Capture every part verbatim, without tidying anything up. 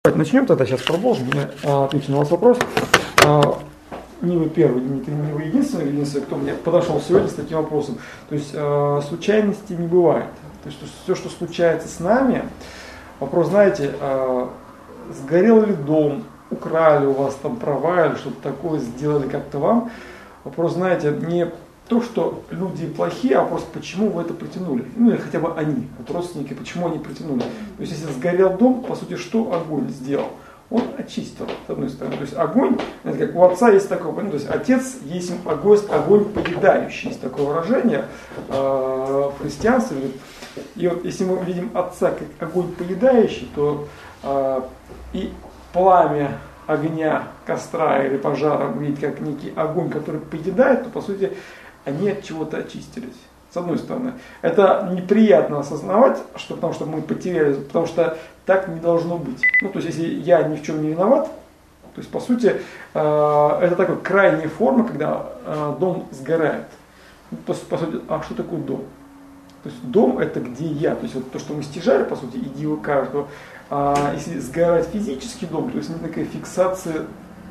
Начнем тогда, сейчас продолжим, я отвечу на ваш вопрос. Не вы первый, не, не вы единственный, единственный, кто мне подошел сегодня с таким вопросом. То есть случайностей не бывает. То есть все, что случается с нами, вопрос, знаете, сгорел ли дом, украли у вас там права или что-то такое, сделали как-то вам. Вопрос, знаете, не то, что люди плохие, а просто почему вы это притянули. Ну или хотя бы они, вот родственники, почему они притянули. То есть если сгорел дом, по сути, что огонь сделал? Он очистил, с одной стороны. То есть огонь, знаете, как у отца есть такое, ну, то есть отец есть огонь, огонь поедающий, есть такое выражение э, в христианстве. И вот если мы видим отца как огонь поедающий, то э, и пламя огня, костра или пожара видеть как некий огонь, который поедает, то по сути они от чего-то очистились. С одной стороны. Это неприятно осознавать, что, потому что мы потеряли, потому что так не должно быть. Ну, то есть, если я ни в чем не виноват, то есть, по сути, э, это такая крайняя форма, когда э, дом сгорает. По, по сути, а что такое дом? То есть, дом это где я. То есть, вот то, что мы стяжали, по сути, идею каждого. А если сгорает физический дом, то есть, нет такая фиксация,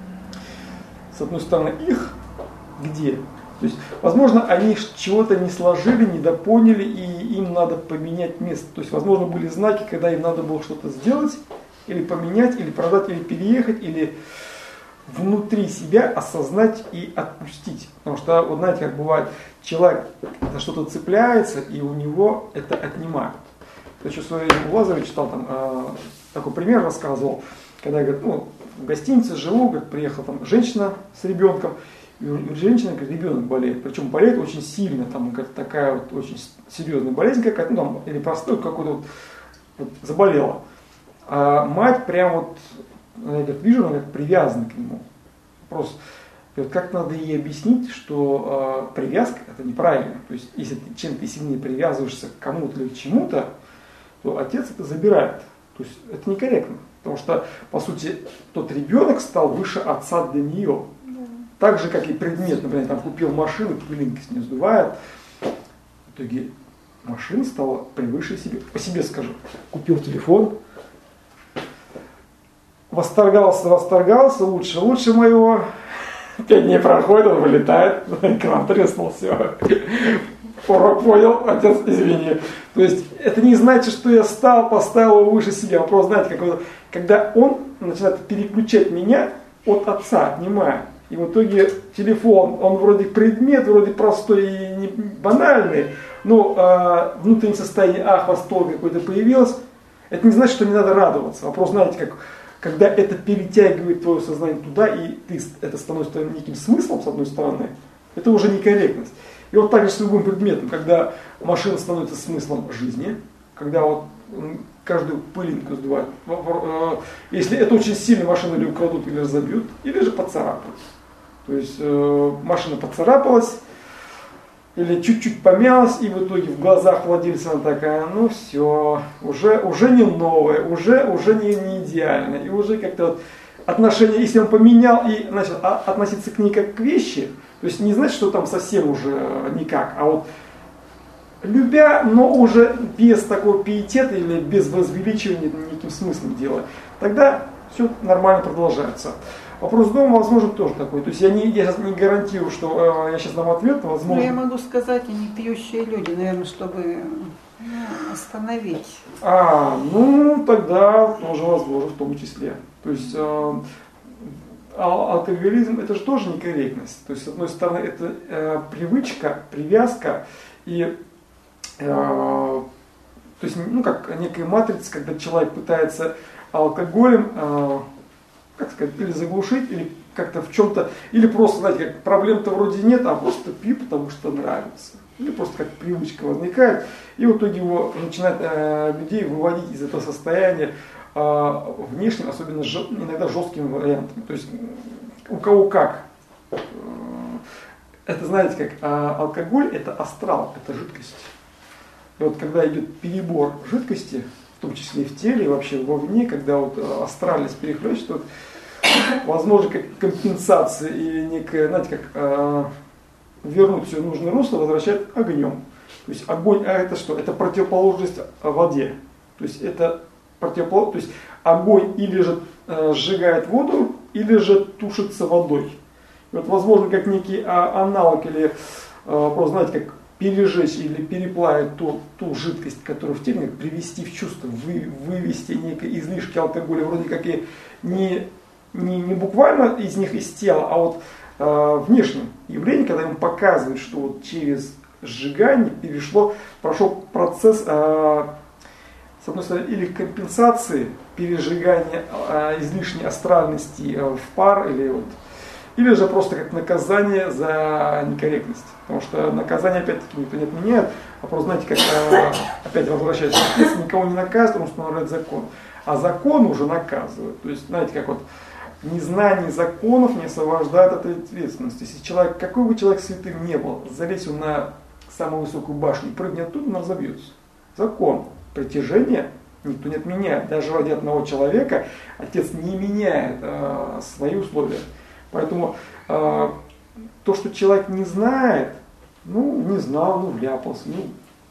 с одной стороны, их где? То есть, возможно, они чего-то не сложили, недопоняли, и им надо поменять место. То есть, возможно, были знаки, когда им надо было что-то сделать, или поменять, или продать, или переехать, или внутри себя осознать и отпустить. Потому что, вот знаете, как бывает, человек за что-то цепляется, и у него это отнимают. Я еще в свое время у Лазаря читал, там, э, такой пример рассказывал, когда, говорит, ну, в гостинице живу, говорит, приехала там женщина с ребенком, и у женщины, как ребенок болеет, причем болеет очень сильно, там как такая вот очень серьезная болезнь какая-то, ну там, или простой какой-то вот, вот заболела. А мать прям вот, я говорит, вижу, она как привязана к нему. Просто, и вот как надо ей объяснить, что э, привязка это неправильно. То есть, если ты чем-то сильнее привязываешься к кому-то или к чему-то, то отец это забирает. То есть, это некорректно. Потому что, по сути, тот ребенок стал выше отца для нее. Так же, как и предмет, например, там купил машину, пылинки с нее сдувает. В итоге машина стала превыше себе. По себе скажу. Купил телефон, восторгался, восторгался, лучше, лучше моего. Пять дней проходит, он вылетает, экран треснул, все. Урок понял, отец, извини. То есть, это не значит, что я стал, поставил его выше себя. Вопрос, знаете, как, когда он начинает переключать меня от отца, отнимая. И в итоге телефон, он вроде предмет, вроде простой и не банальный, но э, внутреннее состояние, ах, восторг какой-то появилось, это не значит, что не надо радоваться. Вопрос, знаете, как, когда это перетягивает твое сознание туда, и ты, это становится неким смыслом, с одной стороны, это уже некорректность. И вот так же с любым предметом, когда машина становится смыслом жизни, когда вот каждую пылинку сдувают. Если это очень сильно, машину или украдут, или разобьют, или же поцарапают. То есть э, машина поцарапалась, или чуть-чуть помялась, и в итоге в глазах владельца она такая, ну все, уже, уже не новая, уже, уже не, не идеальная. И уже как-то вот отношение, если он поменял и начал относиться к ней как к вещи, то есть не значит, что там совсем уже никак, а вот любя, но уже без такого пиетета или без возвеличивания неким смыслом делая, тогда все нормально продолжается. Вопрос дома, возможно, тоже такой. То есть я, не, я сейчас не гарантирую, что э, я сейчас дам ответ, возможно. Ну, я могу сказать, они пьющие люди, наверное, чтобы ну, остановить. А, ну тогда тоже возможно в том числе. То есть э, алкоголизм это же тоже некорректность. То есть, с одной стороны, это э, привычка, привязка и э, то есть, ну, как некая матрица, когда человек пытается алкоголем э, как сказать, или заглушить, или как-то в чем-то, или просто, знаете, как проблем-то вроде нет, а просто пью, потому что нравится. Или просто как привычка возникает, и в итоге его начинает э, людей выводить из этого состояния э, внешним, особенно жё, иногда жесткими вариантами. То есть у кого как. Это, знаете, как э, алкоголь это астрал, это жидкость. И вот когда идет перебор жидкости, в том числе и в теле, и вообще вовне, когда вот астральность перехлёстывает, возможно, как компенсация или некая, знаете, как э, вернуть все в нужное русло, возвращать огнем. То есть огонь, а это что? Это противоположность воде. То есть это противоположно, то есть огонь или же э, сжигает воду, или же тушится водой. И вот возможно как некий а, аналог или э, просто знаете, как пережечь или переплавить ту, ту жидкость, которая в теле, привести в чувство, вы, вывести некие излишки алкоголя, вроде как и не, не, не буквально из них из тела, а вот э, внешним явлением, когда ему показывают, что вот через сжигание перешло, прошел процесс, э, с одной стороны, или компенсации, пережигания э, излишней астральности э, в пар, или вот, или же просто как наказание за некорректность. Потому что наказание, опять-таки, никто не отменяет, а просто, знаете, как, э, опять возвращаясь, никого не наказывает, он устанавливает закон. А закон уже наказывает. То есть, знаете, как вот незнание законов не освобождает от ответственности. Если человек, какой бы человек святым не был, залезь он на самую высокую башню, прыгнет оттуда, он разобьется. Закон притяжения никто не отменяет. Даже ради одного человека Отец не меняет э, свои условия. Поэтому э, то, что человек не знает, ну, не знал, ну, вляпался. Ну,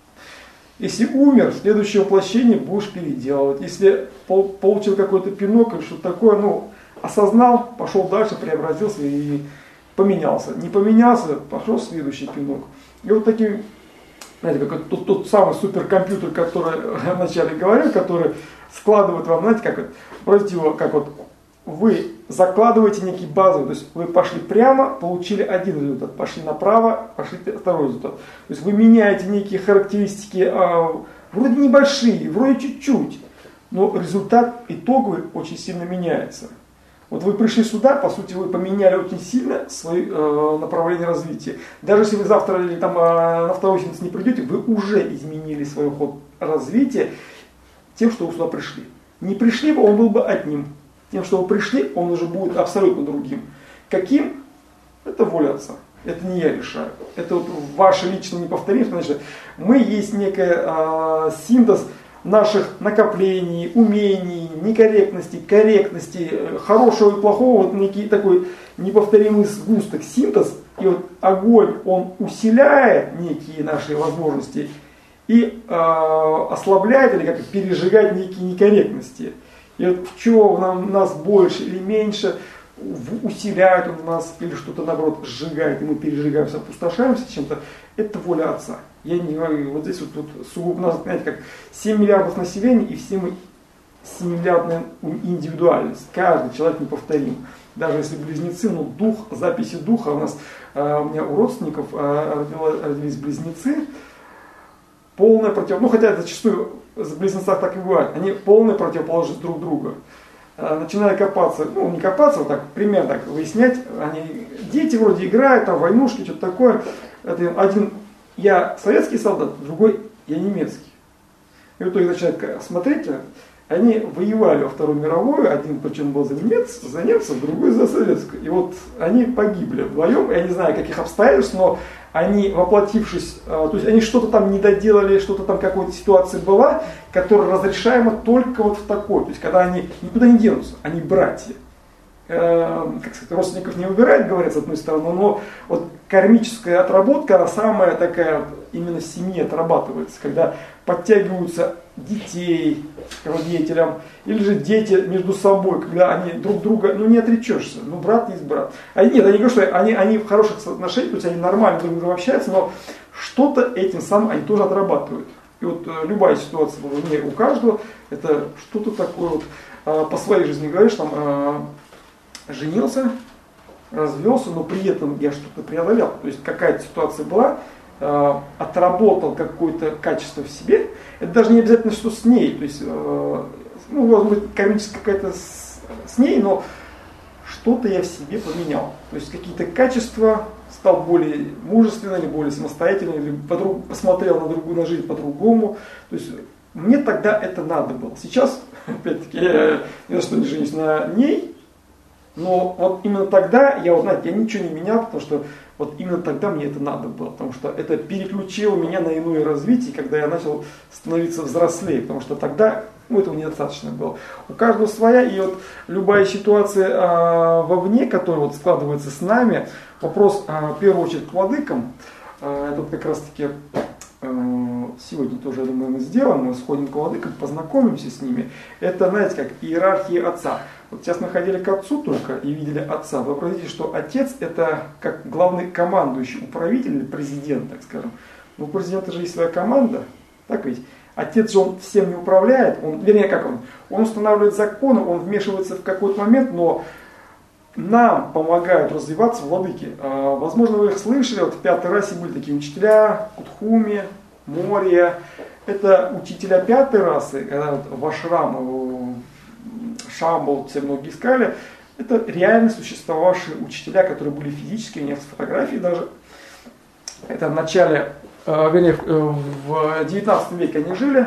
если умер, в следующее воплощение будешь переделывать. Если пол, получил какой-то пинок или что-то такое, ну, осознал, пошел дальше, преобразился и поменялся. Не поменялся, пошел следующий пинок. И вот таким, знаете, как тот, тот самый суперкомпьютер, который я вначале говорил, который складывает вам, знаете, как, вот, его, как вот вы закладываете некий базовый, то есть вы пошли прямо, получили один результат, пошли направо, пошли второй результат. То есть вы меняете некие характеристики, э, вроде небольшие, вроде чуть-чуть, но результат итоговый очень сильно меняется. Вот вы пришли сюда, по сути, вы поменяли очень сильно свое э, направление развития. Даже если вы завтра или там, э, на второй сеанс не придете, вы уже изменили свой ход развития тем, что вы сюда пришли. Не пришли бы, он был бы одним. Тем, что вы пришли, он уже будет абсолютно другим. Каким? Это воля Отца. Это не я решаю. Это вот ваше личное неповторимое. Значит, мы есть некий э, синтез наших накоплений, умений, некорректности, корректности, хорошего и плохого, вот некий такой неповторимый сгусток, синтез. И вот огонь, он усиляет некие наши возможности и э, ослабляет или как пережигает некие некорректности. И вот чего нам, нас больше или меньше, усиляет он нас или что-то наоборот сжигает, и мы пережигаемся, опустошаемся чем-то, это воля Отца. Я не говорю, вот здесь вот, вот сугубо, надо, знаете, как семь миллиардов населения, и все мы семимиллиардная индивидуальность. Каждый человек неповторим. Даже если близнецы, но дух, записи духа у нас, э, у меня у родственников э, родились близнецы, полная против, ну хотя зачастую в близнецах так и бывает, они полная противоположность друг друга. Начиная копаться, ну не копаться, вот так, примерно так выяснять, они, дети вроде играют, там войнушки, что-то такое. Это один, я советский солдат, другой я немецкий. И в итоге начинают смотреть, они воевали во Вторую мировую, один причем был за немец, за немцев, другой за советскую. И вот они погибли вдвоем, я не знаю каких обстоятельств, но они, воплотившись, то есть они что-то там не доделали, что-то там какая-то ситуация была, которая разрешаема только вот в такой. То есть когда они никуда не денутся, они братья. Э, как сказать, родственников не выбирают, говорят, с одной стороны, но вот кармическая отработка, она самая такая именно в семье отрабатывается, когда подтягиваются детей к родителям, или же дети между собой, когда они друг друга, ну не отречешься, ну брат есть брат. А нет, они говорят, что они, они в хороших отношениях, то есть они нормально друг с другом общаются, но что-то этим самым они тоже отрабатывают. И вот э, любая ситуация в мире у каждого, это что-то такое вот, э, по своей жизни говоришь, там, э, женился, развелся, но при этом я что-то преодолел. То есть какая-то ситуация была, э, отработал какое-то качество в себе. Это даже не обязательно, что с ней. То есть, э, ну, может быть, кармическая какая-то с, с ней, но что-то я в себе поменял. То есть какие-то качества, стал более мужественным, или более самостоятельным, или подруг, посмотрел на другую, на жизнь по-другому. То есть мне тогда это надо было. Сейчас, опять-таки, я ни на что не женюсь на ней. Но вот именно тогда я, вот, знаете, я ничего не менял, потому что вот именно тогда мне это надо было, потому что это переключило меня на иное развитие, когда я начал становиться взрослее, потому что тогда ну, этого недостаточно было. У каждого своя, и вот любая ситуация а, вовне, которая вот складывается с нами, вопрос а, в первую очередь к владыкам, а, это вот как раз таки а, сегодня тоже, я думаю, мы сделаем, мы сходим к владыкам, познакомимся с ними. Это, знаете, как иерархия отца. Вот сейчас мы ходили к отцу только и видели отца. Вы обратите, что отец это как главный командующий, управитель или президент, так скажем. Но у президента же есть своя команда, так ведь? Отец же он всем не управляет, он, вернее, как он? Он устанавливает законы, он вмешивается в какой-то момент, но нам помогают развиваться владыки. А, возможно, вы их слышали, вот в пятой расе были такие учителя, Кутхуми, Мория. Это учителя пятой расы, когда вот в Ашрам, Шамбал, все многие искали. Это реально существовавшие учителя, которые были физически, у них фотографии даже. Это в начале, э, вернее, в девятнадцатом веке они жили.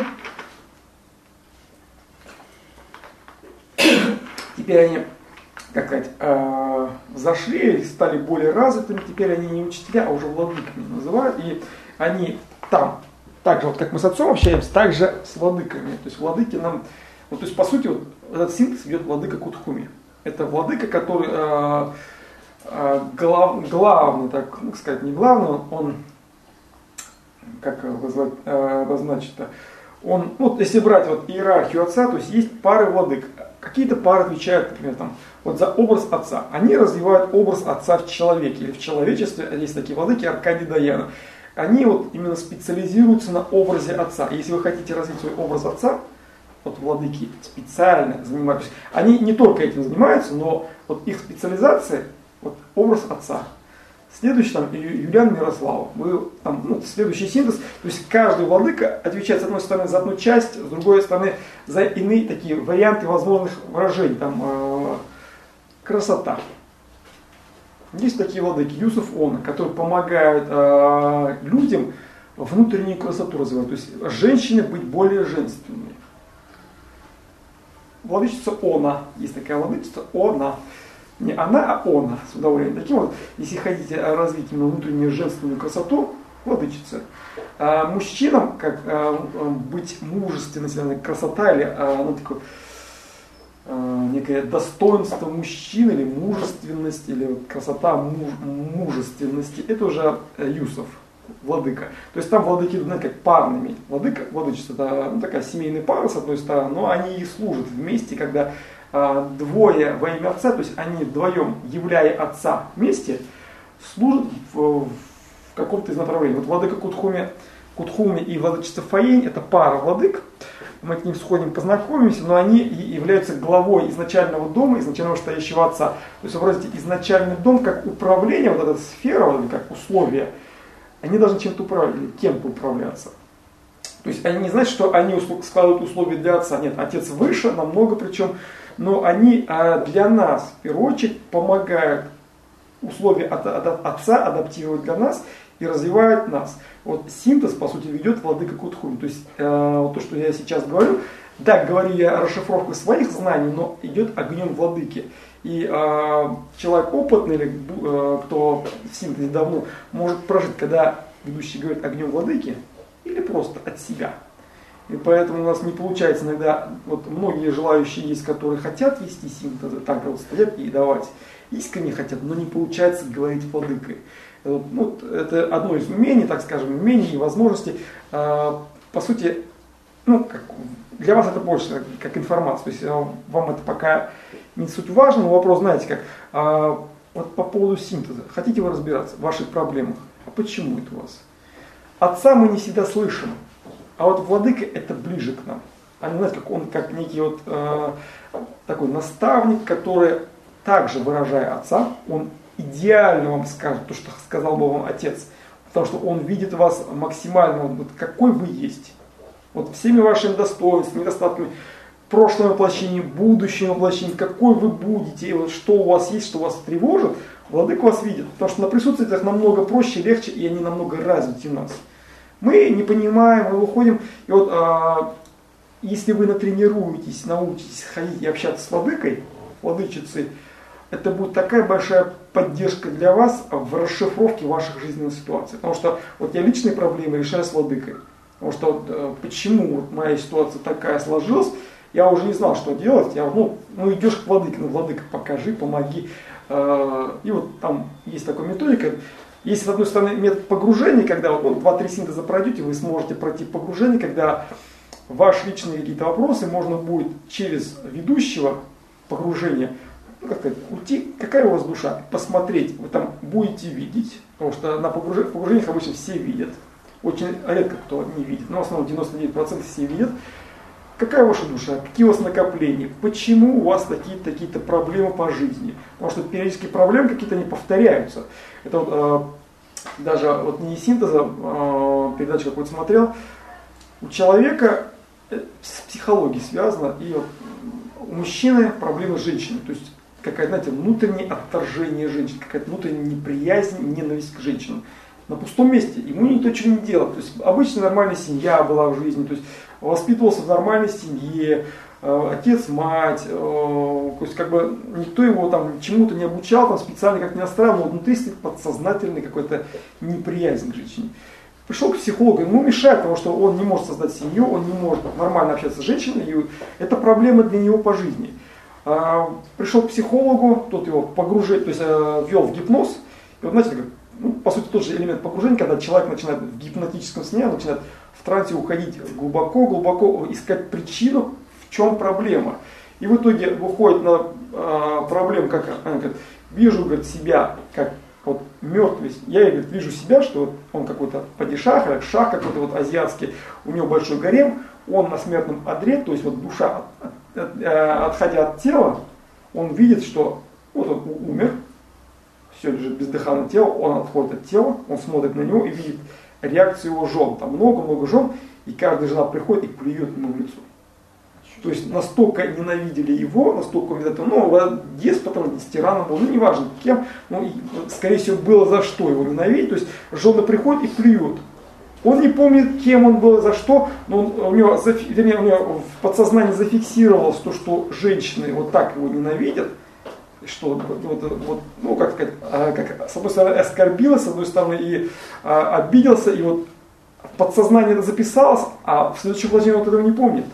Теперь они, как сказать, э, зашли, стали более развитыми. Теперь они не учителя, а уже владыками называют. И они там, так же, вот как мы с отцом общаемся, так же с владыками. То есть владыки нам, вот, то есть по сути, вот, этот синтез ведет владыка Кутхуми. Это владыка, который э, э, глав, главный, так ну, сказать, не главный, он, как обозначить-то, он, вот если брать вот иерархию отца, то есть есть пары владык. Какие-то пары отвечают, например, там, вот за образ отца. Они развивают образ отца в человеке или в человечестве. Есть такие владыки, Аркадий Даяна. Они вот именно специализируются на образе отца. Если вы хотите развить свой образ отца, вот владыки специально занимаются. Они не только этим занимаются, но вот их специализация, вот образ отца. Следующий там Юлиан Мирослава. Вы, там, ну, следующий синтез. То есть каждый владыка отвечает с одной стороны за одну часть, с другой стороны за иные такие варианты возможных выражений. Там э, красота. Есть такие владыки, Юсуф Она, которые помогают э, людям внутреннюю красоту развивать. То есть женщине быть более женственной. Владычица Она. Есть такая владычица Она. Не она, а она, с удовольствием. Таким вот, если хотите развить именно внутреннюю женственную красоту, владычица. А мужчинам, как а, быть мужественной, красота или а, ну, такое, а, некое достоинство мужчины, или мужественность, или вот красота муж, мужественности, это уже Юсуф, владыка. То есть там владыки, знаете, как парными. Владыка, владычица, это ну, такая семейная пара, с одной стороны, но они и служат вместе, когда двое во имя отца, то есть они вдвоем, являя отца вместе, служат в, в каком-то из направлений. Вот владыка Кутхуми, Кутхуми и владычица Фаень, это пара владык, мы к ним сходим, познакомимся, но они являются главой изначального дома, изначального стоящего отца. То есть, образите, изначальный дом как управление, вот эта сфера, как условие, они должны чем-то управлять, кем-то управляться. То есть они не значит, что они складывают условия для отца. Нет, отец выше, намного причем. Но они для нас, в первую очередь, помогают условия от, от отца адаптировать для нас и развивают нас. Вот синтез, по сути, ведет владыка Кутхуми. То есть э, вот то, что я сейчас говорю, да, говорю я расшифровку своих знаний, но идет огнем владыки. И э, человек опытный, или э, кто в синтезе давно, может прожить, когда ведущий говорит огнем владыки, или просто от себя. И поэтому у нас не получается иногда, вот многие желающие есть, которые хотят вести синтезы, так вот стоят и давать, искренне хотят, но не получается говорить владыкой. Ну, это одно из умений, так скажем, умений и возможностей. По сути, ну, как, для вас это больше как информация, то есть вам это пока не суть важно, но вопрос, знаете, как, вот по поводу синтеза, хотите вы разбираться в ваших проблемах, а почему это у вас? Отца мы не всегда слышим. А вот владыка это ближе к нам. Они, знаете, как он как некий вот э, такой наставник, который также выражая отца, он идеально вам скажет то, что сказал бы вам отец. Потому что он видит вас максимально, вот, какой вы есть. Вот всеми вашими достоинствами, недостатками, прошлое воплощение, будущее воплощение, какой вы будете, и вот что у вас есть, что вас тревожит, владыка вас видит. Потому что на присутствиях намного проще, легче, и они намного развитее нас. Мы не понимаем, мы выходим, и вот а, если вы натренируетесь, научитесь ходить и общаться с владыкой, владычицей, это будет такая большая поддержка для вас в расшифровке ваших жизненных ситуаций. Потому что вот я личные проблемы решаю с владыкой. Потому что вот, почему вот моя ситуация такая сложилась, я уже не знал, что делать. Я, ну, ну идешь к владыке, ну владыка, покажи, помоги. И вот там есть такая методика. Есть, с одной стороны, метод погружения, когда вот, ну, два-три синтеза пройдете, вы сможете пройти погружение, когда ваши личные какие-то вопросы можно будет через ведущего погружения, ну, как сказать, уйти, какая у вас душа, посмотреть, вы там будете видеть, потому что на погружениях, в погружениях обычно все видят, очень редко кто не видит, но в основном девяносто девять процентов все видят. Какая ваша душа, какие у вас накопления, почему у вас такие-то какие-то проблемы по жизни, потому что периодически проблемы какие-то не повторяются. Это вот, э, даже вот не из синтеза, э, передачу какую-то смотрел, у человека с психологией связано, и вот у мужчины проблемы с женщиной, то есть какая-то, знаете, внутреннее отторжение женщин, какая-то внутренняя неприязнь, ненависть к женщинам. На пустом месте ему никто ничего не делал. То есть обычно нормальная семья была в жизни, то есть воспитывался в нормальной семье, э, отец, мать, э, то есть как бы никто его там чему-то не обучал, там специально как не настраивал, но внутри стоит подсознательный какой-то неприязнь к женщине. Пришел к психологу, ему мешает, потому что он не может создать семью, он не может нормально общаться с женщиной, и это проблема для него по жизни. А, пришел к психологу, тот его погружает, то есть э, ввел в гипноз, и вот знаете, ну, по сути тот же элемент погружения, когда человек начинает в гипнотическом сне, начинает в трансе уходить глубоко-глубоко, искать причину, в чем проблема. И в итоге выходит на э, проблему, как она говорит, вижу, говорит, себя как вот мертвый. Я, говорит, вижу себя, что вот он какой-то падишах, или шах какой-то вот азиатский, у него большой гарем, он на смертном одре, то есть вот душа, от, от, от, отходя от тела, он видит, что вот он умер, все лежит бездыханное тело, он отходит от тела, он смотрит на него и видит реакцию его жен. Там много-много жен, и каждая жена приходит и плюет ему в лицо. То есть настолько ненавидели его, настолько, ну, деспотом, тираном был, ну, неважно кем, ну, и, скорее всего, было за что его ненавидеть. То есть жена приходит и плюет. Он не помнит, кем он был, за что, но он, у, него, вернее, у него в подсознании зафиксировалось то, что женщины вот так его ненавидят, что вот, вот, ну, как сказать, как, с одной стороны оскорбилась, с одной стороны и а, обиделся, и вот в подсознании это записалось, а в следующем воплощении он этого не помнит.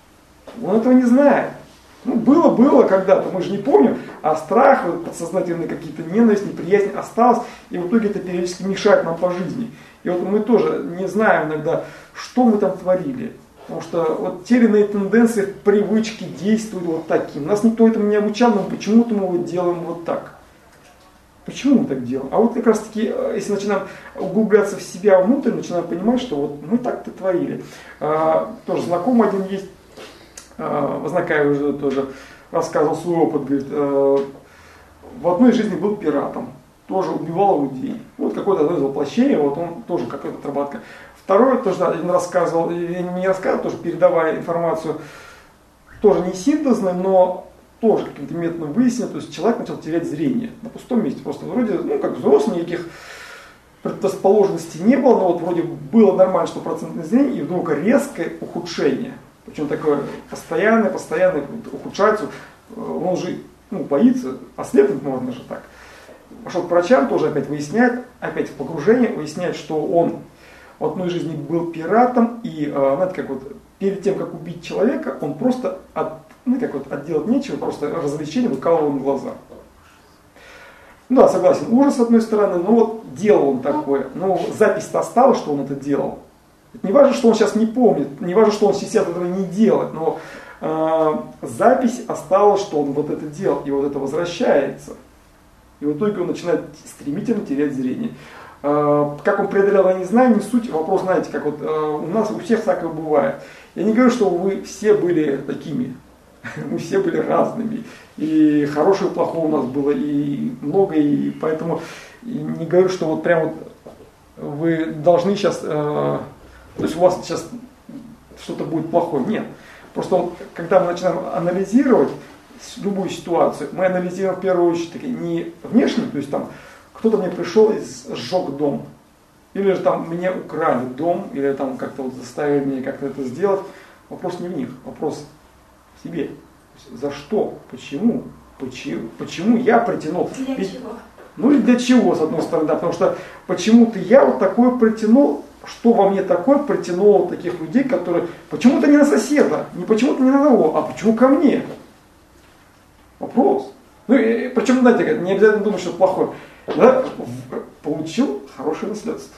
Он этого не знает. Ну, было, было когда-то, мы же не помним, а страх, вот, подсознательные какие-то ненависть, неприязнь осталась, и в итоге это периодически мешает нам по жизни. И вот мы тоже не знаем иногда, что мы там творили. Потому что вот те или иные тенденции, привычки действуют вот таким. Нас никто этому не обучал, но почему-то мы вот делаем вот так. Почему мы так делаем? А вот как раз таки, если начинаем углубляться в себя внутрь, начинаем понимать, что вот мы так-то творили. А, тоже знакомый один есть, а, Вознакаев уже тоже рассказывал свой опыт, говорит, а, в одной жизни был пиратом, тоже убивал людей. Вот какое-то одно из воплощений, вот он тоже какая-то отработка. Второй тоже один рассказывал, я не рассказывал, тоже передавая информацию, тоже не синтезной, но тоже каким-то методом выяснил, то есть человек начал терять зрение на пустом месте, просто вроде, ну как взрослый, никаких предрасположенностей не было, но вот вроде было нормально стопроцентное зрение, и вдруг резкое ухудшение, причем такое постоянное, постоянное ухудшается, он же, ну, боится, ослепнуть можно же так. Пошел к врачам, тоже опять выясняет, опять в погружение, выясняет, что он в одной жизни был пиратом, и, знаете, как вот перед тем, как убить человека, он просто, от, ну, как вот, отделать нечего, просто развлечение выкалывал ему глаза. Ну да, согласен, ужас с одной стороны, но вот делал он такое, но запись-то осталась, что он это делал. Это не важно, что он сейчас не помнит, не важно, что он сейчас этого не делает, но э, запись осталась, что он вот это делал, и вот это возвращается. И в итоге он начинает стремительно терять зрение. Как он преодолел, я не знаю, не суть. Вопрос, знаете, как вот у нас у всех всякое бывает. Я не говорю, что вы все были такими. Мы все были разными. И хорошего, и плохого у нас было, и много, и поэтому не говорю, что вот прям вот вы должны сейчас, то есть у вас сейчас что-то будет плохое. Нет. Просто вот, когда мы начинаем анализировать любую ситуацию, мы анализируем в первую очередь не внешне, то есть там кто-то мне пришел и сжег дом, или же там мне украли дом, или там как-то вот заставили меня как-то это сделать. Вопрос не в них, вопрос в себе. За что? Почему? Почему, почему я притянул? Для Ведь, чего? ну и для чего, с одной стороны, да, потому что почему-то я вот такое притянул, что во мне такое притянуло таких людей, которые почему-то не на соседа, не почему-то не на того, а почему ко мне? Вопрос. Ну и, причем, знаете, не обязательно думать, что это плохое. Да? получил хорошее наследство.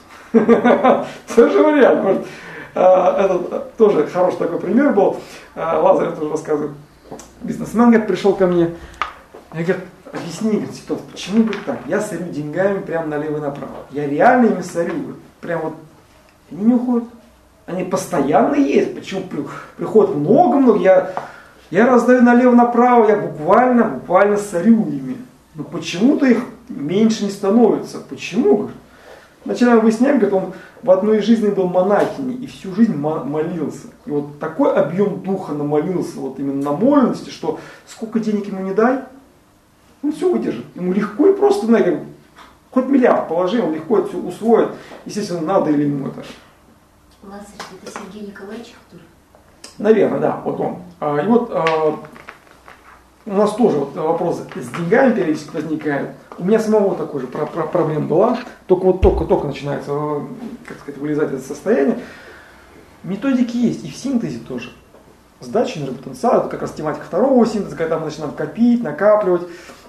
Тоже вариант. Может, это тоже хороший такой пример был. Лазарь тоже рассказывает. Бизнесмен, говорит, пришел ко мне. Я говорю, объясни, говорит, ситуацию, почему говорит, так? Я сорю деньгами прямо налево и направо. Я реально ими сорю. Говорит, прям вот они не уходят. Они постоянно есть. Почему приходит много-много? Я, я раздаю налево-направо, я буквально, буквально сорю ими. Но почему-то их меньше не становится. Почему? Начинаем выяснять, говорит, он в одной из жизней был монахиней и всю жизнь молился. И вот такой объем духа намолился, вот именно намоленности, что сколько денег ему не дай, он все выдержит. Ему легко и просто, знаете, хоть миллиард положи, он легко это все усвоит. Естественно, надо или ему это. Лазарь, это Сергей Николаевич, который? Наверное, да, вот он. И вот у нас тоже вот вопрос с деньгами периодически возникает. У меня самого такой же проблема была. Только вот только-только начинается, как сказать, вылезать это состояние. Методики есть, и в синтезе тоже. Сдача энергопотенциала, это как раз тематика второго синтеза, когда мы начинаем копить, накапливать.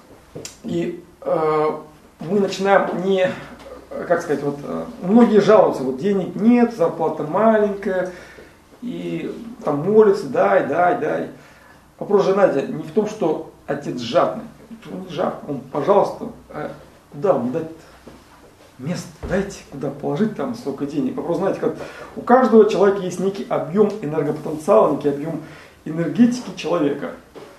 И э, мы начинаем не, как сказать, вот э, многие жалуются, вот денег нет, зарплата маленькая, и там молятся, дай, дай, дай. Вопрос же, Надя, не в том, что отец жадный. Он не жадный, он, пожалуйста, а куда вам дать место, дайте, куда положить там столько денег. Вопрос, знаете, как у каждого человека есть некий объем энергопотенциала, некий объем энергетики человека.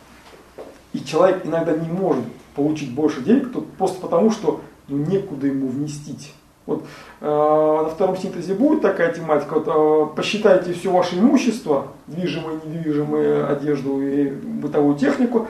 И человек иногда не может получить больше денег просто потому, что ну, некуда ему вместить. Вот э, на втором синтезе будет такая тематика. Вот, э, посчитайте все ваше имущество, движимое, недвижимое, одежду и бытовую технику.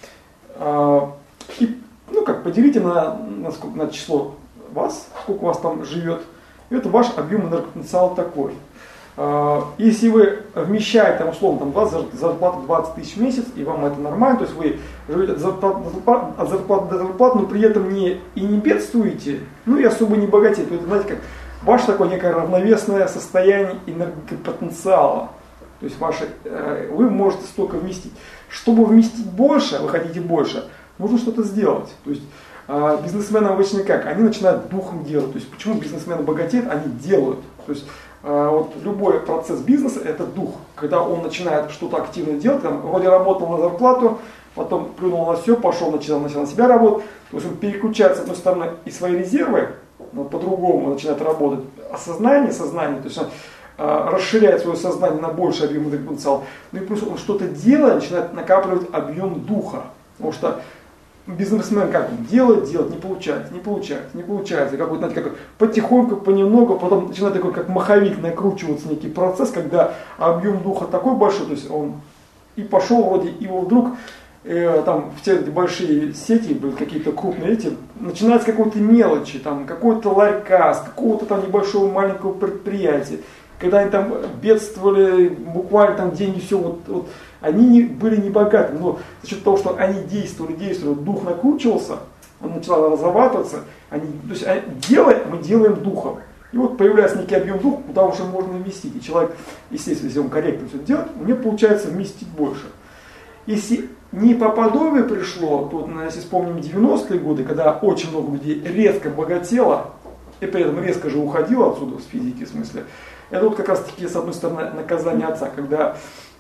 Э, и ну, как, поделите на, на, сколько, на число вас, сколько у вас там живет. И это ваш объем энергопотенциала такой. Э, если вы вмещаете, там, условно, там, вас зарплата двадцать тысяч в месяц, и вам это нормально, то есть вы живете от зарплаты от зарплаты до зарплаты, но при этом не, и не бедствуете, ну и особо не богатеете. Это, знаете, как ваше такое некое равновесное состояние энергопотенциала. То есть ваше, э, вы можете столько вместить. Чтобы вместить больше, вы хотите больше, нужно что-то сделать. То есть э, бизнесмены обычно как? Они начинают духом делать. То есть почему бизнесмены богатеют? Они делают. То есть э, вот любой процесс бизнеса это дух. Когда он начинает что-то активно делать, там, вроде работал на зарплату, потом плюнул на все, пошел, начал, начал на себя работать. То есть он переключает с одной стороны и свои резервы, но по-другому начинает работать. Осознание, сознание, то есть он э, расширяет свое сознание на больший объем энергопотенциала. Ну и плюс он что-то делает, начинает накапливать объем духа. Потому что бизнесмен как он делает, делает, не получается, не получается, не получается. Какой-то, знаете, как потихоньку, понемногу, потом начинает такой, как маховик, накручиваться некий процесс, когда объем духа такой большой, то есть он и пошел вроде, и его вдруг э, там в те эти большие сети, были какие-то крупные эти, начинают с какой-то мелочи, там какой-то ларька, с какого-то там небольшого маленького предприятия. Когда они там бедствовали, буквально там деньги, все, вот, вот они не, были не богаты, но за счет того, что они действовали, действовали, дух накручивался, он начал разрабатываться, они, то есть они, делаем, мы делаем духом. И вот появляется некий объем духа, куда уже можно вместить. И человек, естественно, если он корректно все делает, у него получается вместить больше. Если не по подобию пришло, то вот, если вспомним девяностые годы, когда очень много людей резко богатело, и при этом резко же уходило отсюда, с физики в смысле, это вот как раз таки, с одной стороны, наказание отца, когда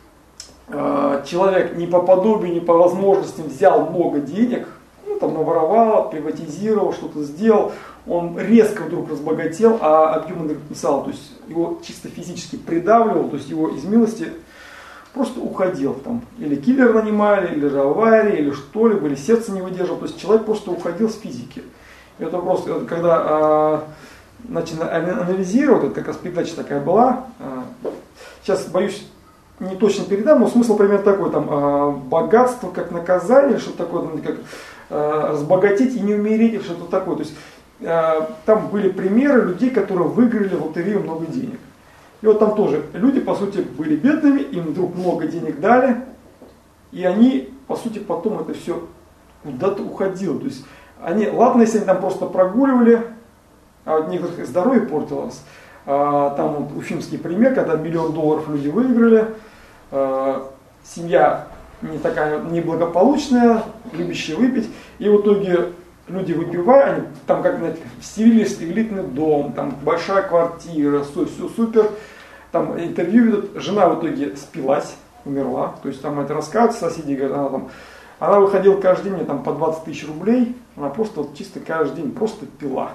э, человек не по подобию, не по возможностям взял много денег, ну там наворовал, приватизировал, что-то сделал, он резко вдруг разбогател, а объем энергопотенциала, то есть его чисто физически придавливал, то есть его из милости просто уходил. Там, или киллер нанимали, или же авария, или что-либо, или сердце не выдерживал, то есть человек просто уходил с физики. И это просто, когда э, начали анализировать, это как раз передача такая была, э, сейчас боюсь, не точно передам, но смысл примерно такой, там, э, богатство как наказание, что-то такое, там, как э, разбогатеть и не умереть, что-то такое. То есть э, там были примеры людей, которые выиграли в лотерею много денег. И вот там тоже люди, по сути, были бедными, им вдруг много денег дали, и они, по сути, потом это все куда-то уходило. То есть они, ладно, если они там просто прогуливали, а у некоторых здоровье портилось. А, там вот уфимский пример, когда миллион долларов люди выиграли, а, семья не такая неблагополучная, любящая выпить, и в итоге люди выпивают, они там как, знаете, вселились в элитный дом, там большая квартира, все, все супер. Там интервью ведут, жена в итоге спилась, умерла. То есть там это рассказывают соседи, говорят, она там, она выходила каждый день там, по двадцать тысяч рублей, она просто вот, чисто каждый день просто пила.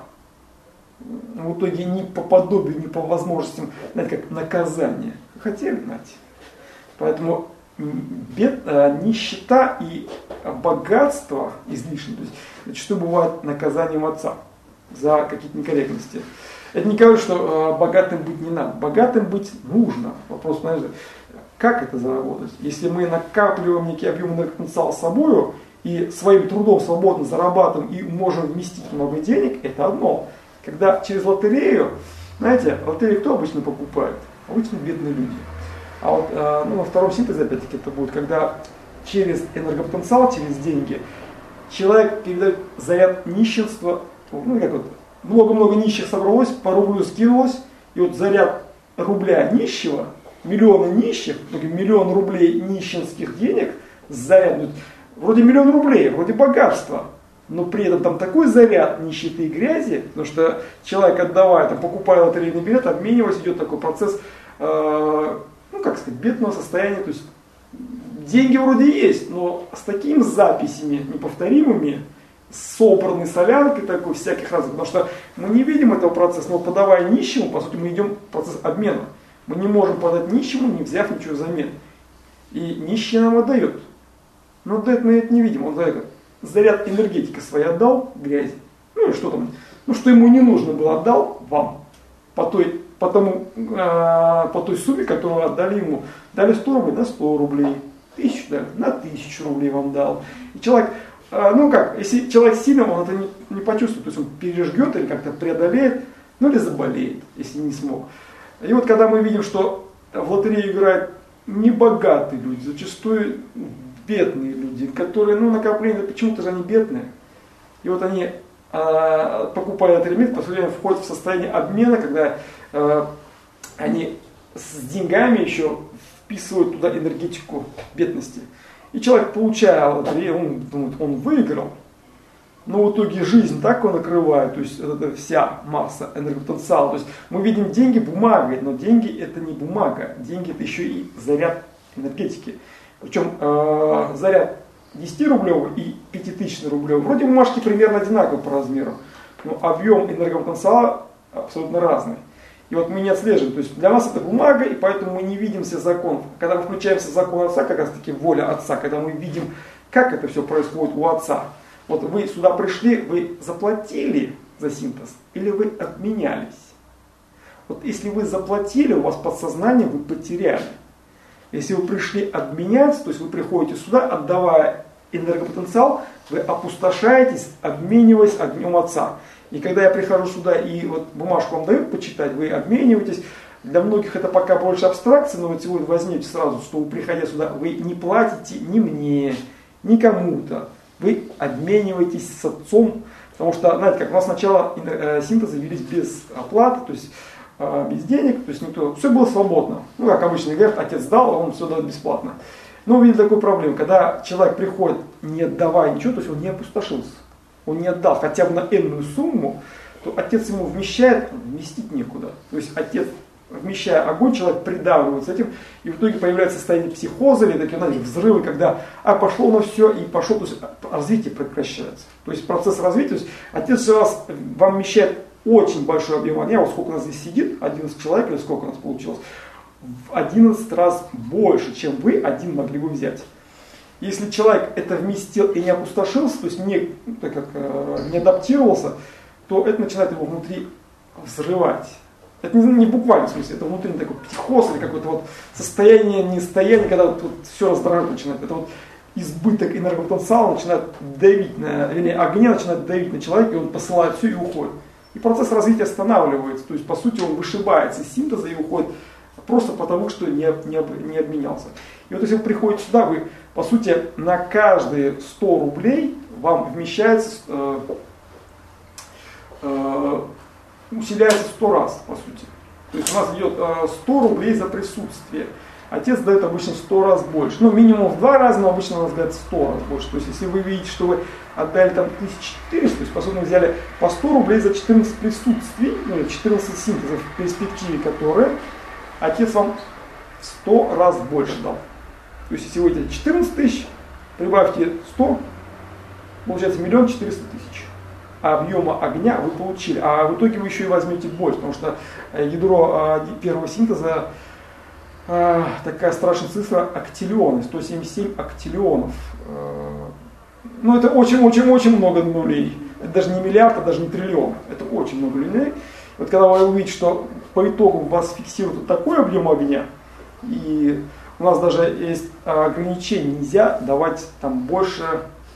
В итоге ни по подобию, ни по возможностям, знаете, как наказание. Хотели, знаете. Поэтому бед, нищета и богатство излишнее, то есть зачастую бывает наказанием отца за какие-то некорректности. Это не говорит, что богатым быть не надо. Богатым быть нужно. Вопрос, знаете, как это заработать? Если мы накапливаем некий объем энергопотенциала с собой и своим трудом свободно зарабатываем и можем вместить много денег, это одно. Когда через лотерею, знаете, лотерею кто обычно покупает? Обычно бедные люди. А вот ну, во втором синтезе, опять-таки, это будет, когда через энергопотенциал, через деньги, человек передает заряд нищенства, ну как вот, много-много нищих собралось, по рублю скинулось, и вот заряд рубля нищего, миллиона нищих, миллион рублей нищенских денег, заряд, вроде миллион рублей, вроде богатства, но при этом там такой заряд нищеты и грязи, потому что человек, отдавая, там, покупая лотерейный билет, обмениваясь, идет такой процесс, э, ну как сказать, бедного состояния, то есть деньги вроде есть, но с такими записями неповторимыми, собранной солянкой такой, всяких разных, потому что мы не видим этого процесса, но подавая нищему, по сути, мы идем в процесс обмена. Мы не можем подать нищему, не взяв ничего взамен. И нищий нам отдает. Но отдает мы это не видим, он дает заряд энергетики своей отдал, грязи. Ну и что там, ну что ему не нужно было, отдал вам. По той, по тому, э, по той сумме, которую отдали ему. Дали сто рублей на сто рублей, тысячу дали, на тысячу рублей вам дал. И человек, э, ну как, если человек сильный, он это не, не почувствует, то есть он пережгет или как-то преодолеет, ну или заболеет, если не смог. И вот когда мы видим, что в лотерею играют не богатые люди, зачастую бедные люди, которые, ну, накопления, почему-то же они бедные. И вот они, э, покупая этот лимит, по сути, входят в состояние обмена, когда э, они с деньгами еще вписывают туда энергетику бедности. И человек, получая лотерею, он думает, он выиграл, но в итоге жизнь так его накрывает, то есть это вся масса энергопотенциала. То есть мы видим деньги бумагой, но деньги это не бумага, деньги это еще и заряд энергетики. Причем э, заряд десятирублевый и пятитысячерублевый, вроде бумажки примерно одинаковые по размеру, но объем энергопотенциала абсолютно разный. И вот мы не отслеживаем, то есть для нас это бумага, и поэтому мы не видим все законов. Когда мы включаемся в закон отца, как раз таки воля отца, когда мы видим, как это все происходит у отца. Вот вы сюда пришли, вы заплатили за синтез или вы обменялись? Вот если вы заплатили, у вас подсознание вы потеряли. Если вы пришли обменяться, то есть вы приходите сюда, отдавая энергопотенциал, вы опустошаетесь, обмениваясь огнем отца. И когда я прихожу сюда и вот бумажку вам дают почитать, вы обмениваетесь. Для многих это пока больше абстракция, но вот сегодня возьмите сразу, что вы, приходя сюда, вы не платите ни мне, ни кому-то. Вы обмениваетесь с отцом, потому что, знаете, как у нас сначала синтезы велись без оплаты, то есть э, без денег, то есть никто, все было свободно. Ну, как обычно говорят, отец дал, а он все дал бесплатно. Но увидели такую проблему, когда человек приходит, не отдавая ничего, то есть он не опустошился, он не отдал хотя бы на энную сумму, то отец ему вмещает, вместить некуда. То есть отец, вмещая огонь, человек придавливается этим, и в итоге появляется состояние психоза или такие, знаете, взрывы, когда а пошло на все и пошло, то есть развитие прекращается. То есть процесс развития, то есть отец раз вам вмещает очень большой объем огня, вот сколько у нас здесь сидит, одиннадцать человек или сколько у нас получилось, в одиннадцать раз больше, чем вы один могли бы взять. Если человек это вместил и не опустошился, то есть не, так как, не адаптировался, то это начинает его внутри взрывать. Это не, не в буквальном смысле, это внутренний такой психоз или какое-то вот состояние, нестояние, когда вот, вот все раздражать начинает. Это вот избыток энергопотенциала начинает давить на, вернее, огня начинает давить на человека, и он посылает все и уходит. И процесс развития останавливается, то есть по сути он вышибается из синтеза и уходит просто потому, что не, не, не обменялся. И вот если вы приходите сюда, вы по сути на каждые сто рублей вам вмещается, э, э, усиляется сто раз, по сути. То есть у нас идет э, сто рублей за присутствие. Отец дает обычно сто раз больше. Ну, минимум в два раза, но обычно у нас говорят сто раз больше. То есть если вы видите, что вы отдали там тысячу четыреста, то есть, по сути, мы взяли по сто рублей за четырнадцать присутствий, ну, четырнадцать синтезов в перспективе, которые отец вам в сто раз больше дал. То есть, если вы эти четырнадцать тысяч, прибавьте сто, получается миллион четыреста тысяч. А объема огня вы получили. А в итоге вы еще и возьмете больше, потому что ядро первого синтеза, такая страшная цифра, октиллионы, сто семьдесят семь октиллионов. Ну, это очень-очень-очень много нулей. Это даже не миллиард, а даже не триллион. Это очень много нулей. Вот когда вы увидите, что по итогу вас фиксирует такой объем огня, и у нас даже есть ограничение, нельзя давать там больше,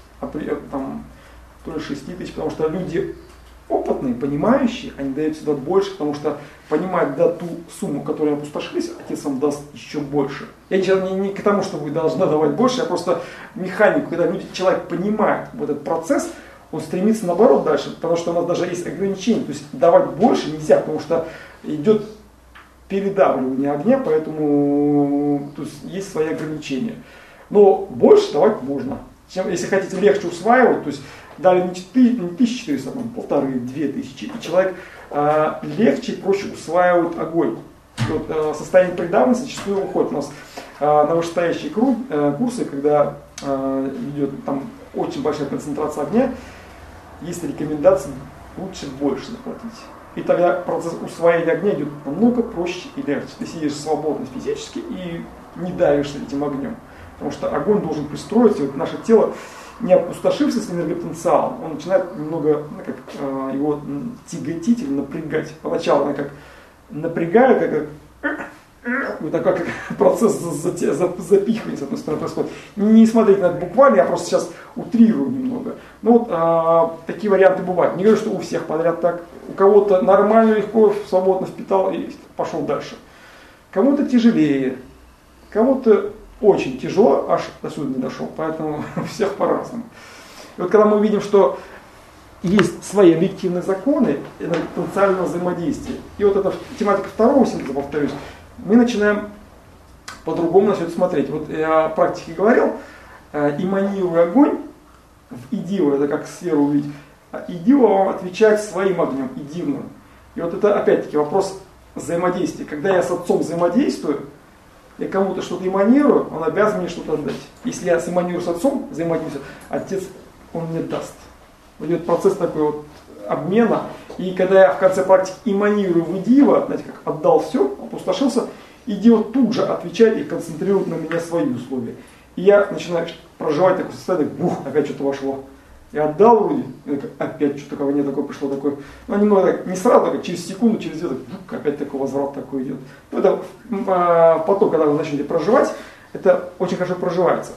там, то ли шесть тысяч, потому что люди опытные, понимающие, они дают сюда больше, потому что понимают, да, ту сумму, которую опустошились, отец вам даст еще больше. Я сейчас не, не к тому, что вы должны давать больше, я просто механику, когда люди, человек понимает вот этот процесс, он стремится наоборот дальше, потому что у нас даже есть ограничения, то есть давать больше нельзя, потому что идет передавливание огня, поэтому то есть, есть свои ограничения. Но больше давать можно. Чем, если хотите легче усваивать, то есть дали не тысяча четыреста, а полторы-две тысячи, и человек э, легче и проще усваивает огонь. И вот, э, состояние придавленности зачастую уходит. У нас э, на вышестоящие кру, э, курсы, когда э, идет там очень большая концентрация огня, есть рекомендация лучше больше захватить. И тогда процесс усвоения огня идет намного проще и легче. Ты сидишь свободно физически и не давишься этим огнем. Потому что огонь должен пристроиться, и вот наше тело, не опустошившись энергопотенциалом, он начинает немного ну, как, э, его тяготить или напрягать. Поначалу она как напрягает, как, как, вот такой как процесс запихивания с одной стороны происходит. Не смотрите на это буквально, я просто сейчас утрирую немного. Ну вот э, такие варианты бывают. Не говорю, что у всех подряд так. У кого-то нормально, легко, свободно впитал и пошел дальше. Кому-то тяжелее, кому-то очень тяжело, аж до сюда не дошел, поэтому у всех по-разному. И вот когда мы видим, что есть свои объективные законы потенциального взаимодействия, и вот эта тематика второго синтеза, повторюсь, мы начинаем по-другому на все это смотреть. Вот я о практике говорил, эманируя огонь в идио, это как сферу увидеть, а идио вам отвечает своим огнем, идивным. И вот это опять-таки вопрос взаимодействия. Когда я с отцом взаимодействую, я кому-то что-то эманирую, он обязан мне что-то отдать. Если я эманирую с отцом, взаимодействую, отец, он мне даст. Идет процесс такой вот обмена. И когда я в конце практики эманирую в идио, знаете, как отдал все, опустошился, идио тут же отвечает и концентрирует на меня свои условия. И я начинаю проживать такое состояние, бух, опять что-то вошло. Я отдал вроде, опять что-то ко мне такое пришло, такое, ну немного так, не сразу, так, через секунду, через две, так, опять такой возврат такой идет. Ну, это а, потом, когда вы начнете проживать, это очень хорошо проживается.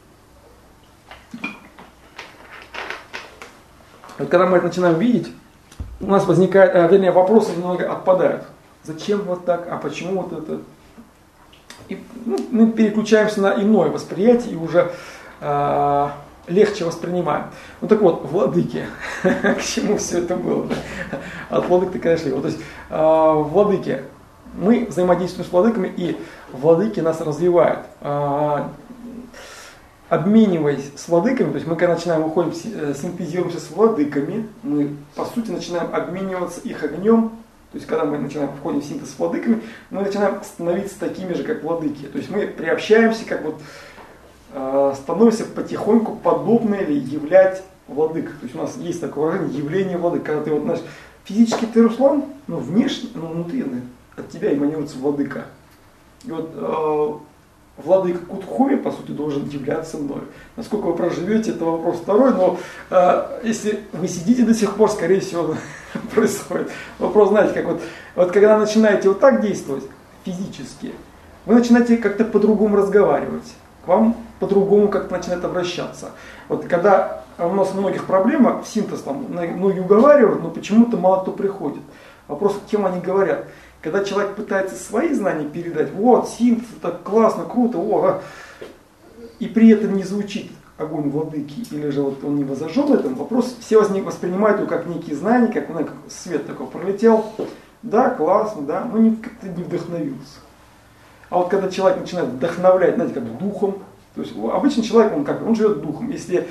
Вот когда мы это начинаем видеть, у нас возникают, вернее, вопросы немного отпадают. Зачем вот так, а почему вот это? И ну, мы переключаемся на иное восприятие и уже а, легче воспринимаем. Ну так вот, владыки, к чему все это было? От владык-то, конечно, вот, то есть э, владыки, мы взаимодействуем с владыками, и владыки нас развивают. Э, обмениваясь с владыками, то есть мы когда начинаем уходим, синтезируемся с владыками, мы по сути начинаем обмениваться их огнем. То есть, когда мы начинаем входим в синтез с владыками, мы начинаем становиться такими же, как владыки. То есть мы приобщаемся, как вот становимся потихоньку подобны или являть владык. То есть у нас есть такое выражение явление владык. Когда ты вот, знаешь, физически ты Руслан, но внешне, но внутри от тебя эманируется владыка. И вот э, владыка Кутхуми, по сути, должен являться мной. Насколько вы проживете, это вопрос второй, но э, если вы сидите до сих пор, скорее всего, происходит. Вопрос, знаете, как вот, вот когда начинаете вот так действовать физически, вы начинаете как-то по-другому разговаривать. К вам по-другому как-то начинает обращаться. Вот когда у нас у многих проблема, синтез там, многие уговаривают, но почему-то мало кто приходит. Вопрос, кем они говорят. Когда человек пытается свои знания передать, вот, синтез, так классно, круто, о, и при этом не звучит огонь владыки, или же вот он не возожжен этом, вопрос, все воспринимают его как некие знания, как, ну, как свет такой пролетел, да, классно, да, но не, как-то не вдохновился. А вот когда человек начинает вдохновлять, знаете, как духом, то есть обычный человек, он как, он живет духом. Если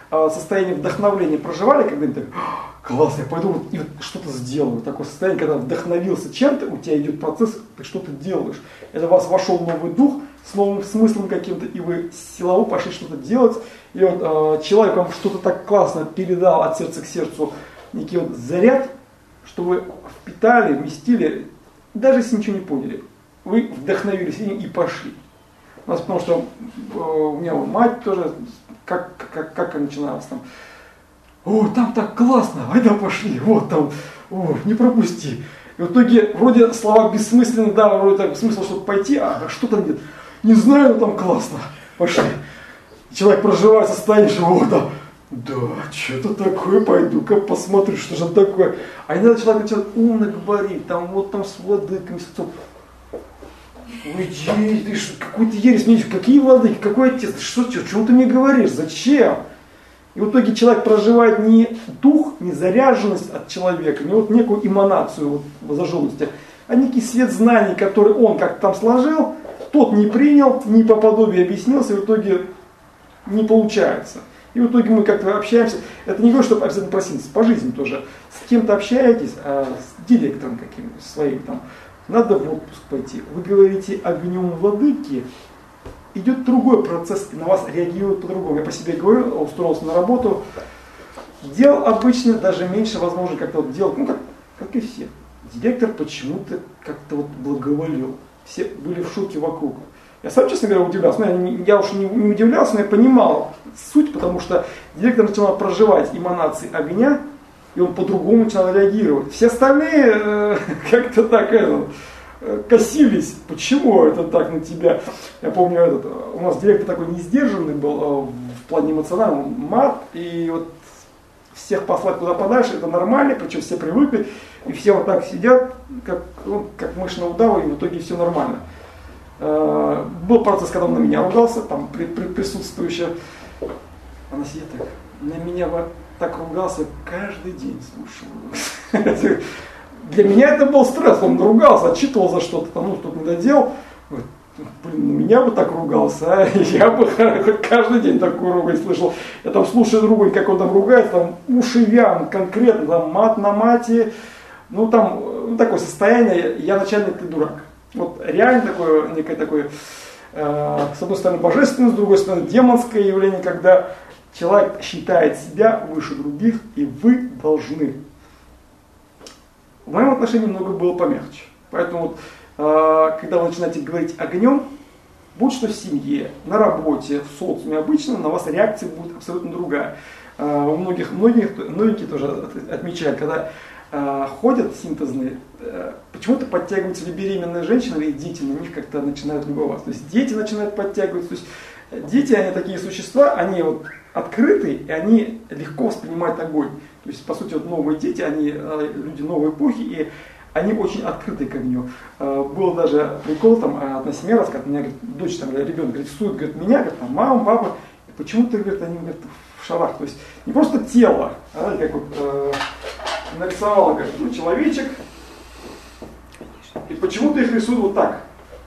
состояние вдохновления проживали, когда-нибудь так, класс, я пойду вот, и вот что-то сделаю. Такое состояние, когда вдохновился чем-то, у тебя идет процесс, ты что-то делаешь. Это у вас вошел новый дух с новым смыслом каким-то, и вы силово пошли что-то делать. И вот э, человек вам что-то так классно передал от сердца к сердцу, некий вот заряд, что вы впитали, вместили, даже если ничего не поняли. Вы вдохновились и пошли. У нас, потому что э, у меня вот мать тоже, как, как, как начиналась там, о, там так классно, айда пошли, вот там, о, не пропусти. И в итоге вроде слова бессмысленные, да, вроде так смысл, чтобы пойти, а что-то нет. Не знаю, но там классно, пошли. Человек проживает состояние, что вот там, да, что-то такое, пойду-ка посмотрю, что же такое. А иногда человек начинает умно говорить, там вот там с владыками, с уйди, ты что, какой-то ересь, мне какие владыки, какой отец, ты что, что, чему ты мне говоришь, зачем? И в итоге человек проживает не дух, не заряженность от человека, не вот некую эманацию вот, зажженности, а некий свет знаний, который он как-то там сложил, тот не принял, не по подобию объяснился, и в итоге не получается. И в итоге мы как-то общаемся, это не говорю, чтобы обязательно проситься, по жизни тоже. С кем-то общаетесь, а с директором каким-то своим там, надо в отпуск пойти. Вы говорите огнем владыки, идет другой процесс, и на вас реагируют по-другому. Я по себе говорю, устроился на работу, дел обычно даже меньше, возможно, как-то вот делать, ну как, как и все. Директор почему-то как-то вот благоволил. Все были в шоке вокруг. Я сам, честно говоря, удивлялся. Ну, я, не, я уж не, не удивлялся, но я понимал суть, потому что директор начинал проживать эманации огня, и он по-другому начинал реагировать. Все остальные э, как-то так это, э, косились. Почему это так на тебя? Я помню, этот, у нас директор такой несдержанный был э, в плане эмоционального, мат, и вот всех послать куда подальше, это нормально, причем все привыкли, и все вот так сидят, как, ну, как мышь на удаву, и в итоге все нормально. Э, был процесс, когда он на меня ругался, там при, при, присутствующая, она сидит так, на меня вот так ругался, каждый день слушал. Для меня это был стресс, он ругался, отчитывал за что-то, там, ну, что-то надоделал. Блин, на меня бы так ругался, а? Я бы каждый день такую ругань слышал. Я там слушаю другой, как он там ругается, там уши вянут конкретно, там мат на мате. Ну там ну, такое состояние, я начальник, ты дурак. Вот реально такое, некое такое, э, с одной стороны божественное, с другой стороны демонское явление, когда человек считает себя выше других, и вы должны. В моем отношении много было помягче. Поэтому вот, э, когда вы начинаете говорить огнем, будь что в семье, на работе, в социуме, обычно на вас реакция будет абсолютно другая. Э, у многих, многих, многие тоже отмечают, когда э, ходят синтезные, э, почему-то подтягиваются ли беременные женщины или дети, на них как-то начинают любоваться. То есть дети начинают подтягиваться. То есть дети, они такие существа, они вот открытые, и они легко воспринимают огонь. То есть, по сути, вот новые дети, они люди новой эпохи, и они очень открыты к огню. Был даже прикол, там, одна семья рассказывает, у меня говорит, дочь, там, ребенок рисует, говорит, меня, говорит, там, мама, папа, и почему-то, говорит, они, говорит, в шарах. То есть, не просто тело, а, как вот э, нарисовала, говорит, ну, человечек, и почему-то их рисуют вот так.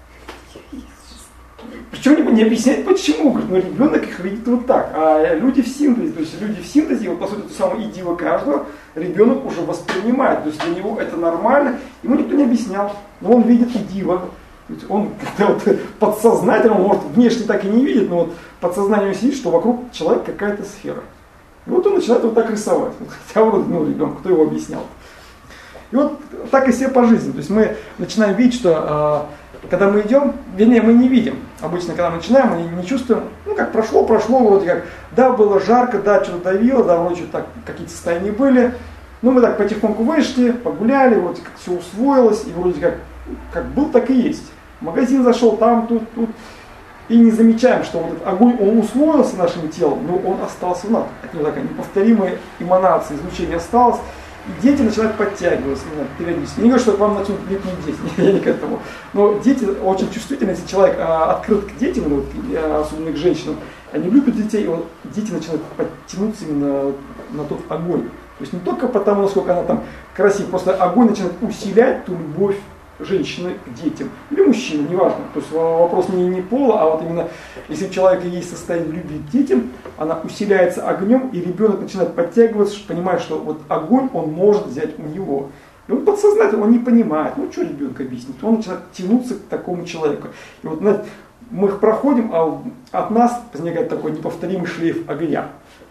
Причем не объясняет почему, говорит, но ребенок их видит вот так, а люди в синтезе, то есть люди в синтезе, вот по сути то самое идио каждого, ребенок уже воспринимает, то есть для него это нормально, ему никто не объяснял, но он видит идио, он вот, подсознательно, он может внешне так и не видит, но вот подсознание сидит, что вокруг человека какая-то сфера. И вот он начинает вот так рисовать, хотя вроде, ну, ребенок, кто его объяснял. И вот так и все по жизни, то есть мы начинаем видеть, что когда мы идем, вернее, мы не видим. Обычно, когда мы начинаем, мы не чувствуем, ну, как прошло, прошло, вроде как, да, было жарко, да, что-то давило, да, вроде так, какие-то состояния были. Ну, мы так потихоньку вышли, погуляли, вроде как все усвоилось, и вроде как, как был, так и есть. В магазин зашел, там, тут, тут. И не замечаем, что вот этот огонь, он усвоился нашим телом, но он остался в нас. От него такая неповторимая эманация, излучение осталось. И дети начинают подтягиваться, не знаю, периодически. Не говорю, что к вам начнут липнуть дети, я не к этому. Но дети очень чувствительны, если человек а, открыт к детям, ну, особенно к женщинам, они любят детей, и вот дети начинают подтянуться именно на тот огонь. То есть не только потому, насколько она там красива, просто огонь начинает усилять ту любовь, женщины к детям, или мужчина, неважно. То есть вопрос не, не пола, а вот именно, если у человека есть состояние любви к детям, она усиляется огнем, и ребенок начинает подтягиваться, понимая, что вот огонь он может взять у него. И он подсознательно, он не понимает, ну что ребенок объяснит, он начинает тянуться к такому человеку. И вот знаете, мы их проходим, а от нас возникает такой неповторимый шлейф огня.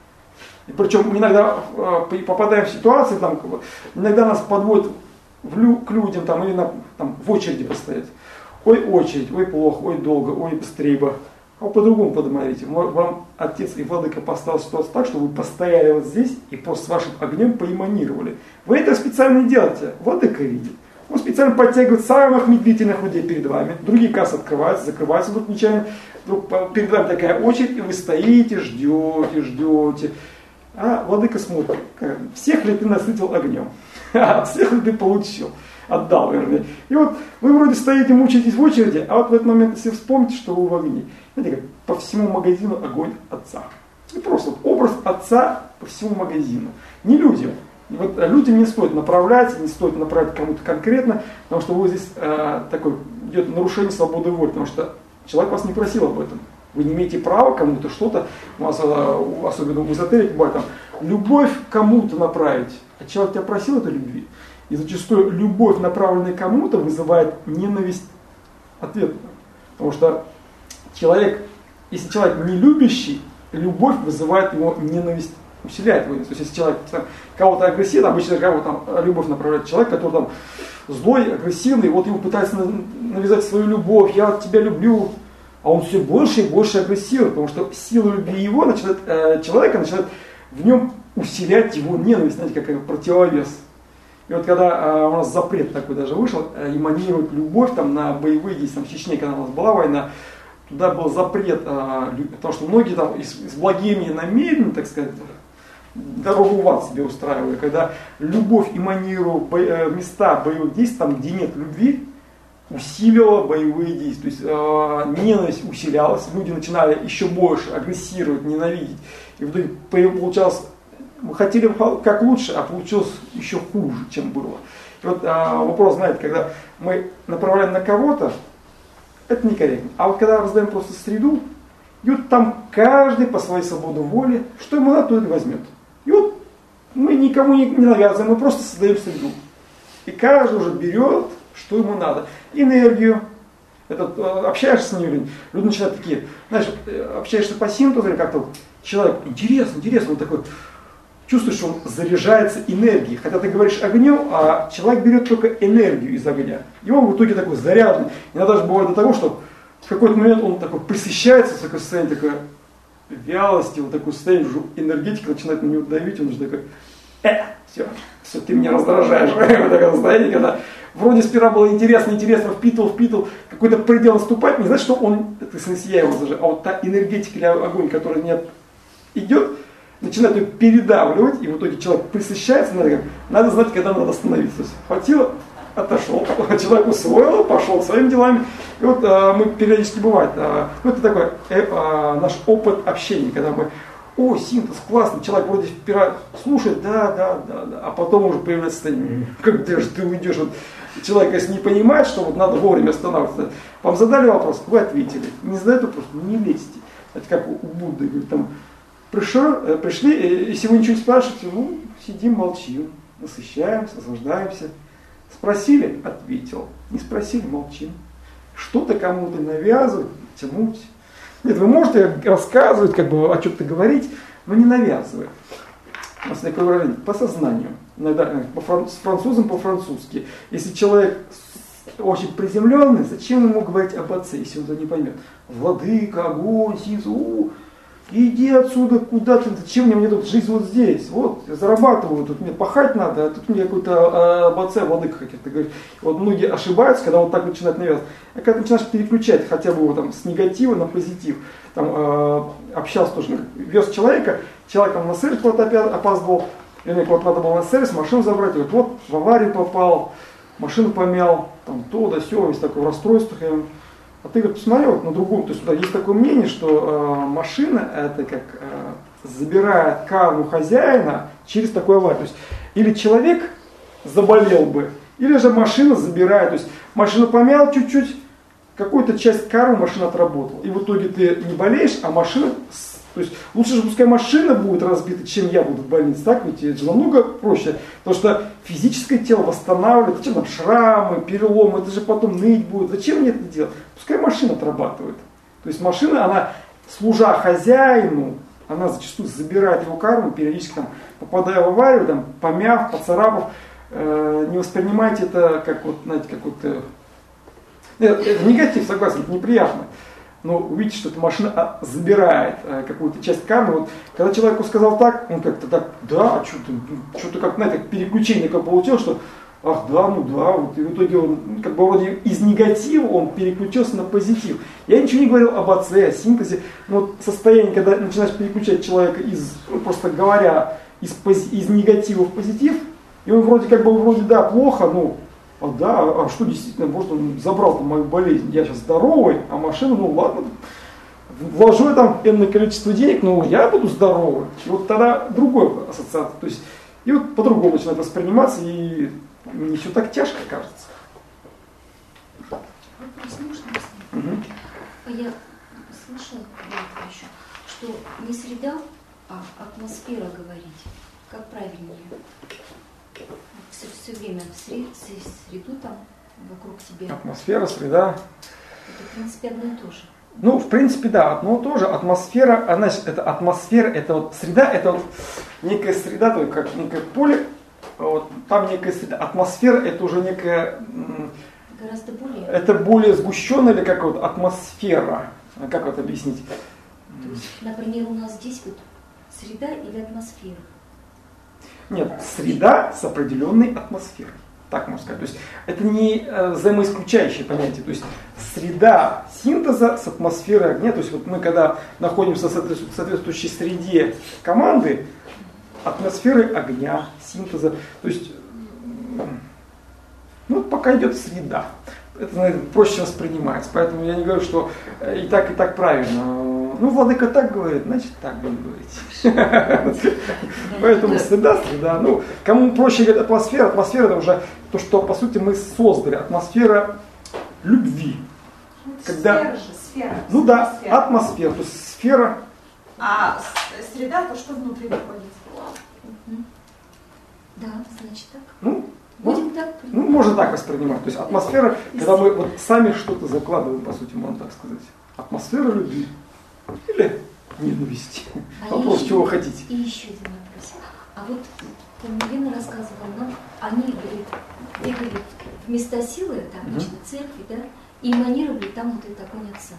И причем иногда э, попадаем в ситуации, там, иногда нас подводят в лю, к людям там, или на, там, в очереди постоять. Ой, очередь, ой, плохо, ой, долго, ой, быстрее бы. А вы по-другому подумаете. Вам отец и владыка поставил ситуацию так, что вы постояли вот здесь и просто с вашим огнем поэманировали. Вы это специально не делаете. Владыка видит. Он специально подтягивает самых медлительных людей перед вами. Другие кассы открываются, закрываются вдруг нечаянно. Вдруг перед вами такая очередь, и вы стоите, ждете, ждете. А владыка смотрит, всех ли ты насытил огнем, всех ли ты получил, отдал, вернее. И вот вы вроде стоите, мучаетесь в очереди, а вот в этот момент, если вспомните, что вы в огне, знаете, как по всему магазину огонь отца. И просто вот образ отца по всему магазину, не людям. И вот людям не стоит направлять, не стоит направлять кому-то конкретно, потому что вы здесь э, такое идет нарушение свободы воли, потому что человек вас не просил об этом. Вы не имеете права кому-то что-то, у нас, особенно в эзотерике бывает, там, любовь кому-то направить. А человек тебя просил этой любви. И зачастую любовь, направленная кому-то, вызывает ненависть ответную. Потому что человек, если человек не любящий, любовь вызывает его ненависть, усиляет его. То есть если человек там, кого-то агрессивный, обычно кого там любовь направляет человек, который там злой, агрессивный, вот ему пытается навязать свою любовь, я тебя люблю. А он все больше и больше агрессивен, потому что сила любви его начинает, э, человека начинает в нем усилять его ненависть, знаете, как противовес. И вот когда э, у нас запрет такой даже вышел, э, эманировать любовь там, на боевые действия, там, в Чечне, когда у нас была война, туда был запрет, э, потому что многие там и с, с благими намерениями, так сказать, дорогу в ад себе устраивали, когда любовь эманировала в э, места боевых действий, там, где нет любви, усиливала боевые действия. То есть э, ненависть усилялась, люди начинали еще больше агрессировать, ненавидеть. И в итоге получалось, мы хотели как лучше, а получилось еще хуже, чем было. И вот э, вопрос, знаете, когда мы направляем на кого-то, это некорректно. А вот когда раздаем просто среду, и вот там каждый по своей свободе воли, что ему надо, то и возьмет. И вот мы никому не, не навязываем, мы просто создаем среду. И каждый уже берет, что ему надо. Энергию. Этот, общаешься с ними, люди начинают такие, знаешь, общаешься по синтезу, или как-то человек, интересно, интересно, он такой, чувствуешь, что он заряжается энергией. Хотя ты говоришь огнем, а человек берет только энергию из огня. И он в итоге такой заряжен. Иногда даже бывает до того, что в какой-то момент он такой пресыщается, в такое состояние такой вялости, вот такое состояние, уже энергетика начинает на него давить, он уже такой, э, все, все, ты меня раздражаешь. Вот такое состояние, когда вроде сперва было интересно, интересно, впитывал, впитывал, какой-то предел наступать, не значит, что он, это я его зажал, а вот та энергетика или огонь, который не идет, начинает ее передавливать, и в итоге человек присыщается, надо, надо знать, когда надо остановиться. То есть, хватило, отошел, человек усвоил, пошел своими делами. И вот а, мы периодически бывает, а, ну, это такой э, а, наш опыт общения, когда мы, о, синтез, классный, человек вроде вперед слушает, да, да, да, да, а потом уже появляется состояние, когда же ты уйдешь, вот, человек, если не понимает, что вот надо вовремя останавливаться, вам задали вопрос, вы ответили, не задают вопрос, не лезьте. Это как у Будды, говорит, там, пришел, пришли, если вы ничего не спрашиваете, ну, сидим, молчим, насыщаемся, наслаждаемся. Спросили, ответил, не спросили, молчим. Что-то кому-то навязывать, тянуть. Нет, вы можете рассказывать, как бы о чем-то говорить, но не навязывая. У нас такое выражение, по сознанию. Иногда с французом по-французски. Если человек очень приземленный, зачем ему говорить об отце, если он это не поймет? Владыка, огонь, сизу, иди отсюда, куда ты, зачем мне, мне тут жизнь вот здесь, вот, я зарабатываю, тут мне пахать надо, а тут мне какой-то э, об отце, владыка каких-то говорит. Вот многие ошибаются, когда вот так начинают навязывать. А когда ты начинаешь переключать хотя бы вот, там, с негатива на позитив, там, э, общался тоже, вез человека, человек там на сервис куда-то опаздывал, или вот надо было на сервис, машину забрать, и вот, вот в аварию попал, машину помял, там то да сё, весь такой в расстройствах. А ты говорит, посмотри вот на другую, то есть да, есть такое мнение, что э, машина это как э, забирает карму хозяина через такую аварию. То есть или человек заболел бы, Или же машина забирает, то есть машину помял чуть-чуть, какую-то часть кармы машина отработала. И в итоге ты не болеешь, а машина, то есть лучше же пускай машина будет разбита, чем я буду в больнице, так ведь это же намного проще. Потому что физическое тело восстанавливает, зачем там шрамы, переломы, это же потом ныть будет, зачем мне это делать? Пускай машина отрабатывает. То есть машина, она, служа хозяину, она зачастую забирает его карму, периодически там, попадая в аварию, там, помяв, поцарапав. Э, не воспринимайте это как вот, знаете, какой-то... Это, это негатив, согласен, это неприятно. Но увидите, что эта машина забирает э, какую-то часть кармы. Вот, когда человеку сказал так, он как-то так, да, что-то, что-то как, знаете, как переключение как получилось, что ах, да, ну да, вот, и в итоге он, как бы вроде из негатива он переключился на позитив. Я ничего не говорил об отце, о синтезе, но вот состояние, когда начинаешь переключать человека из, ну, просто говоря, из, из негатива в позитив, и он вроде как бы, вроде, да, плохо, ну, а да, а что действительно, может он забрал там мою болезнь, я сейчас здоровый, а машина, ну ладно, вложу я там энное количество денег, но я буду здоровый. И вот тогда другой ассоциация, то есть, и вот по-другому начинает восприниматься, и не все так тяжко кажется. Вопрос можно? Угу. А я слышала еще, что не среда, а атмосфера говорить. Как правильнее? Все, все время в сред, среду там вокруг тебя. Атмосфера, среда. Это, в принципе, одно и то же. Ну, в принципе, да, одно и то же. Атмосфера, она, это атмосфера, это вот среда, это вот некая среда, то есть как некое поле. Вот, там некая среда. Атмосфера это уже некая... Гораздо более... Это более сгущенная или как вот атмосфера? Как это объяснить? То есть, например, у нас здесь вот среда или атмосфера? Нет, среда с определенной атмосферой. Так можно сказать. То есть это не э, взаимоисключающее понятие. То есть среда синтеза с атмосферой огня. То есть вот мы когда находимся в соответствующей среде команды, атмосферы огня, синтеза. То есть, ну, пока идет среда. Это, наверное, проще воспринимается. Поэтому я не говорю, что и так, и так правильно. Ну, владыка так говорит, значит так будем говорить. Поэтому среда, среда. Ну, кому проще говорить атмосфера, атмосфера это уже то, что по сути мы создали. Атмосфера любви. Сфера же, сфера. Ну да, атмосфера, то есть сфера. А среда, то что внутри находится? Да, значит так. Ну, Будем ну, так. ну, можно так воспринимать. То есть атмосфера, когда мы вот сами что-то закладываем, по сути, можно так сказать. Атмосфера любви. Или ненависти. А Вопрос, еще, чего вы хотите. И еще один вопрос. А вот, помню, Лена рассказывала нам, они, говорит, бегали в места силы, это обычно mm-hmm. церкви, да, и эманировали там вот этот огонь отца.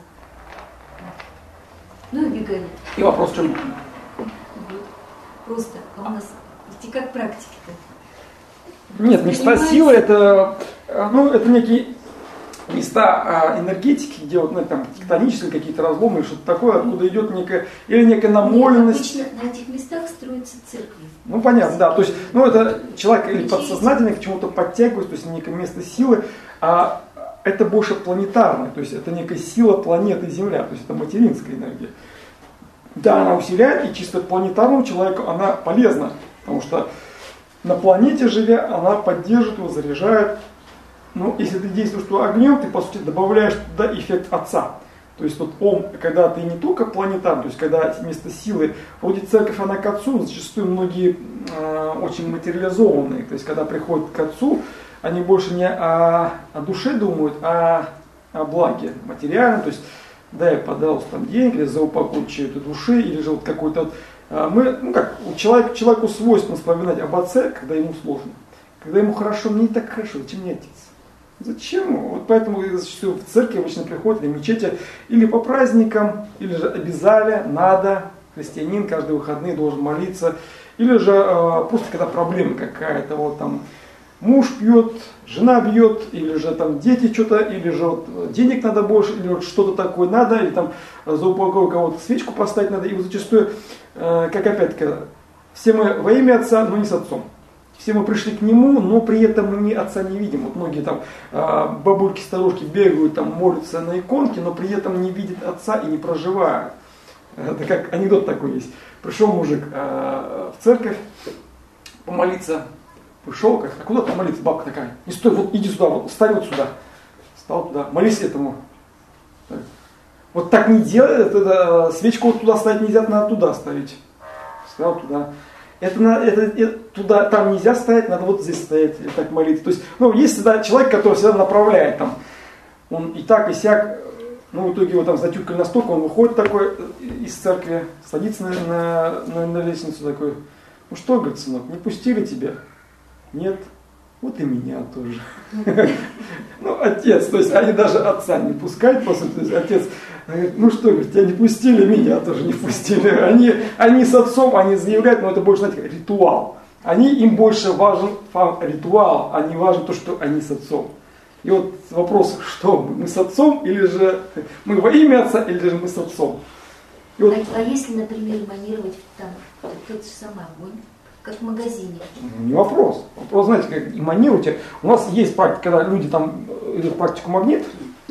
Ну и бегали. И вопрос в чем? Вот. Просто, а у нас, и как практики-то? Нет, места силы это, ну, это некие места энергетики, где вот, ну, там тектонические какие-то разломы или что-то такое, откуда идет некая, или некая намоленность. Нет, обычно на этих местах строятся церкви. Ну понятно, да, то есть, ну это человек или подсознательно к чему-то подтягивается, то есть некое место силы, а это больше планетарное, то есть это некая сила планеты Земля, то есть это материнская энергия. Да, она усиляет, и чисто планетарному человеку она полезна, потому что на планете живя, она поддерживает его, заряжает. Ну, если ты действуешь огнем, ты, по сути, добавляешь туда эффект отца. То есть, вот он, когда ты не только планетарный, то есть, когда вместо силы, вроде церковь, она к отцу, но зачастую многие э, очень материализованные. То есть, когда приходят к отцу, они больше не о, о душе думают, а о благе материальном. То есть, дай, пожалуйста, там деньги, или за упокой чьей-то души, или же вот какой-то... Мы, ну как, человек, человеку свойственно вспоминать об отце, когда ему сложно. Когда ему хорошо, мне не так хорошо, зачем мне отец? Зачем? Вот поэтому зачастую в церкви обычно приходят, или в мечети, или по праздникам, или же обязали, надо, христианин каждые выходные должен молиться, или же э, просто когда проблема какая-то, вот там муж пьет, жена бьет, или же там дети что-то, или же вот денег надо больше, или вот что-то такое надо, или там за упокой кого-то свечку поставить надо, и вот зачастую, э, как опять-таки, все мы во имя Отца, но не с Отцом. Все мы пришли к Нему, но при этом мы ни Отца не видим. Вот многие там э, бабульки, старушки бегают, там молятся на иконке, но при этом не видят Отца и не проживают. Это как анекдот такой есть. Пришел мужик э, в церковь помолиться, Пришел, как, а куда там молиться? Бабка такая, не стой, вот иди сюда, вот встань вот сюда. Встал туда, молись этому. Так. Вот так не делай, это, это, свечку вот туда ставить нельзя, надо туда ставить. Встал туда. Это, это, это туда, там нельзя ставить, надо вот здесь стоять и так молиться. То есть, ну, есть всегда человек, который всегда направляет там. Он и так, и сяк, ну, в итоге его там затюкали настолько, он выходит такой из церкви, садится на, на, на, на лестницу такой. Ну что, говорит, сынок, не пустили тебя? Нет. Вот и меня тоже. Ну, отец, то есть они даже отца не пускают, просто, то есть отец говорит, ну что, говорит, тебя не пустили, меня тоже не пустили. Они, они с отцом, они заявляют, но это больше, знаете, ритуал. Они, им больше важен ритуал, а не важно то, что они с отцом. И вот вопрос, что мы, мы с отцом, или же мы во имя отца, или же мы с отцом. И вот, а, а если, например, эманировать там тот же самый огонь? Как в магазине. Не вопрос. Вопрос, знаете, как эманируйте. У нас есть практика, когда люди там идут практику магнит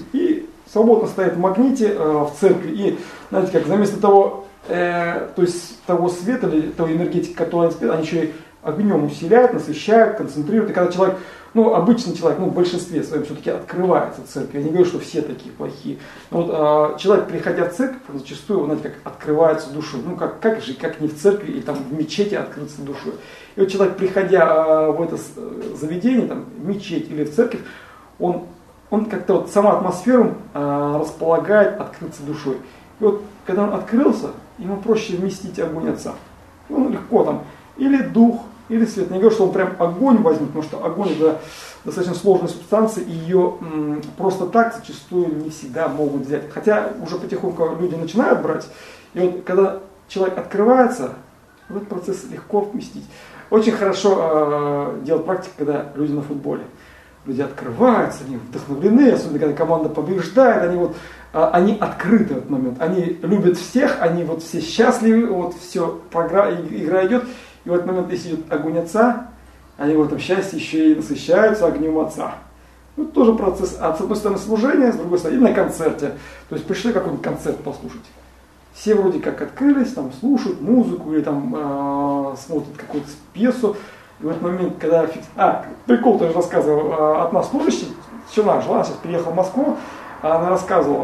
и свободно стоят в магните э, в церкви. И, знаете, как заместо того, э, то есть того света или той энергетики, которую они спят, они еще и огнем усиляют, насыщают, концентрируют. И когда человек, ну, обычный человек, ну, в большинстве своем все-таки открывается в церкви. Я не говорю, что все такие плохие. Но вот э, человек, приходя в церковь, зачастую, знаете, как открывается душой. Ну, как, как же, как не в церкви или там в мечети открыться душой. И вот человек, приходя э, в это заведение, там, в мечеть или в церковь, он, он как-то вот сама атмосферу э, располагает открыться душой. И вот, когда он открылся, ему проще вместить огонь Отца. Ну, легко там, или дух, или свет. Не говорю, что он прям огонь возьмет, потому что огонь это достаточно сложная субстанция, и ее м, просто так зачастую не всегда могут взять. Хотя уже потихоньку люди начинают брать. И вот когда человек открывается, в этот процесс легко вместить. Очень хорошо э, делать практику, когда люди на футболе. Люди открываются, они вдохновлены, особенно когда команда побеждает, они вот э, они открыты в этот момент. Они любят всех, они вот все счастливы, вот все, программа, игра идет. И в этот момент, если идет огонь Отца, они в этом счастье еще и насыщаются огнем Отца. Ну, тоже процесс, а с одной стороны служение, с другой стороны и на концерте. То есть пришли какой-нибудь концерт послушать. Все вроде как открылись, там слушают музыку или там э, смотрят какую-то пьесу. И в этот момент, когда... А, прикол тоже рассказывал, э, одна служащая, Челнах жила, сейчас приехала в Москву, она рассказывала,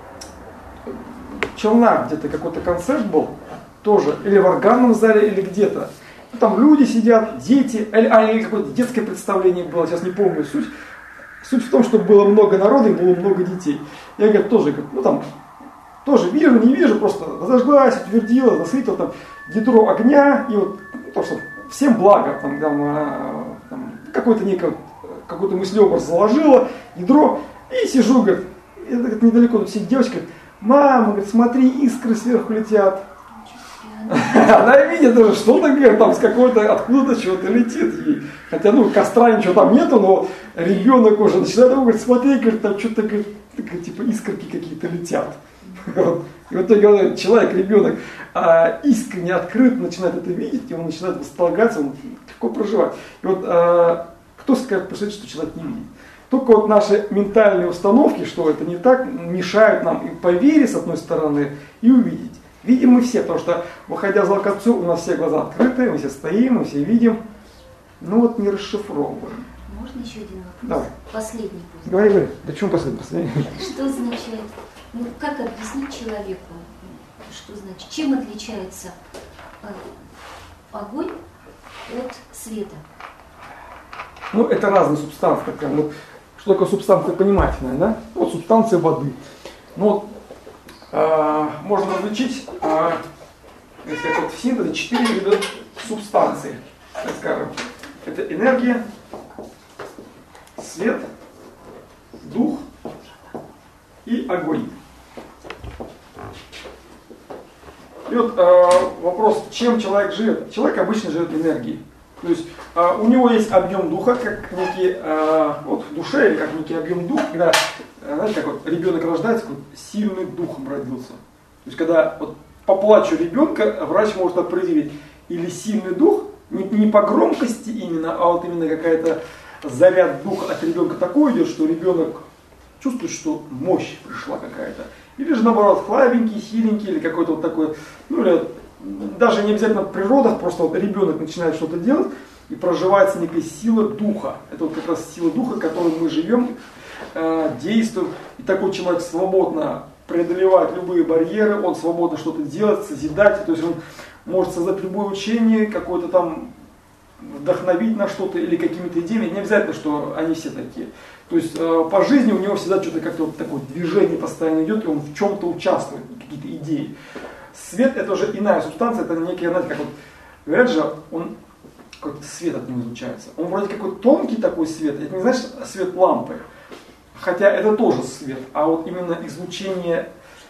в Челнах где-то какой-то концерт был, тоже, или в органном зале, или где-то. Там люди сидят, дети, а или какое-то детское представление было, сейчас не помню суть. Суть в том, что было много народа и было много детей. Я, говорю, тоже, ну там, тоже вижу, не вижу, просто зажглась, утвердила, засветила там ядро огня, и вот, ну, то, что всем благо, там, там, там какой-то некий, какой-то мыслеобраз заложила, ядро, и сижу, говорит, это, говорит, недалеко тут сидит девочка, говорит, мама, говорит, смотри, искры сверху летят. Она видит уже, что-то, говорит, там с какой-то, откуда-то чего-то летит ей. Хотя, ну, костра ничего там нету, но ребенок уже начинает, говорит, смотри, говорит, там что-то, говорит, типа искорки какие-то летят. Вот. И в итоге говорит, человек, ребенок, а, искренне открыт, начинает это видеть, и он начинает восторгаться, он легко проживает. И вот а, кто скажет, что человек не видит? Только вот наши ментальные установки, что это не так, мешают нам и по вере, с одной стороны, и увидеть. Видим мы все, потому что, выходя в зал к Отцу, у нас все глаза открыты, мы все стоим, мы все видим, ну вот не расшифровываем. Можно еще один вопрос? Давай. Последний пусть. Говори, говори. Да почему последний? последний? Что означает, ну как объяснить человеку, что значит, чем отличается огонь от света? Ну, это разные субстанции. Как, вот, что такое субстанция, понимаете, наверное, да? Вот субстанция воды. Ну, вот, э, можно различить, э, если это вот в синтезе, четыре вида субстанций. Так скажем, это энергия, свет, дух и огонь. И вот э, вопрос, чем человек живет? Человек обычно живет энергией. То есть э, у него есть объем духа, как некий, э, вот в душе, или как некий объем духа, когда, э, знаете, как вот ребенок рождается, как сильный духом родился. То есть когда вот, по плачу ребенка врач может определить, или сильный дух, не, не по громкости именно, а вот именно какая-то заряд духа от ребенка такой идет, что ребенок чувствует, что мощь пришла какая-то. Или же наоборот слабенький, силенький, или какой-то вот такой, ну или даже не обязательно в природах, просто вот ребенок начинает что-то делать, и проживается некая сила духа. Это вот как раз сила духа, которой мы живем, э, действуем. И такой человек свободно преодолевает любые барьеры, он свободно что-то делает, созидать. То есть он может создать любое учение, какое-то там вдохновить на что-то или какими-то идеями. Не обязательно, что они все такие. То есть э, по жизни у него всегда что-то как-то вот такое движение постоянно идет, и он в чем-то участвует, какие-то идеи. Свет это уже иная субстанция, это некий, знаете, как вот, говорят же, он какой-то свет от него излучается. Он вроде какой-то тонкий такой свет, это не значит свет лампы, хотя это тоже свет, а вот именно излучение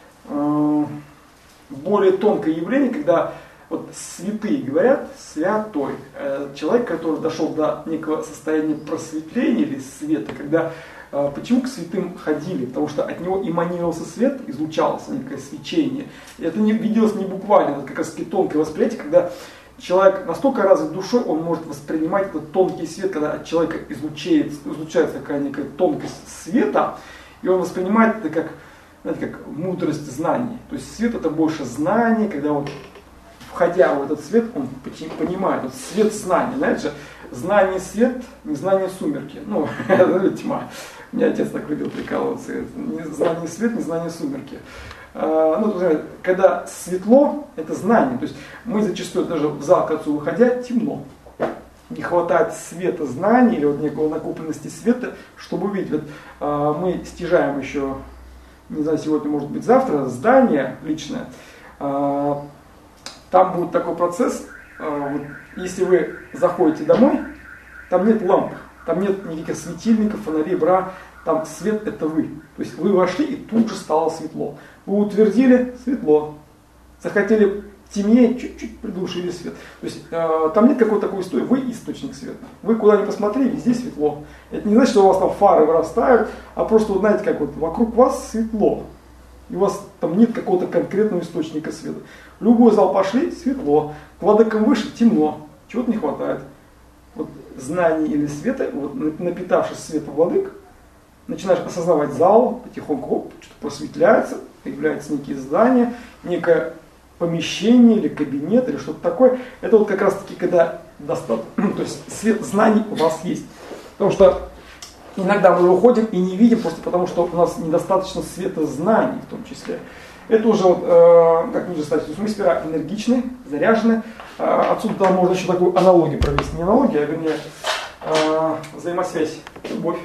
э, более тонкое явление, когда вот святые говорят, святой, э, человек, который дошел до некого состояния просветления или света, когда э, почему к святым ходили? Потому что от него эманировался свет, излучалось некое свечение. И это не виделось не буквально, это как раз тонкое восприятие, когда человек настолько развит душой, он может воспринимать этот тонкий свет, когда от человека излучается, излучается такая некая тонкость света, и он воспринимает это как, знаете, как мудрость знаний. То есть свет это больше знание, когда вот входя в этот свет, он понимает, вот свет знания, знаете, знание свет, не знание сумерки. Ну, это тьма. Меня отец так любил прикалываться. Не знание свет, не знание сумерки. А, ну, когда светло, это знание. То есть мы зачастую даже в зал к отцу выходя, темно. Не хватает света знаний или вот некого накопленности света, чтобы увидеть. Вот, а, мы стяжаем еще, не знаю, сегодня, может быть, завтра, здание личное. А, Там будет такой процесс, вот, если вы заходите домой, там нет ламп, там нет никаких светильников, фонарей, бра, там свет это вы. То есть вы вошли и тут же стало светло. Вы утвердили светло, захотели темнее, чуть-чуть придушили свет. То есть э, там нет какой-то такой истории, вы источник света. Вы куда ни посмотрели, здесь светло. Это не значит, что у вас там фары вырастают, а просто, вот, знаете, как вот вокруг вас светло. И у вас там нет какого-то конкретного источника света. В любой зал пошли, светло. К владыкам выше, темно. Чего-то не хватает. Вот знаний или света, вот напитавшись светом владык, начинаешь осознавать зал, потихоньку оп, что-то просветляется, появляются некие здания, некое помещение или кабинет или что-то такое. Это вот как раз таки, когда достаточно, то есть свет знаний у вас есть. Потому что иногда мы выходим и не видим, просто потому что у нас недостаточно света знаний в том числе. Это уже, вот, э, как ниже статьи, то есть мы сперва энергичны, заряжены. Э, отсюда там можно еще такую аналогию провести. Не аналогия, а вернее э, взаимосвязь. Любовь.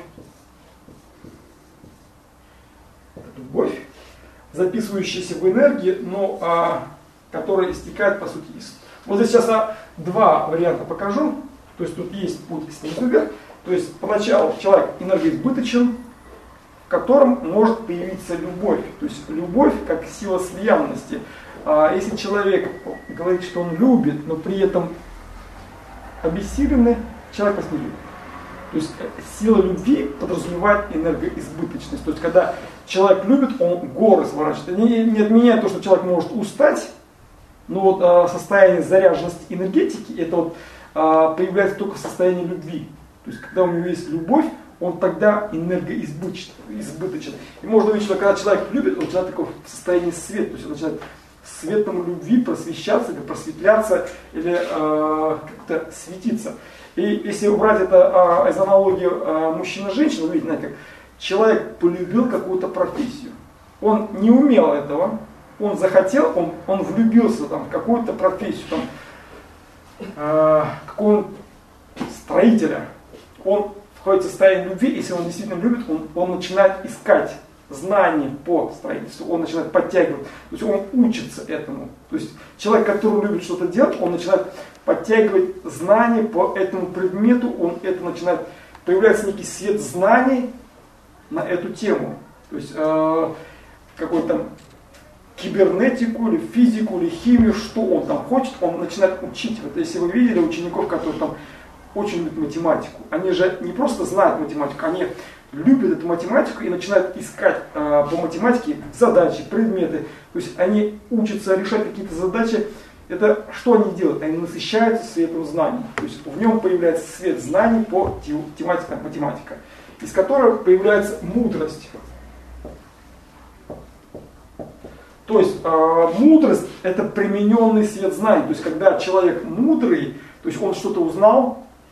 Любовь, записывающаяся в энергии, но э, которая истекает по сути из. Вот здесь сейчас я два варианта покажу. То есть тут есть путь снизу вверх. То есть поначалу человек энергоизбыточен, в котором может появиться любовь. То есть любовь как сила слиянности. А если человек говорит, что он любит, но при этом обессиленный, человек вас не любит. То есть сила любви подразумевает энергоизбыточность. То есть когда человек любит, он горы сворачивает. Не, не отменяет то, что человек может устать, но вот а, состояние заряженности энергетики, это вот а, появляется только в состоянии любви. То есть когда у него есть любовь, он тогда энергоизбыточен. И можно увидеть, что когда человек любит, он начинает такой в состоянии света. То есть он начинает светом любви просвещаться, или просветляться, или э, как-то светиться. И если убрать это э, из аналогии э, мужчина-женщина, вы видите, знаете, как человек полюбил какую-то профессию. Он не умел этого, он захотел, он, он влюбился там, в какую-то профессию, там, э, какого-то строителя. Он входит в состояние любви, если он действительно любит, он, он начинает искать знания по строительству, он начинает подтягивать, то есть он учится этому. То есть человек, который любит что-то делать, он начинает подтягивать знания по этому предмету, он это начинает, появляется некий свет знаний на эту тему. То есть э, какой-то там кибернетику, или физику, или химию, что он там хочет, он начинает учить. Вот если вы видели учеников, которые там очень любят математику. Они же не просто знают математику, они любят эту математику и начинают искать э, по математике задачи, предметы. То есть они учатся решать какие-то задачи. Это что они делают? Они насыщаются светом знаний. То есть в нем появляется свет знаний по тематике математика, из которого появляется мудрость. То есть э, мудрость это примененный свет знаний. То есть когда человек мудрый, то есть он что-то узнал,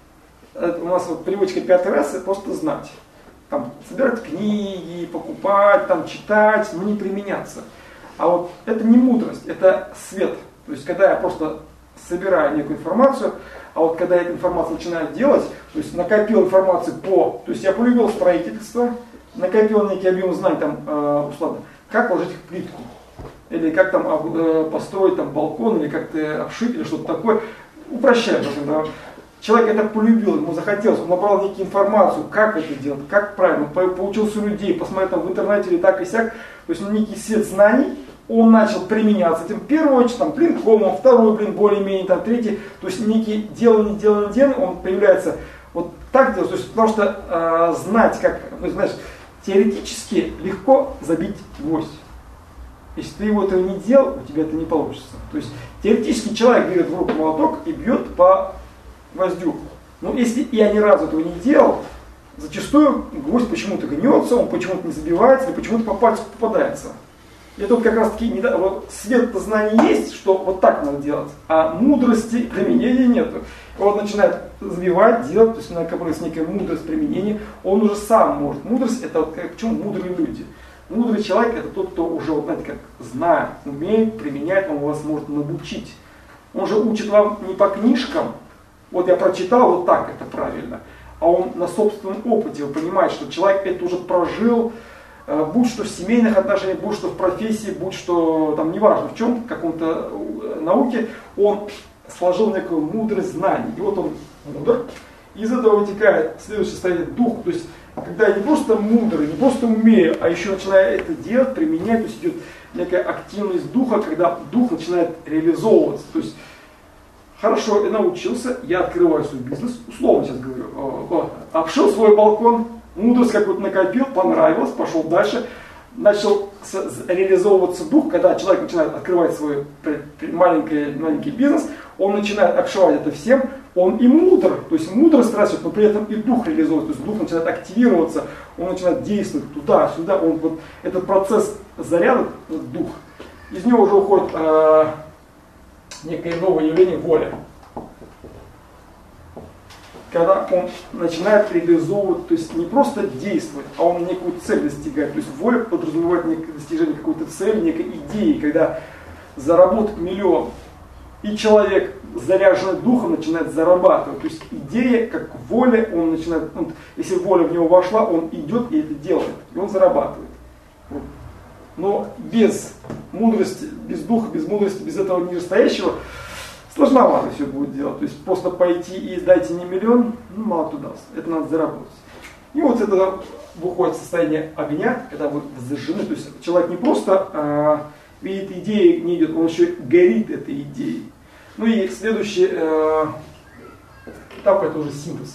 у нас вот привычка пятой расы просто знать. Там, собирать книги, покупать, там, читать, но не применяться. А вот это не мудрость, это свет. То есть, когда я просто собираю некую информацию, а вот когда я эту информацию начинаю делать, то есть накопил информацию по, то есть я полюбил строительство, накопил некий объем знаний, там, э, условно, как положить плитку, или как там э, построить там балкон, или как-то обшить, или что-то такое. Упрощаю, да. Человек это полюбил, ему захотелось, он набрал некую информацию, как это делать, как правильно, поучился у людей, посмотрел там в интернете или так и сяк, то есть некий сет знаний, он начал применяться этим. В первую очередь, там, блин, кома, второй, блин, более-менее, там, третий, то есть некий деланный, деланный, деланный, он появляется вот так делать, то есть потому что э, знать, как, ну, знаешь, теоретически легко забить гвоздь. Если ты его этого не делал, у тебя это не получится. То есть теоретически человек берет в руку молоток и бьет по гвоздю. Но если я ни разу этого не делал, зачастую гвоздь почему-то гнется, он почему-то не забивается, или почему-то по пальцу попадается. И тут как раз таки вот свет знаний есть, что вот так надо делать, а мудрости применения нету. И он начинает забивать, делать, то есть накопилась некая мудрость применения, он уже сам может. Мудрость это вот почему мудрые люди. Мудрый человек это тот, кто уже, вот, знаете, как знает, умеет, применяет, он вас может научить. Он же учит вам не по книжкам, вот я прочитал, вот так это правильно, а он на собственном опыте, вы понимаете, что человек это уже прожил, будь что в семейных отношениях, будь что в профессии, будь что, там, неважно в чем, в каком-то науке, он сложил некую мудрость знаний. И вот он мудр. Из этого вытекает следующее состояние дух. То есть, когда я не просто мудрый, не просто умею, а еще начинаю это делать, применять, то есть идет некая активность духа, когда дух начинает реализовываться. То есть, хорошо, я научился, я открываю свой бизнес, условно сейчас говорю, обшил свой балкон, мудрость какую-то накопил, понравилось, пошел дальше, начал реализовываться дух, когда человек начинает открывать свой маленький, маленький бизнес, он начинает обшивать это всем, он и мудр, то есть мудрость растет, но при этом и дух реализуется, то есть дух начинает активироваться, он начинает действовать туда, сюда, он вот этот процесс заряда, дух, из него уже уходит э, некое новое явление воля. Когда он начинает реализовывать, то есть не просто действовать, а он некую цель достигает. То есть воля подразумевает некое достижение какой-то цели, некой идеи, когда заработать миллион. И человек, заряженный духом, начинает зарабатывать. То есть идея, как воля, он начинает, он, если воля в него вошла, он идет и это делает. И он зарабатывает. Вот. Но без мудрости, без духа, без мудрости, без этого нижестоящего, сложновато все будет делать. То есть просто пойти и дайте не миллион, ну мало кто даст. Это надо заработать. И вот это выходит состояние огня, когда вот зажжены. То есть человек не просто э, видит идеи, не идет, он еще горит этой идеей. Ну и следующий э, этап это уже синтез.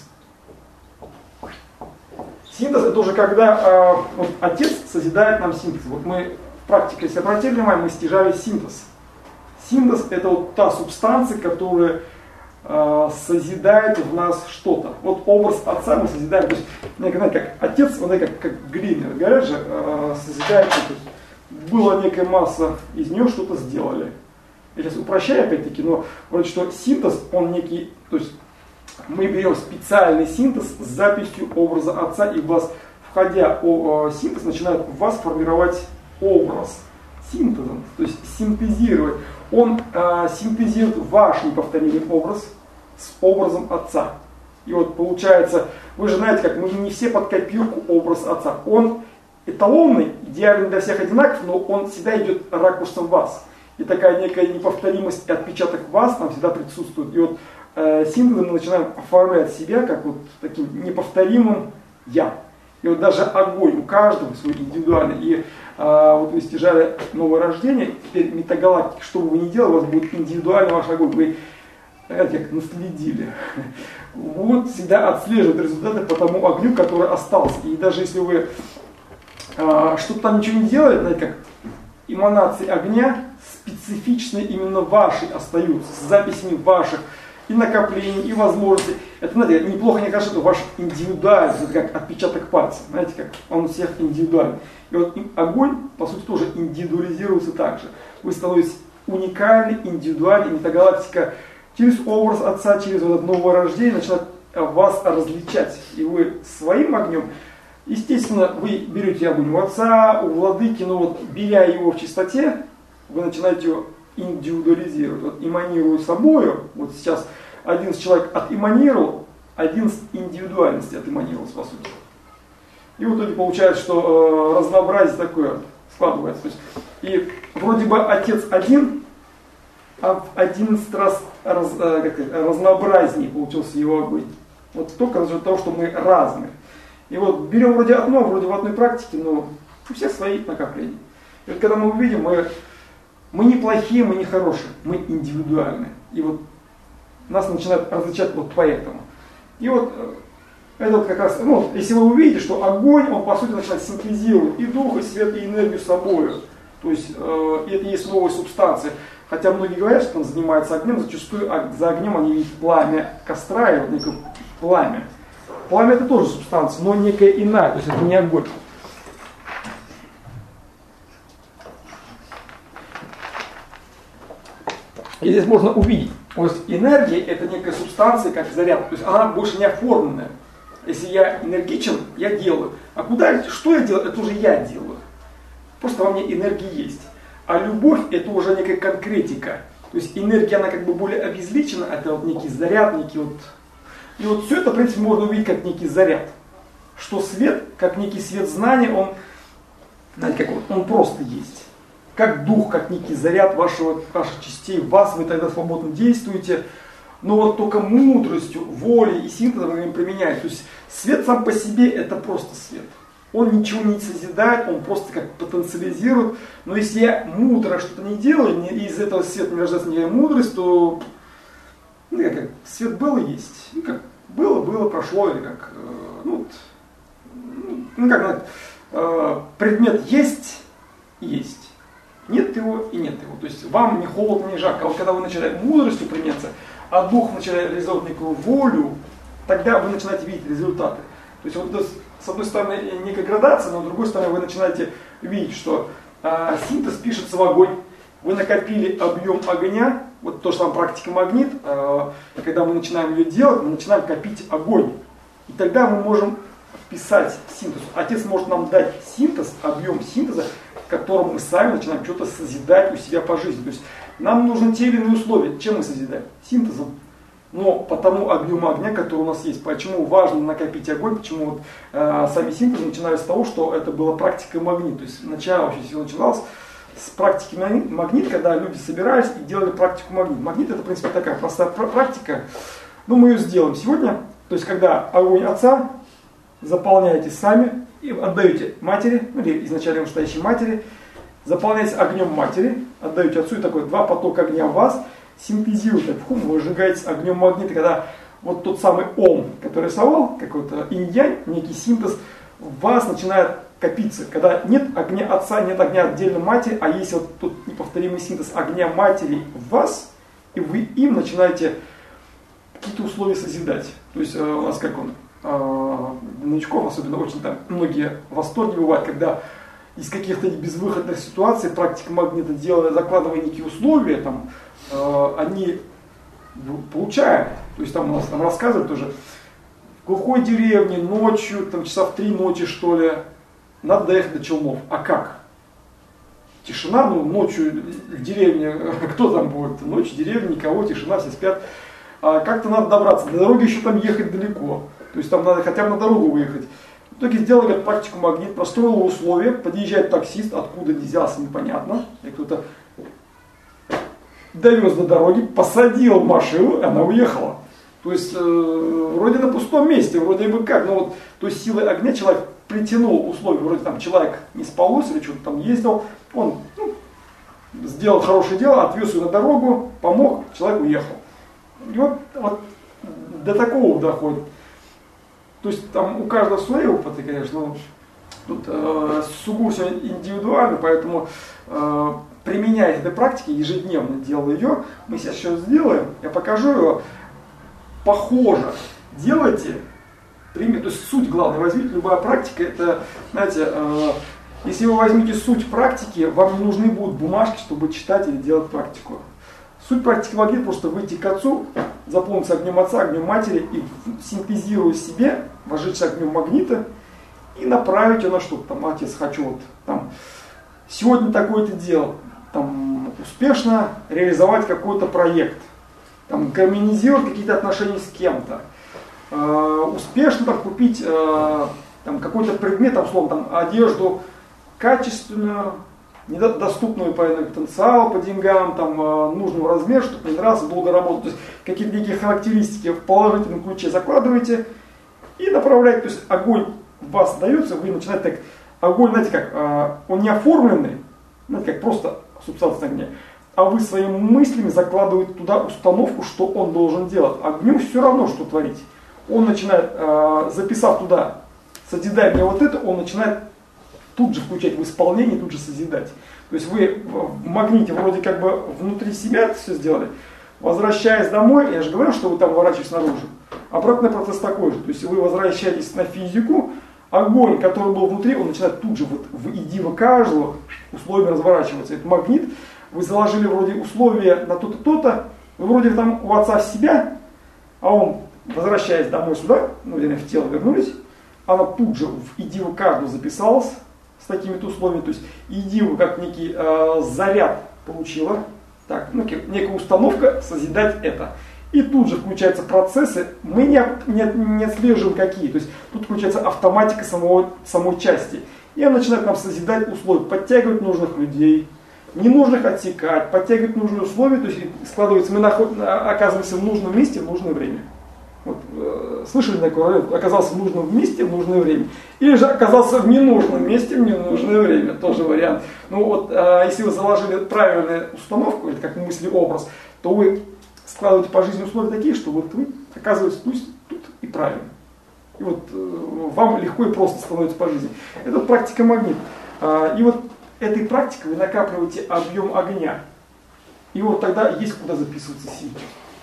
Синтез это уже когда э, вот отец созидает нам синтез. Вот мы в практике, если обратили внимание, мы стяжали синтез. Синтез это вот та субстанция, которая э, созидает в нас что-то. Вот образ отца мы созидаем, то есть, знаете, как отец, он как, как глина, говорят же, э, созидает, то есть, была некая масса, из нее что-то сделали. Я сейчас упрощаю опять-таки, но вроде что синтез, он некий, то есть мы берем специальный синтез с записью образа отца, и в вас, входя в синтез, начинает в вас формировать образ синтезом, то есть синтезировать. Он э, синтезирует ваш неповторимый образ с образом отца. И вот получается, вы же знаете, как мы не все под копирку образ отца. Он эталонный, идеальный для всех одинаков, но он всегда идет ракурсом вас. И такая некая неповторимость и отпечаток вас там всегда присутствует. И вот э, синтезом мы начинаем оформлять себя как вот таким неповторимым я. И вот даже огонь у каждого свой индивидуальный. И а, вот вы стяжали новое рождение, теперь метагалактика, что бы вы ни делали, у вас будет индивидуальный ваш огонь. Вы, знаете, как наследили. Вот всегда отслеживать результаты по тому огню, который остался. И даже если вы а, что-то там ничего не делаете, знаете, как эманации огня специфичные именно ваши остаются, с записями ваших и накоплений, и возможностей. Это, знаете, неплохо, не кажется, что ваш индивидуальный, это как отпечаток пальца, знаете, как он у всех индивидуальный. И вот огонь, по сути, тоже индивидуализируется так же. Вы становитесь уникальный, индивидуальный, метагалактика через образ отца, через вот это новое рождение начинает вас различать. И вы своим огнем, естественно, вы берете огонь у отца, у владыки, но вот беря его в чистоте, вы начинаете его индивидуализировать. Вот эманируя собою, вот сейчас один человек отэманировал, один с индивидуальности отэманировался, по сути. И в итоге получается, что э, разнообразие такое складывается. То есть, и вроде бы отец один, а в одиннадцать раз раз, э, как сказать, разнообразнее получился его огонь. Вот только за счет того, что мы разные. И вот берем вроде одно, вроде в одной практике, но у всех свои накопления. И вот когда мы увидим, мы, мы не плохие, мы не хорошие, мы индивидуальны. И вот нас начинают различать вот поэтому. И вот это вот как раз, ну, если вы увидите, что огонь, он по сути начинает синтезировать и дух, и свет, и энергию собою. То есть э, это есть новая субстанция. Хотя многие говорят, что он занимается огнем, зачастую за огнем они видят пламя костра и вот некое пламя. Пламя это тоже субстанция, но некая иная, то есть это не огонь. И здесь можно увидеть, то есть энергия это некая субстанция, как заряд, то есть она больше не оформленная. Если я энергичен, я делаю. А куда, что я делаю, это уже я делаю. Просто во мне энергия есть. А любовь это уже некая конкретика. То есть энергия, она как бы более обезличена, это вот некий заряд, некий вот... И вот все это, в принципе, можно увидеть как некий заряд. Что свет, как некий свет знания, он, знаете, как вот, он просто есть. Как дух, как некий заряд вашего, ваших частей в вас, вы тогда свободно действуете. Но вот только мудростью, волей и синтезом вы им применяете. То есть свет сам по себе это просто свет. Он ничего не созидает, он просто как потенциализирует. Но если я мудро что-то не делаю, и из этого света не рождается никакая мудрость, то ну, как, свет был и есть. Ну, как было, было, прошло, или как, э, ну, ну, как э, предмет есть и есть. Нет его и нет его. То есть вам не холодно, не жарко. А вот когда вы начинаете мудростью применяться, а дух начинает реализовать некую волю, тогда вы начинаете видеть результаты. То есть вот с одной стороны некая градация, но с другой стороны вы начинаете видеть, что э, синтез пишется в огонь. Вы накопили объем огня, вот то, что там практика магнит, э, когда мы начинаем ее делать, мы начинаем копить огонь. И тогда мы можем вписать синтез. Отец может нам дать синтез, объем синтеза, которым мы сами начинаем что-то созидать у себя по жизни. То есть нам нужны те или иные условия. Чем мы созидаем? Синтезом. Но по тому объему огня, который у нас есть. Почему важно накопить огонь, почему вот, э, сами синтезы начинались с того, что это была практика магнит. То есть начало вообще все начиналось с практики магнит, когда люди собирались и делали практику магнит. Магнит это, в принципе, такая простая практика. Но мы ее сделаем сегодня. То есть когда огонь отца заполняете сами и отдаете матери, ну, или изначально настоящей матери, заполняете огнем матери, отдаете отцу, и такой два потока огня в вас, синтезируете, вы сжигаете огнем магнита, когда вот тот самый ом, который рисовал, какой-то инь-янь, некий синтез, в вас начинает копиться. Когда нет огня отца, нет огня отдельно матери, а есть вот тот неповторимый синтез огня матери в вас, и вы им начинаете какие-то условия созидать. То есть у нас как он, новичков, особенно очень там многие в восторге бывают, когда из каких-то безвыходных ситуаций практика магнита, делая, закладывая некие условия, там, э, они получают. То есть там у нас там рассказывают тоже, в глухой деревне ночью, там часа в три ночи что ли, надо доехать до Челнов. А как? Тишина, ну ночью в деревне, кто там будет? Ночью в деревне, никого, тишина, все спят. А как-то надо добраться, до дороги еще там ехать далеко. То есть там надо хотя бы на дорогу выехать. В итоге сделали как практику магнит, простроил условия, подъезжает таксист, откуда взялся, непонятно. И кто-то довез до дороги, посадил машину, и она уехала. То есть э, вроде на пустом месте, вроде бы как, но вот то есть силой огня человек притянул условия, вроде там человек не спалось или что-то там ездил, он ну, сделал хорошее дело, отвез ее на дорогу, помог, человек уехал. И вот, вот до такого доходит. То есть там у каждого свои опыты, конечно, но тут э, сугубо все индивидуально, поэтому э, применяя этой практики, ежедневно делая ее, мы сейчас еще сделаем, я покажу ее, похоже, делайте, примите, то есть суть главная, возьмите, любая практика, это, знаете, э, если вы возьмете суть практики, вам не нужны будут бумажки, чтобы читать или делать практику. Суть практики магнит просто выйти к отцу, заполнится огнем отца, огнем матери и синтезируя себе, вожжиться огнем магнита и направить ее на что-то. Там, отец, хочу вот там сегодня такое-то дело, там успешно реализовать какой-то проект, там гармонизировать какие-то отношения с кем-то, э, успешно там купить э, там какой-то предмет, там, условно, там, одежду качественную, недоступную по потенциалу, по деньгам, там, нужного размера, чтобы не нравился, долго работать. То есть какие-то некие характеристики в положительном ключе закладываете и направляете. То есть огонь в вас дается, вы начинаете так, огонь, знаете как, он не оформленный, знаете как, просто субстанция огня, а вы своими мыслями закладываете туда установку, что он должен делать. Огню все равно, что творить. Он начинает, записав туда созидание вот это, он начинает тут же включать в исполнение, тут же созидать. То есть вы в магните вроде как бы внутри себя это все сделали, возвращаясь домой, я же говорил, что вы там выворачиваетесь наружу, обратный процесс такой же. То есть вы возвращаетесь на физику, огонь, который был внутри, он начинает тут же вот в идиво каждого условия разворачиваться. Это магнит, вы заложили вроде условия на то-то, то-то, вы вроде там у отца в себя, а он, возвращаясь домой сюда, ну, вернее, в тело вернулись, она тут же в идиво каждого записалась, с такими-то условиями, то есть идею как некий э, заряд получила, так, ну, некая установка созидать это. И тут же включаются процессы, мы не, не, не отслеживаем какие, то есть тут включается автоматика самого, самой части. И она начинает нам созидать условия, подтягивать нужных людей, ненужных отсекать, подтягивать нужные условия, то есть складывается, мы наход, оказываемся в нужном месте в нужное время. Вот, э, слышали такое, оказался в нужном месте в нужное время, или же оказался в ненужном месте в ненужное время, тоже вариант. Ну вот, э, если вы заложили правильную установку, это как мысли-образ, то вы складываете по жизни условия такие, что вот вы оказываетесь тут, тут и правильно. И вот э, вам легко и просто становится по жизни. Это практика магнит. Э, и вот этой практикой вы накапливаете объем огня. И вот тогда есть куда записываться синтез.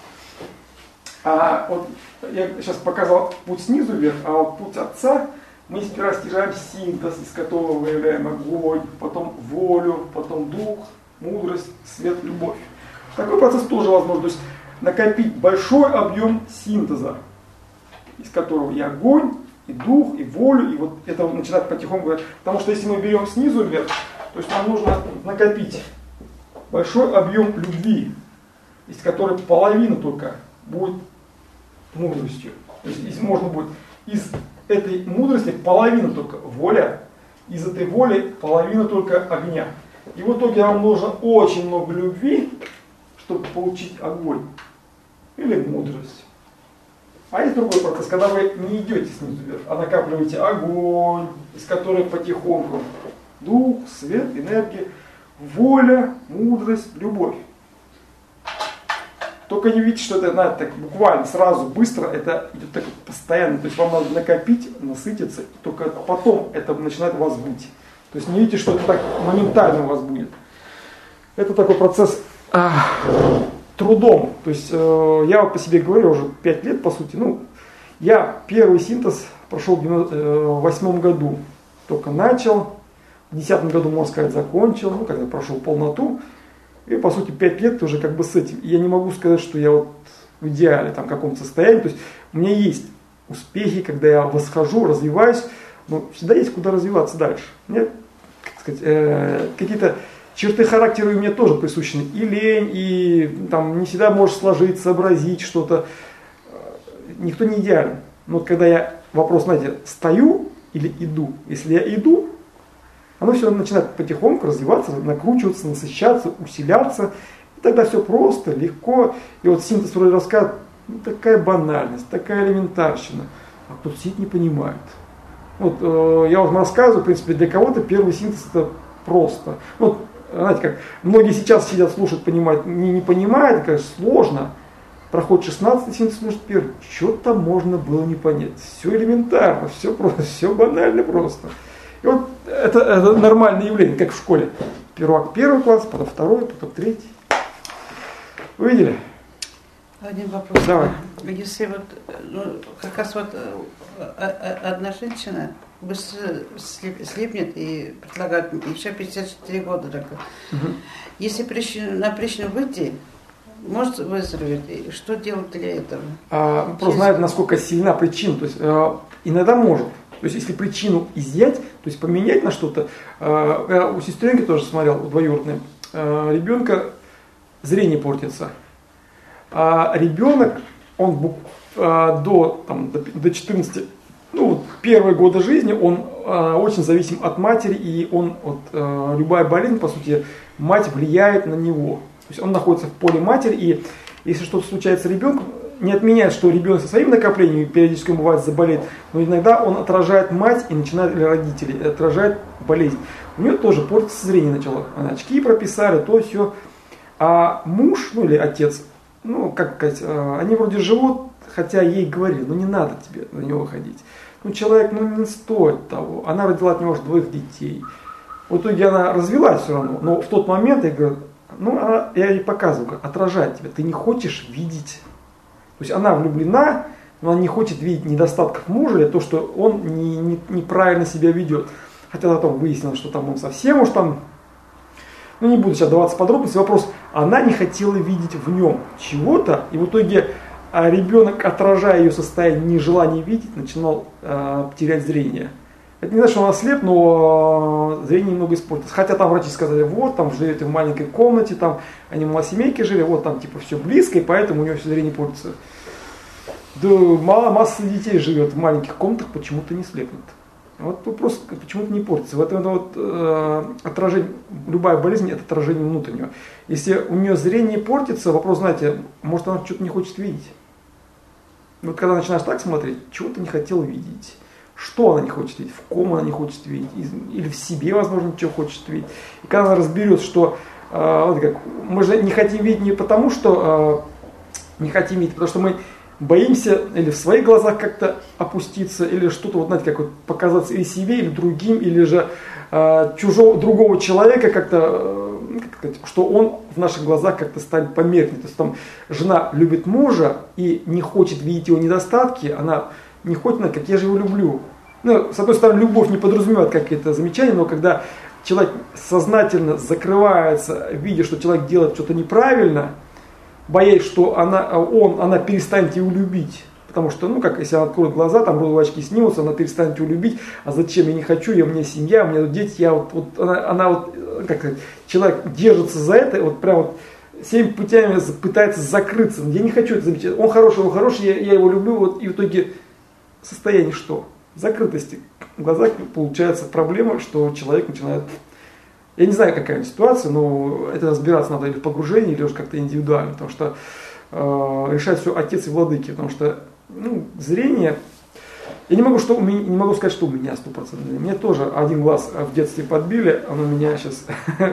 А вот я сейчас показал путь снизу вверх, а вот путь отца мы сперва стяжаем синтез, из которого выявляем огонь, потом волю, потом дух, мудрость, свет, любовь. Такой процесс тоже возможно, то есть накопить большой объем синтеза, из которого и огонь, и дух, и волю, и вот это начинает потихоньку, потому что если мы берем снизу вверх, то есть нам нужно накопить большой объем любви, из которой половина только будет мудростью. То есть, если можно будет из этой мудрости половина только воля, из этой воли половина только огня. И в итоге вам нужно очень много любви, чтобы получить огонь или мудрость. А есть другой процесс, когда вы не идете снизу вверх, а накапливаете огонь, из которой потихоньку дух, свет, энергия, воля, мудрость, любовь. Только не видите, что это, знаете, так буквально, сразу, быстро, это идет так постоянно. То есть вам надо накопить, насытиться, и только потом это начинает у вас быть. То есть не видите, что это так моментально у вас будет. Это такой процесс а, трудом. То есть э, я вот по себе говорю, уже пять лет по сути. Ну, я первый синтез прошел в девяносто восьмом году. Только начал. В десятом году, можно сказать, закончил. Ну, когда прошел полноту. И, по сути, пять лет уже как бы с этим. И я не могу сказать, что я вот в идеале, там, в каком-то состоянии. То есть у меня есть успехи, когда я восхожу, развиваюсь. Но всегда есть куда развиваться дальше. Нет, как сказать, э, какие-то черты характера у меня тоже присущи. И лень, и там не всегда может сложиться, сообразить что-то. Никто не идеален. Но вот когда я, вопрос, знаете, стою или иду. Если я иду, оно все начинает потихоньку развиваться, накручиваться, насыщаться, усиляться. И тогда все просто, легко. И вот синтез вроде рассказывает, ну, такая банальность, такая элементарщина. А кто-то сидит не понимает. Вот э, я вам рассказываю, в принципе, для кого-то первый синтез это просто. Вот, знаете, как многие сейчас сидят, слушают, понимают, не, не понимают, это, конечно, сложно. Проходит шестнадцатый синтез, слушает первый. Что там можно было не понять? Все элементарно, все просто, все банально просто. И вот это, это нормальное явление, как в школе. Первак первый класс, потом второй, потом третий. Вы видели? Один вопрос. Давай. Если вот, ну, как раз вот одна женщина быстро слепнет и предлагает еще пятьдесят четыре года. Так. Угу. Если причину, на причину выйти, может выздороветь? И что делать для этого? А, просто знает, насколько сильна причина. То есть э, иногда может. То есть если причину изъять, то есть поменять на что-то. Э, я у сестренки тоже смотрел, у двоюродной, э, ребенка зрение портится. А ребенок, он э, до, там, до, до четырнадцати, ну, вот, первые годы жизни, он э, очень зависим от матери, и он, вот, э, любая болезнь, по сути, мать влияет на него. То есть он находится в поле матери, и если что-то случается с ребенком, не отменяет, что ребенок со своими накоплениями периодически бывает заболеет, но иногда он отражает мать и начинает, или родителей, отражает болезнь. У нее тоже портится зрение начало. Она очки прописали, то все. А муж, ну или отец, ну как сказать, они вроде живут, хотя ей говорили, ну не надо тебе на него выходить. Ну человек, ну не стоит того. Она родила от него уже двоих детей. В итоге она развелась все равно, но в тот момент я говорю, ну она, я ей показываю, говорю, отражает тебя, ты не хочешь видеть. То есть она влюблена, но она не хочет видеть недостатков мужа или то, что он не, не, неправильно себя ведет. Хотя потом выяснилось, что там он совсем уж там, ну не буду сейчас даваться подробности, вопрос, она не хотела видеть в нем чего-то, и в итоге а ребенок, отражая ее состояние нежелания видеть, начинал э, терять зрение. Это не значит, что он ослеп, но зрение немного испортилось. Хотя там врачи сказали, вот, там живете в маленькой комнате, там они в малосемейке жили, вот там типа все близко, и поэтому у него все зрение портится. Да мало масса детей живет в маленьких комнатах, почему-то не слепнет. Вот вопрос, почему-то не портится. Вот это вот э, отражение, любая болезнь это отражение внутреннего. Если у нее зрение портится, вопрос, знаете, может она что-то не хочет видеть. Вот когда начинаешь так смотреть, чего ты не хотел видеть. Что она не хочет видеть, в ком она не хочет видеть, или в себе, возможно, чего хочет видеть. И когда она разберет, что э, вот как, мы же не хотим видеть не потому, что э, не хотим видеть, потому что мы боимся или в своих глазах как-то опуститься, или что-то, вот знаете, как вот показаться или себе, или другим, или же э, чужого, другого человека как-то, э, как сказать, что он в наших глазах как-то станет померкнет. То есть там жена любит мужа и не хочет видеть его недостатки, она не хочет, как я же его люблю. Ну, с одной стороны, любовь не подразумевает какие-то замечания, но когда человек сознательно закрывается, видя, что человек делает что-то неправильно, боясь, что она, он, она перестанет его любить. Потому что, ну, как если она откроет глаза, там розовые очки снимутся, она перестанет его любить. А зачем? Я не хочу, я, у меня семья, у меня дети, я вот, вот она, она вот, как сказать, человек держится за это, вот прям вот всеми путями пытается закрыться. Я не хочу это замечать. Он хороший, он хороший, я, я его люблю, вот, и в итоге состояние что? Закрытости. В глазах получается проблема, что человек начинает... Я не знаю, какая ситуация, но это разбираться надо или в погружении, или уже как-то индивидуально, потому что э, решает все отец и владыки, потому что ну, зрение... Я не могу, что у меня, не могу сказать, что у меня сто процентов. Мне тоже один глаз в детстве подбили, он у меня сейчас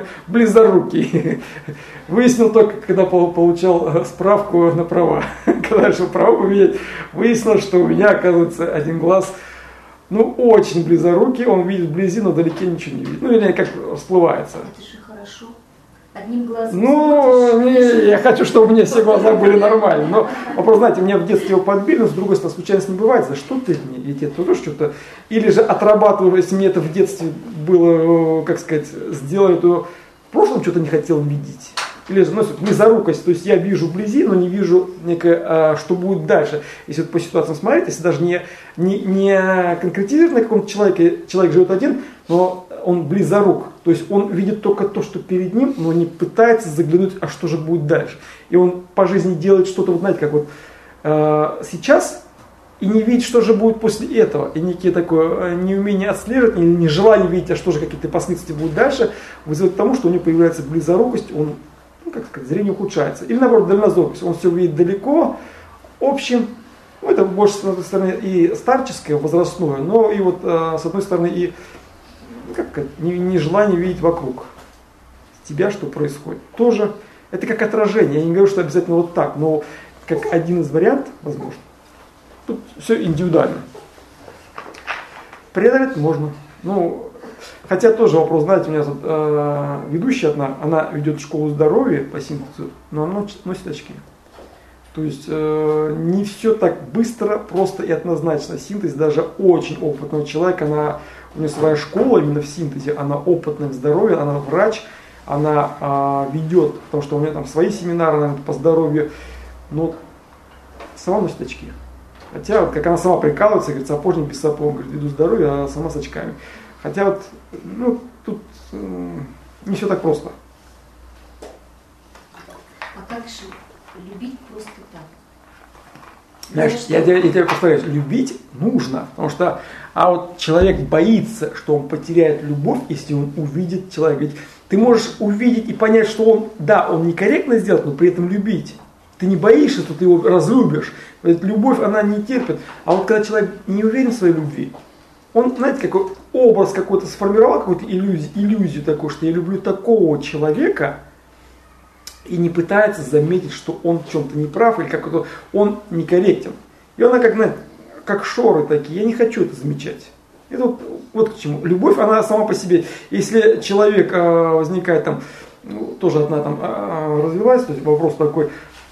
близорукий. Выяснил только, когда получал справку на права. Когда решил права поменять, выяснилось, что у меня, оказывается, один глаз ну, очень близорукий, он видит вблизи, но вдалеке ничего не видит. Ну, или как всплывается. Это же хорошо. Одним глазом. Ну, не, я хочу, чтобы у меня все глаза были нормальные. Но вопрос, знаете, меня в детстве его подбили, но с другой стороны, случайность не бывает. За что ты мне? Ведь это тоже что-то. Или же отрабатываю, если мне это в детстве было, как сказать, сделали, то в прошлом что-то не хотел видеть. Или же, ну, близорукость, то есть я вижу вблизи, но не вижу, некое, а, что будет дальше. Если вот по ситуациям смотреть, если даже не, не, не конкретизировать на каком-то человеке, человек живет один, но он близорук, то есть он видит только то, что перед ним, но не пытается заглянуть, а что же будет дальше. И он по жизни делает что-то, вот знаете, как вот э, сейчас, и не видит, что же будет после этого. И некие такое неумение отслеживать, или нежелание видеть, а что же какие-то последствия будут дальше, вызывает к тому, что у него появляется близорукость, он, ну, как сказать, зрение ухудшается. Или наоборот, дальнозоркость, он все видит далеко, общим. Ну, это больше, с одной стороны, и старческое, возрастное, но и вот, э, с одной стороны, и как сказать, нежелание видеть вокруг тебя, что происходит. Тоже, это как отражение. Я не говорю, что обязательно вот так, но как один из вариантов, возможно. Тут все индивидуально. Преодолеть можно. Ну, хотя тоже вопрос, знаете, у меня тут э, ведущая одна, она ведет школу здоровья по синтезу, но она носит очки. То есть э, не все так быстро, просто и однозначно. Синтез даже очень опытного человека, она, у нее своя школа именно в синтезе, она опытная в здоровье, она врач, она а, ведет, потому что у меня там свои семинары, наверное, по здоровью, но сама носит очки. Хотя, вот, как она сама прикалывается, говорит, сапожник без сапог, говорит, веду здоровье, а сама с очками. Хотя вот, ну, тут м- не все так просто. А как же любить просто так? Знаешь, я, я, я тебе повторяю, любить нужно, потому что, а вот человек боится, что он потеряет любовь, если он увидит человека. Ведь ты можешь увидеть и понять, что он, да, он некорректно сделал, но при этом любить. Ты не боишься, что ты его разлюбишь. Ведь любовь, она не терпит. А вот когда человек не уверен в своей любви, он, знаете, какой образ какой-то сформировал, какую-то иллюзию, иллюзию такую, что я люблю такого человека, и не пытается заметить, что он в чем-то неправ, или как-то он некорректен. И она как, знаете, как шоры такие, я не хочу это замечать. Это вот, вот к чему. Любовь, она сама по себе. Если человек а, возникает там, ну, тоже одна там а, развилась, то есть вопрос такой,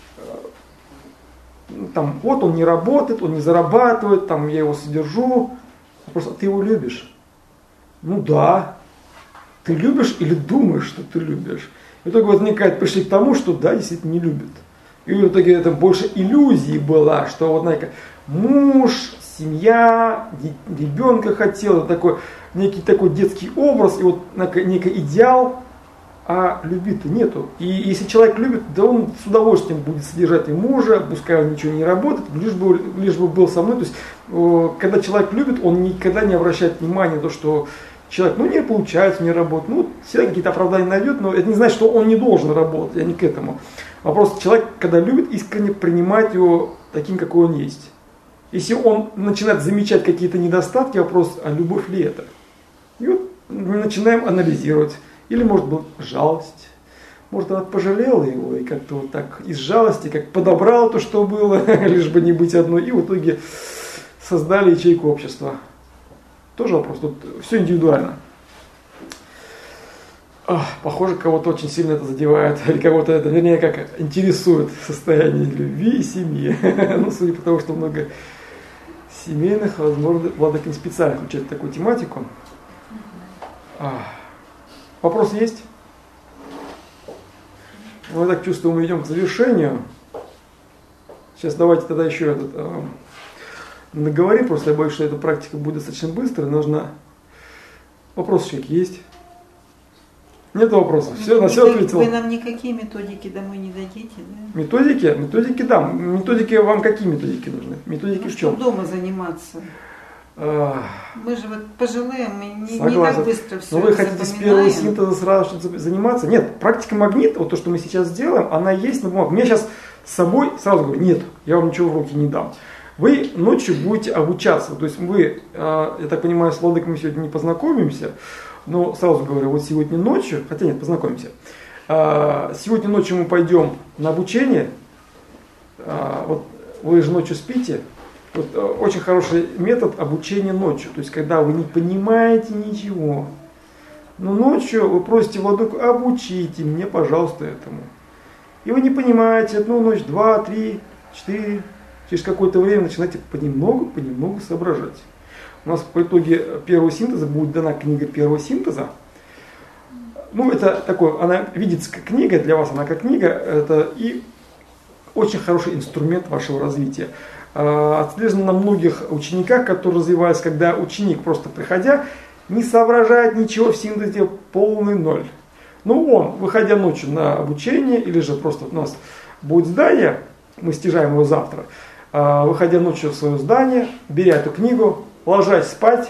а, там, вот он не работает, он не зарабатывает, там я его содержу. Просто ты его любишь? Ну да. Ты любишь или думаешь, что ты любишь? И в итоге возникает, пришли к тому, что да, действительно не любит. И в итоге это больше иллюзии была, что вот, знаете, муж, семья, ребенка хотел, такой, некий такой детский образ, и вот некий идеал, а любви-то нету. И если человек любит, да он с удовольствием будет содержать и мужа, пускай он ничего не работает, лишь бы, лишь бы был со мной. То есть, когда человек любит, он никогда не обращает внимания на то, что человек, ну не получается, не работает, ну всегда какие-то оправдания найдет, но это не значит, что он не должен работать, я не к этому. Вопрос, человек, когда любит, искренне принимает его таким, какой он есть. Если он начинает замечать какие-то недостатки, вопрос, а любовь ли это? И вот мы начинаем анализировать. Или может быть жалость. Может она пожалела его и как-то вот так из жалости, как подобрала то, что было, лишь бы не быть одной, и в итоге создали ячейку общества. Тоже вопрос, тут все индивидуально. Ах, похоже, кого-то очень сильно это задевает, или кого-то это, вернее, как интересует состояние любви и семьи. Ну, судя по тому, что много семейных, возможно, Владыка не специально включает такую тематику. Ах. Вопросы есть? Мы так чувствуем, мы идем к завершению. Сейчас давайте тогда еще этот, э, наговорим, просто я боюсь, что эта практика будет достаточно быстро. Нужно... Вопросы какие есть? Нет вопросов? Все, на все ответил. Вы нам никакие методики домой не дадите, да? Методики? Методики, да. Методики, вам какие методики нужны? Методики ну, в чем? Дома заниматься. Мы же вот пожилые, мы не, не так быстро все. Но вы хотите с первого синтеза сразу заниматься? Нет, практика магнит, вот то, что мы сейчас делаем, она есть на бумаге. У меня сейчас с собой, сразу говорю, нет, я вам ничего в руки не дам. Вы ночью будете обучаться, то есть вы, я так понимаю, с Владыкой мы сегодня не познакомимся, но сразу говорю, вот сегодня ночью, хотя нет, познакомимся. Сегодня ночью мы пойдем на обучение, вот вы же ночью спите. Вот, очень хороший метод обучения ночью. То есть, когда вы не понимаете ничего, но ночью вы просите Владыку, обучите мне, пожалуйста, этому. И вы не понимаете, одну ночь, два, три, четыре, через какое-то время начинаете понемногу, понемногу соображать. У нас по итоге первого синтеза будет дана книга первого синтеза. Ну, это такое, она видится как книга, для вас она как книга, это и очень хороший инструмент вашего развития. Отслежено на многих учениках, которые развиваются, когда ученик просто приходя, не соображает ничего в синтезе, полный ноль. Ну он, выходя ночью на обучение, или же просто у нас будет здание, мы стяжаем его завтра, выходя ночью в свое здание, беря эту книгу, ложась спать,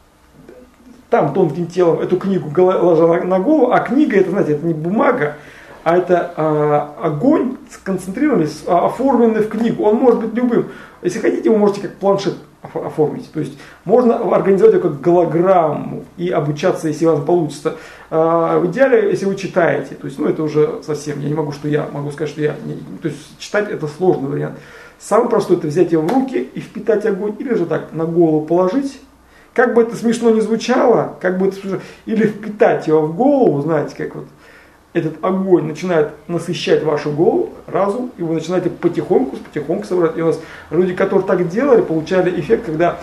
там тонким телом эту книгу ложа на голову, а книга, это, знаете, это не бумага, а это а, огонь сконцентрированный, оформленный в книгу. Он может быть любым. Если хотите, вы можете как планшет оформить. То есть можно организовать его как голограмму и обучаться, если у вас получится. А, в идеале, если вы читаете, то есть, ну это уже совсем, я не могу, что я могу сказать, что я, не, то есть читать это сложный вариант. Самый простой это взять его в руки и впитать огонь, или же так на голову положить. Как бы это смешно ни звучало, как бы это смешно, или впитать его в голову, знаете, как вот. Этот огонь начинает насыщать вашу голову, разум, и вы начинаете потихоньку, потихоньку собирать. И у нас люди, которые так делали, получали эффект, когда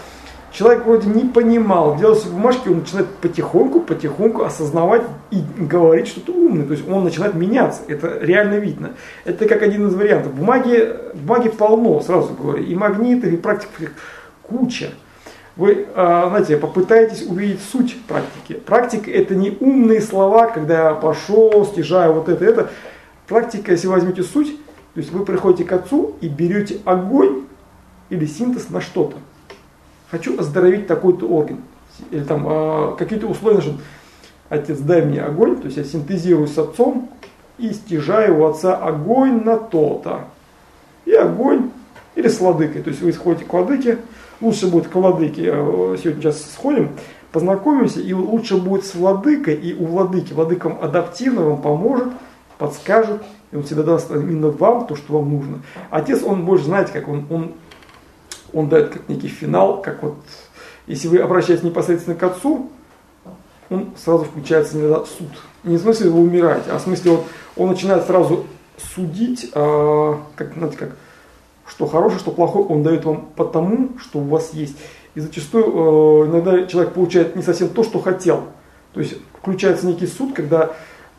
человек вроде не понимал, делал все бумажки, он начинает потихоньку, потихоньку осознавать и говорить что-то умное. То есть он начинает меняться, это реально видно. Это как один из вариантов. Бумаги, бумаги полно, сразу говорю, и магнитов, и практик куча. Вы, знаете, попытаетесь увидеть суть практики. Практика это не умные слова, когда я пошел, стяжаю вот это, это. Практика, если возьмете суть, то есть вы приходите к отцу и берете огонь или синтез на что-то. Хочу оздоровить такой-то орган. Или там э, какие-то условия, что отец, дай мне огонь, то есть я синтезирую с отцом и стяжаю у отца огонь на то-то. И огонь, или с владыкой. То есть вы сходите к владыке, лучше будет к владыке, сегодня сейчас сходим, познакомимся, и лучше будет с владыкой и у владыки. Владыка адаптивно вам поможет, подскажет, и он всегда даст именно вам то, что вам нужно. Отец, он больше, знаете, как он, он, он дает как некий финал, как вот, если вы обращаетесь непосредственно к отцу, он сразу включается иногда суд. Не в смысле вы умираете, а в смысле вот, он начинает сразу судить, э, как, знаете, как, что хорошее, что плохое, он дает вам потому, что у вас есть. И зачастую э, иногда человек получает не совсем то, что хотел. То есть включается некий суд, когда,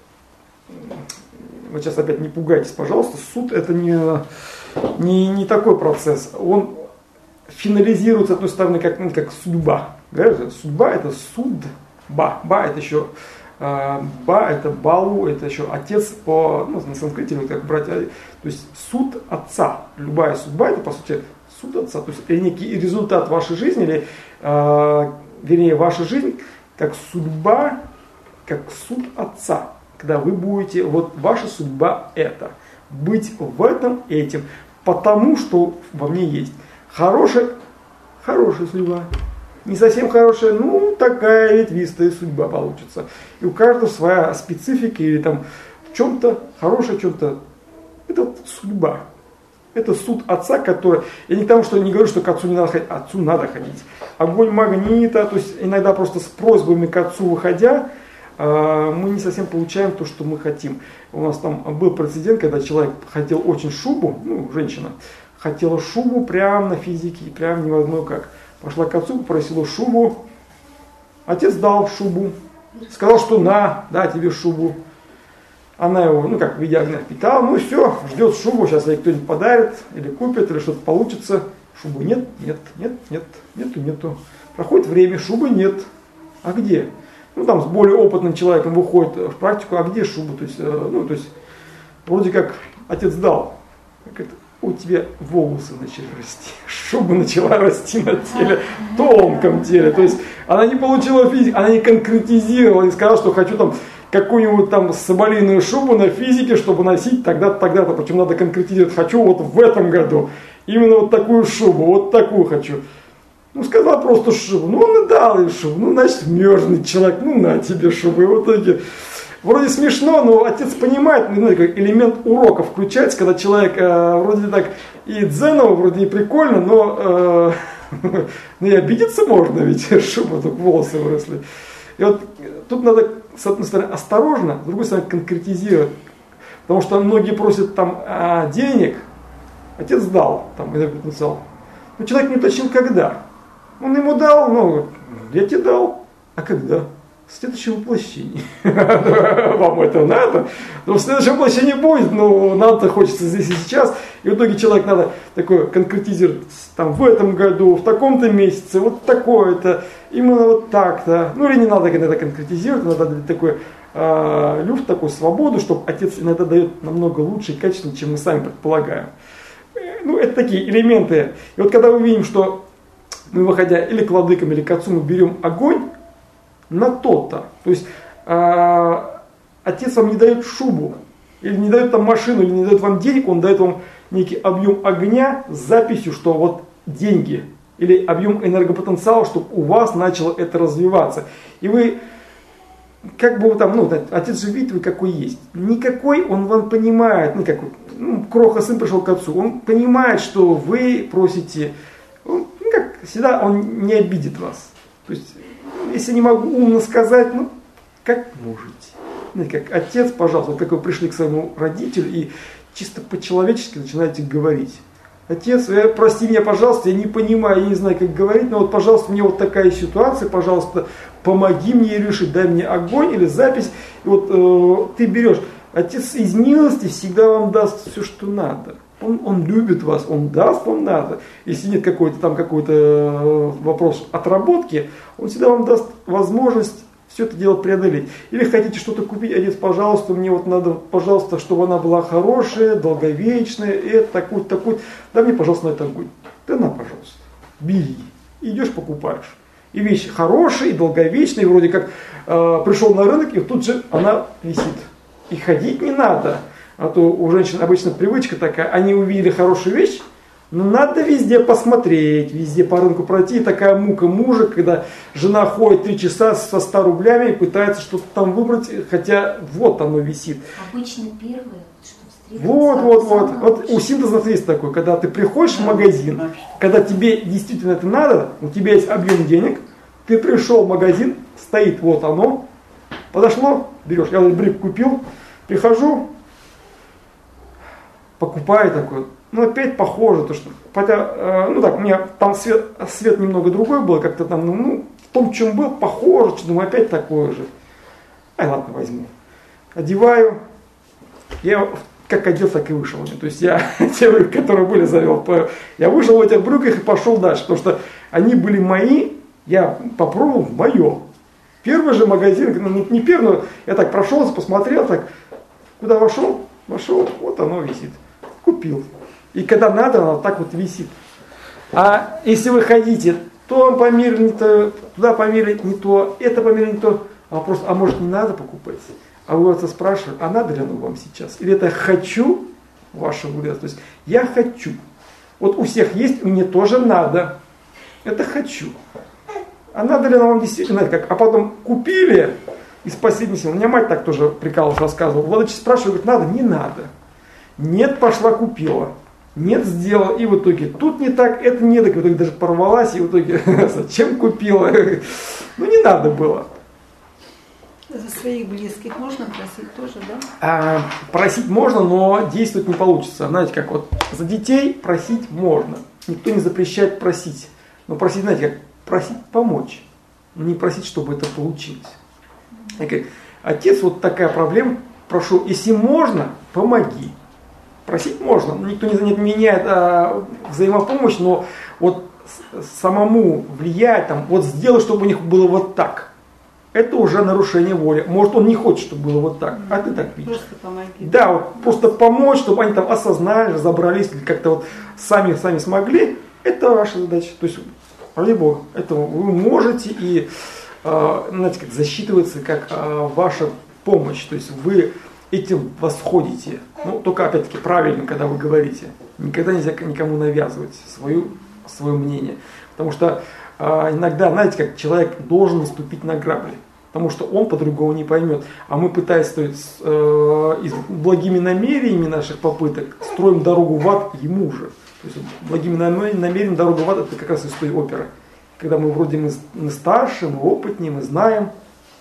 вы сейчас опять не пугайтесь, пожалуйста, суд это не, не, не такой процесс. Он финализируется, с одной стороны, как, ну, как судьба. Говорят, судьба это судьба. Ба это еще э, ба это балу, это еще отец по, ну, на санскрите, как братья. То есть суд отца. Любая судьба это по сути суд отца. То есть это некий результат вашей жизни, или э, вернее ваша жизнь как судьба, как суд отца. Когда вы будете, вот ваша судьба это. Быть в этом этим. Потому что во мне есть. Хорошая, хорошая судьба. Не совсем хорошая, ну такая ветвистая судьба получится. И у каждого своя специфика или там в чем-то хорошая, в чем-то. Это вот судьба. Это суд отца, который... Я не к тому, что не говорю, что к отцу не надо ходить. Отцу надо ходить. Огонь магнита, то есть иногда просто с просьбами к отцу выходя, мы не совсем получаем то, что мы хотим. У нас там был прецедент, когда человек хотел очень шубу, ну, женщина, хотела шубу прямо на физике, прямо невозможно как. Пошла к отцу, попросила шубу. Отец дал шубу. Сказал, что на, да, тебе шубу. Она его, ну как, в виде огня питала. Ну все, ждет шубу, сейчас ей кто-нибудь подарит, или купит, или что-то получится. Шубу нет, нет, нет, нет, нету, нету. Проходит время, шубы нет. А где? Ну там с более опытным человеком выходит в практику, а где шуба? То есть, ну, то есть, вроде как отец дал. Как это? У тебя волосы начали расти, шуба начала расти на теле, тонком теле. То есть она не получила физику, она не конкретизировала, не сказала, что хочу там какую-нибудь там соболиную шубу на физике, чтобы носить тогда-то, тогда-то. Причем надо конкретизировать, хочу вот в этом году именно вот такую шубу, вот такую хочу. Ну, сказал просто шубу, ну он и дал ей шубу, ну, значит, мерзнет человек, ну, на тебе шубу. И в итоге, вроде смешно, но отец понимает, ну, как элемент урока включается, когда человек э, вроде так и дзеново, вроде и прикольно, но, э, но и обидеться можно, ведь шуба, только волосы выросли. И вот тут надо, с одной стороны, осторожно, с другой стороны, конкретизировать. Потому что многие просят там а, денег, отец дал, там, энергопотенциал. Но человек не уточнил, когда. Он ему дал, ну, я тебе дал, а когда? В следующем воплощении. Вам это надо? Но в следующем воплощении будет, но нам-то хочется здесь и сейчас. И в итоге человек надо такое конкретизировать, там, в этом году, в таком-то месяце, вот такое-то, именно вот так-то. Ну или не надо иногда конкретизировать, надо дать такой э, люфт, такую свободу, чтобы отец иногда дает намного лучше и качественнее, чем мы сами предполагаем. Ну это такие элементы. И вот когда мы видим, что мы, выходя или к владыкам, или к отцу, мы берем огонь на то-то. То есть э, отец вам не дает шубу, или не дает там машину, или не дает вам денег, он дает вам некий объем огня с записью, что вот деньги, или объем энергопотенциала, чтобы у вас начало это развиваться. И вы, как бы вы там, ну, отец же видит, вы какой есть. Никакой он вам понимает, ну, как, ну, кроха сын пришел к отцу, он понимает, что вы просите, он, ну, как всегда, он не обидит вас. То есть, если не могу умно сказать, ну, как можете. Знаете, как отец, пожалуйста, вот как вы пришли к своему родителю и чисто по-человечески начинаете говорить. отец, прости меня, пожалуйста, я не понимаю, я не знаю, как говорить, но вот, пожалуйста, мне вот такая ситуация, пожалуйста, помоги мне решить, дай мне огонь или запись. И вот э, ты берешь, отец из милости всегда вам даст все, что надо. Он, он любит вас, он даст вам надо. Если нет какой-то там какой-то вопрос отработки, он всегда вам даст возможность все это дело преодолеть. Или хотите что-то купить, отец, пожалуйста, мне вот надо, пожалуйста, чтобы она была хорошая, долговечная, это, такую, такую. Дай мне, пожалуйста, на это огонь. Да на, пожалуйста, бери. Идешь, покупаешь. И вещь хорошая, и долговечная, и вроде как э, пришел на рынок, и тут же она висит. И ходить не надо. А то у женщин обычно привычка такая, они увидели хорошую вещь, но надо везде посмотреть, везде по рынку пройти. И такая мука мужа, когда жена ходит три часа со ста рублями и пытается что-то там выбрать, хотя вот оно висит. Обычно первое, что встретится. Вот, вот, вот. Вот у синтеза есть такой, когда ты приходишь в магазин, когда тебе действительно это надо, у тебя есть объем денег, ты пришел в магазин, стоит вот оно, подошло, берешь, я вот брик купил, прихожу, покупаю такой, ну опять похоже, то что, хотя, э, ну так, у меня там свет, свет немного другой был, как-то там, ну, ну в том, чем был, похоже, что, думаю, опять такое же. Ай, ладно, возьму. Одеваю, я как одел, так и вышел. То есть я те брюки, которые были, завел, я вышел в этих брюках и пошел дальше, потому что они были мои, я попробовал мое. Первый же магазин, ну не первый, но я так прошелся, посмотрел, так, куда вошел, вошел, вот оно висит. Купил. И когда надо, оно так вот висит. А если вы хотите, то померили не то, туда померили не то, это померили не то, а вопрос, а может не надо покупать? А вы вот спрашиваете, а надо ли оно вам сейчас? Или это хочу ваше выгода? То есть я хочу. Вот у всех есть, мне тоже надо. Это хочу. А надо ли оно вам действительно, как? А потом купили из последней силы. У меня мать так тоже прикалывалась, рассказывала. Владыч спрашивает, говорит, надо? Не надо. Нет, пошла купила. Нет, сделала. И в итоге тут не так, это не так. В итоге даже порвалась. И в итоге зачем купила? Ну не надо было. За своих близких можно просить тоже, да? А, просить можно, но действовать не получится. Знаете, как вот за детей просить можно. Никто не запрещает просить. Но просить, знаете, как просить помочь. Но не просить, чтобы это получилось. И как, отец, вот такая проблема, прошу, если можно, помоги. Просить можно, никто не отменяет а, взаимопомощь, но вот самому влиять, там, вот сделай, чтобы у них было вот так. Это уже нарушение воли. Может, он не хочет, чтобы было вот так, а ты так видишь. Просто помоги. Да, вот просто помочь, чтобы они там осознали, разобрались, или как-то вот сами, сами смогли. Это ваша задача. То есть, ради Бога, это вы можете, и, э, знаете, как засчитывается как э, ваша помощь. То есть вы этим восходите. Ну, только опять-таки правильно, когда вы говорите. Никогда нельзя никому навязывать свою, свое мнение. Потому что иногда, знаете, как человек должен наступить на грабли, потому что он по-другому не поймет. А мы, пытаясь строить э, и благими намерениями наших попыток, строим дорогу в ад ему же. То есть благими намерениями дорогу в ад, это как раз из той оперы. Когда мы вроде мы, мы старше, мы опытнее, мы знаем,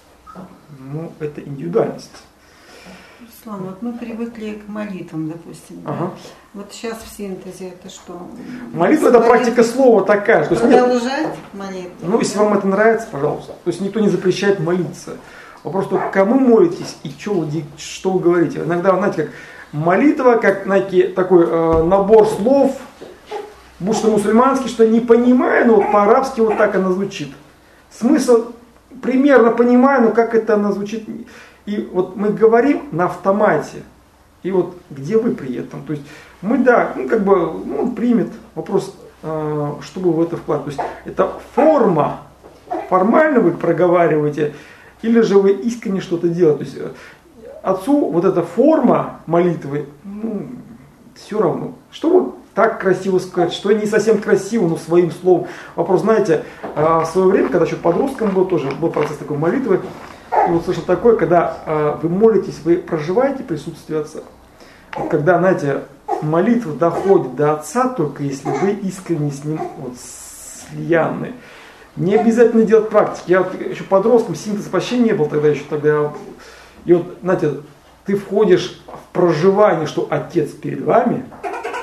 ну, это индивидуальность. Руслан, вот мы привыкли к молитвам, допустим. Ага. Да? Вот сейчас в синтезе это что? Молитва это практика слова такая. Что продолжать молитву? Ну, если вам это нравится, пожалуйста. То есть никто не запрещает молиться. Вопрос только, кому молитесь и что вы, что вы говорите. Иногда, знаете, как молитва, как, знаете, такой э, набор слов, будь что мусульманский, что не понимаю, но вот по-арабски вот так она звучит. Смысл примерно понимаю, но как это она звучит. И вот мы говорим на автомате. И вот где вы при этом? То есть мы, да, ну как бы, ну, он примет вопрос, э, чтобы в это вкладывать. То есть это форма, формально вы проговариваете, или же вы искренне что-то делаете. То есть отцу вот эта форма молитвы, ну, все равно. Что вот так красиво сказать, что не совсем красиво, но своим словом. Вопрос, знаете, э, в свое время, когда еще подростком был, тоже был процесс такой молитвы, и вот слышал такое, когда э, вы молитесь, вы проживаете присутствие Отца. Вот когда, знаете, молитва доходит до Отца, только если вы искренне с Ним вот, слияны. Не обязательно делать практики. Я вот еще подростком, синтеза почти не был тогда еще. Тогда. И вот, знаете, ты входишь в проживание, что Отец перед вами,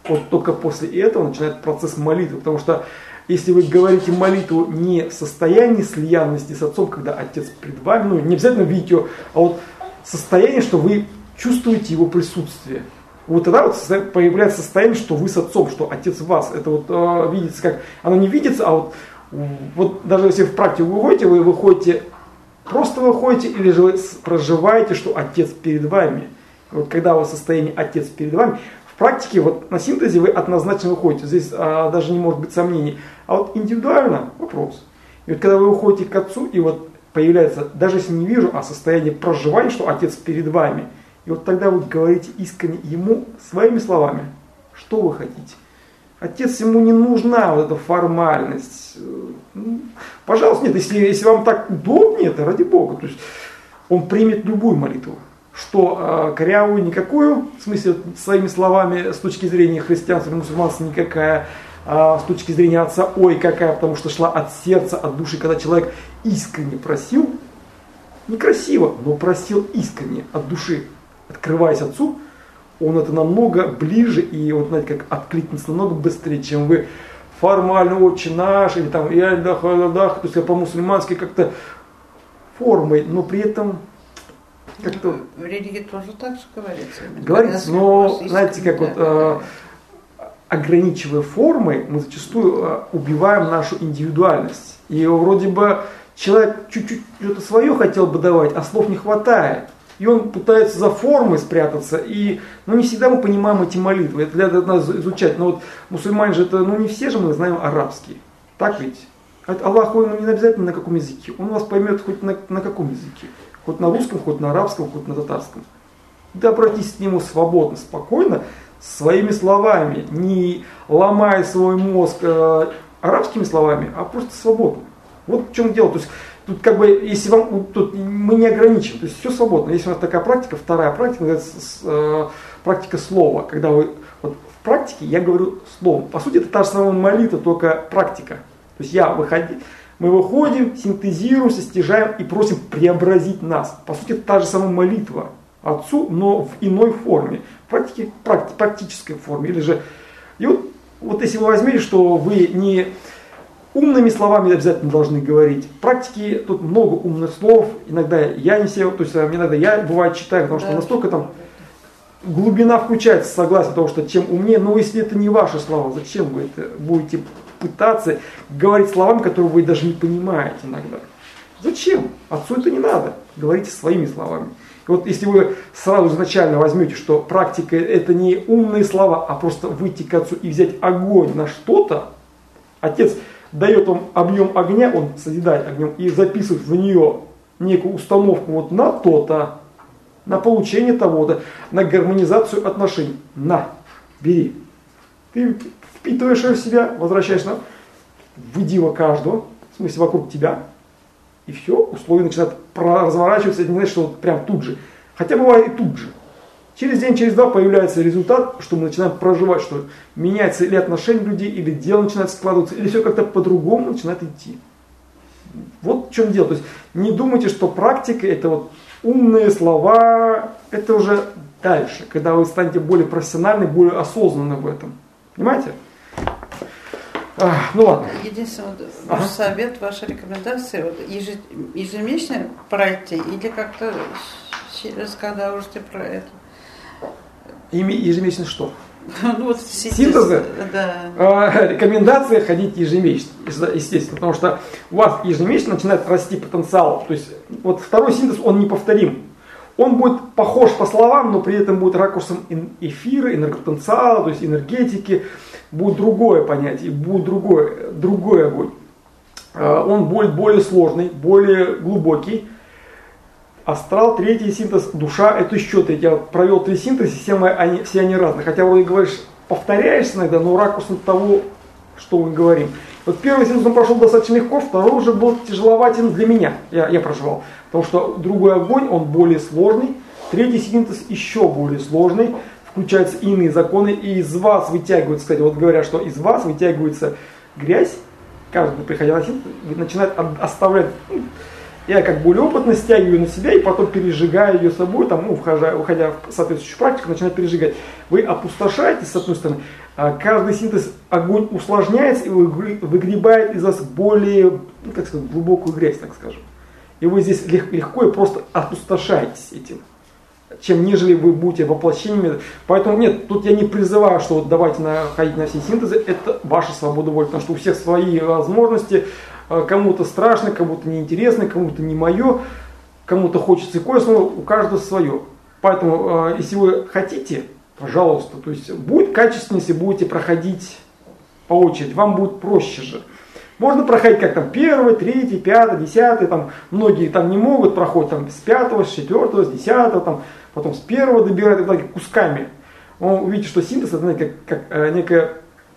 Вот только после этого начинается процесс молитвы, потому что если вы говорите молитву не в состоянии слиянности с Отцом, когда Отец пред вами, ну не обязательно видите его, а вот состояние, что вы чувствуете Его присутствие. Вот тогда вот появляется состояние, что вы с Отцом, что Отец в вас. Это вот э, видится как, оно не видится, а вот, вот даже если в практику вы выходите, вы выходите, просто выходите или же вы проживаете, что Отец перед вами. Вот когда у вас состояние Отец перед вами, в практике, вот на синтезе вы однозначно выходите. Здесь а, даже не может быть сомнений. А вот индивидуально вопрос. И вот когда вы уходите к Отцу, и вот появляется, даже если не вижу, а состояние проживания, что Отец перед вами. И вот тогда вы говорите искренне Ему своими словами, что вы хотите. Отец, Ему не нужна вот эта формальность. Пожалуйста, нет, если, если вам так удобнее, это ради Бога. То есть Он примет любую молитву. Что э, корявую никакую, в смысле своими словами с точки зрения христианства или мусульманства никакая, а с точки зрения Отца ой какая, потому что шла от сердца, от души, когда человек искренне просил, некрасиво, но просил искренне от души, открываясь Отцу, он это намного ближе и вот знаете, как откликнется намного быстрее, чем вы формально «Отче наш» или там «Я дах, дах», то есть по-мусульмански как-то формой, но при этом как-то... В религии тоже так же говорится. Говорится, но знаете, как вот э, ограничивая формой, мы зачастую э, убиваем нашу индивидуальность. И вроде бы человек чуть-чуть что-то свое хотел бы давать, а слов не хватает. И он пытается за формой спрятаться. И ну, не всегда мы понимаем эти молитвы. Это надо, надо изучать. Но вот мусульмане же это, ну не все же мы знаем арабский. Так ведь? Аллах, ему не обязательно на каком языке. Он вас поймет хоть на, на каком языке. Хоть на русском, хоть на арабском, хоть на татарском. Да обратись к нему свободно, спокойно, своими словами, не ломая свой мозг э, арабскими словами, а просто свободно. Вот в чем дело. То есть, тут как бы, если вам, тут мы не ограничим, то есть все свободно. Есть у нас такая практика, вторая практика, называется э, практика слова. Когда вы, вот в практике я говорю словом. По сути, это та же самая молитва, только практика. То есть я выходи, мы выходим, синтезируемся, стяжаем и просим преобразить нас. По сути, это та же самая молитва Отцу, но в иной форме. В практике, практи, практической форме. Или же, и вот, вот если вы возьмете, что вы не умными словами обязательно должны говорить. В практике тут много умных слов. Иногда я не себе, то есть иногда я бывает читаю, потому что настолько там глубина включается, согласен, того, что чем умнее, но если это не ваши слова, зачем вы это будете пытаться говорить словами, которые вы даже не понимаете иногда. Зачем? Отцу это не надо. Говорите своими словами. И вот если вы сразу изначально возьмете, что практика это не умные слова, а просто выйти к Отцу и взять огонь на что-то, Отец дает вам объем огня, он созидает огнем и записывает в нее некую установку вот на то-то, на получение того-то, на гармонизацию отношений. На, бери. Ты впитываешь ее в себя, возвращаешь на выдила каждого, в смысле вокруг тебя, и все, условия начинают разворачиваться, это не значит, что вот прям тут же. Хотя бывает и тут же. Через день, через два появляется результат, что мы начинаем проживать, что меняется или отношение людей, или дело начинает складываться, или все как-то по-другому начинает идти. Вот в чем дело. То есть не думайте, что практика это вот умные слова, это уже дальше, когда вы станете более профессиональны, более осознанны в этом. Понимаете? А, ну ладно. Единственный вот, ваш ага. совет, ваша рекомендация, вот, ежемесячно пройти или как-то через когда уже ты про это? Ежемесячно что? Ну, вот синтезы? Да. А, рекомендация ходить ежемесячно, естественно, потому что у вас ежемесячно начинает расти потенциал. То есть вот второй синтез, он неповторим. Он будет похож по словам, но при этом будет ракурсом эфира, энергопотенциала, то есть энергетики. Будет другое понятие, будет другой, другой огонь. Он будет более сложный, более глубокий. Астрал, третий синтез, душа, это еще третий. Я провел три синтеза, все они, все они разные. Хотя вроде говоришь, повторяешься иногда, но ракурсом того, что мы говорим. Вот первый синтез он прошел достаточно легко, второй уже был тяжеловатен для меня. Я, я проживал. Потому что другой огонь, он более сложный. Третий синтез еще более сложный. Включаются иные законы, и из вас вытягиваются, кстати, вот говорят, что из вас вытягивается грязь, каждый, приходя на синтез, начинает оставлять, ну, я как более опытно стягиваю на себя, и потом пережигаю ее собой, там, ну, входя, уходя в соответствующую практику, начинаю пережигать. Вы опустошаетесь, с одной стороны, каждый синтез огонь усложняется и выгребает из вас более, ну, как сказать, глубокую грязь, так скажем. И вы здесь легко и просто опустошаетесь этим, чем нежели вы будете воплощениями. Поэтому нет, тут я не призываю, что вот давайте на, ходить на все синтезы, это ваша свобода воли, потому что у всех свои возможности, кому-то страшно, кому-то неинтересно, кому-то не мое, кому-то хочется и кое-что, у каждого свое. Поэтому, если вы хотите, пожалуйста, то есть будет качественнее, если будете проходить по очереди, вам будет проще же. Можно проходить как там первый, третий, пятый, десятый, там многие там не могут, проходят там с пятого, с четвертого, с десятого, там, потом с первого добирают, так, кусками. Вы увидите, что синтез это, знаете, как, как некая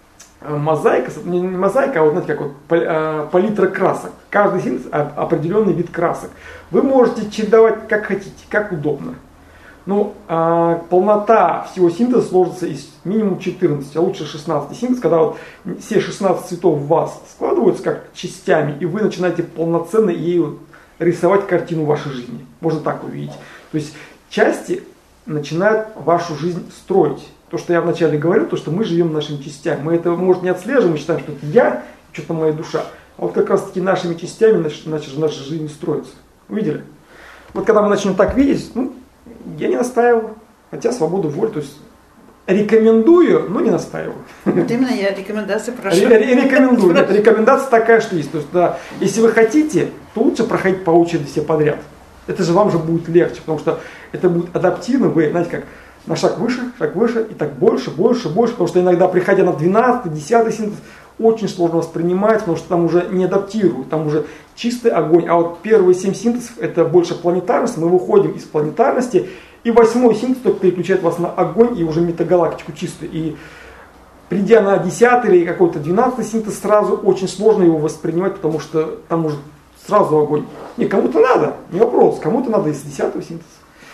мозаика, не мозаика, а вот, знаете, как вот палитра красок. Каждый синтез определенный вид красок. Вы можете чередовать как хотите, как удобно. Ну, а, полнота всего синтеза сложится из минимум четырнадцати, а лучше шестнадцати синтез, когда вот все шестнадцать цветов в вас складываются как частями, и вы начинаете полноценно ею рисовать картину вашей жизни. Можно так увидеть. То есть части начинают вашу жизнь строить. То, что я вначале говорил, то, что мы живем нашими частями. Мы это, может, не отслеживаем, мы считаем, что это я, что-то моя душа. А вот как раз таки нашими частями наша, наша, наша жизнь строится. Увидели? Вот когда мы начнем так видеть, ну, я не настаиваю, хотя свободу воли, то есть рекомендую, но не настаиваю. Вот именно я рекомендации прошу. Рекомендую. Нет, рекомендация такая, что есть. То есть, да, если вы хотите, то лучше проходить по очереди все подряд. Это же вам же будет легче, потому что это будет адаптивно. Вы, знаете, как на шаг выше, шаг выше, и так больше, больше, больше. Потому что иногда, приходя на двенадцатый, десятый синтез, очень сложно воспринимать, потому что там уже не адаптируют, там уже чистый огонь. А вот первые семь синтезов это больше планетарность, мы выходим из планетарности, и восьмой синтез только переключает вас на огонь и уже метагалактику чистую. И придя на десятый или какой-то двенадцатый синтез, сразу очень сложно его воспринимать, потому что там уже сразу огонь. Не, кому-то надо, не вопрос, кому-то надо из десятого синтеза.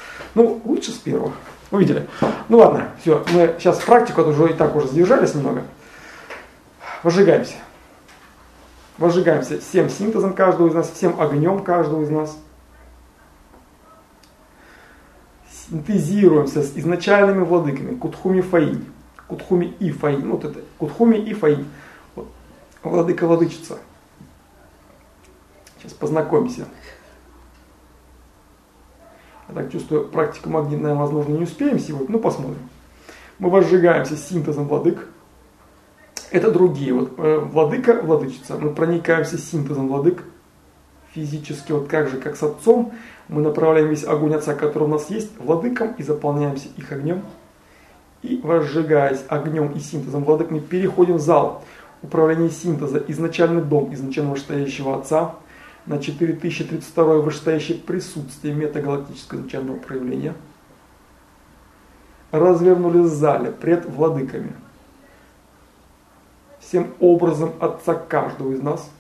Ну, лучше с первого. Увидели? Ну ладно, все, мы сейчас в практику, это уже и так уже сдержались немного. Возжигаемся. Возжигаемся всем синтезом каждого из нас, всем огнем каждого из нас. Синтезируемся с изначальными владыками Кутхуми Фаинь. Кутхуми и Фаинь. Вот это. Кутхуми и Фаинь. Вот. Владыка, владычица. Сейчас познакомимся. Я так чувствую, практику магнитная, возможно, не успеем сегодня, но посмотрим. Мы возжигаемся с синтезом владык. Это другие. Вот, э, владыка, владычица. Мы проникаемся синтезом владык физически, вот как же, как с отцом. Мы направляем весь огонь отца, который у нас есть, владыкам и заполняемся их огнем. И возжигаясь огнем и синтезом владык, мы переходим в зал управления синтеза, изначальный дом изначально вышестоящего отца, на четыре тысячи тридцать второе вышестоящее присутствие метагалактического изначального проявления. Развернули в зале пред владыками. Всем образом отца каждого из нас.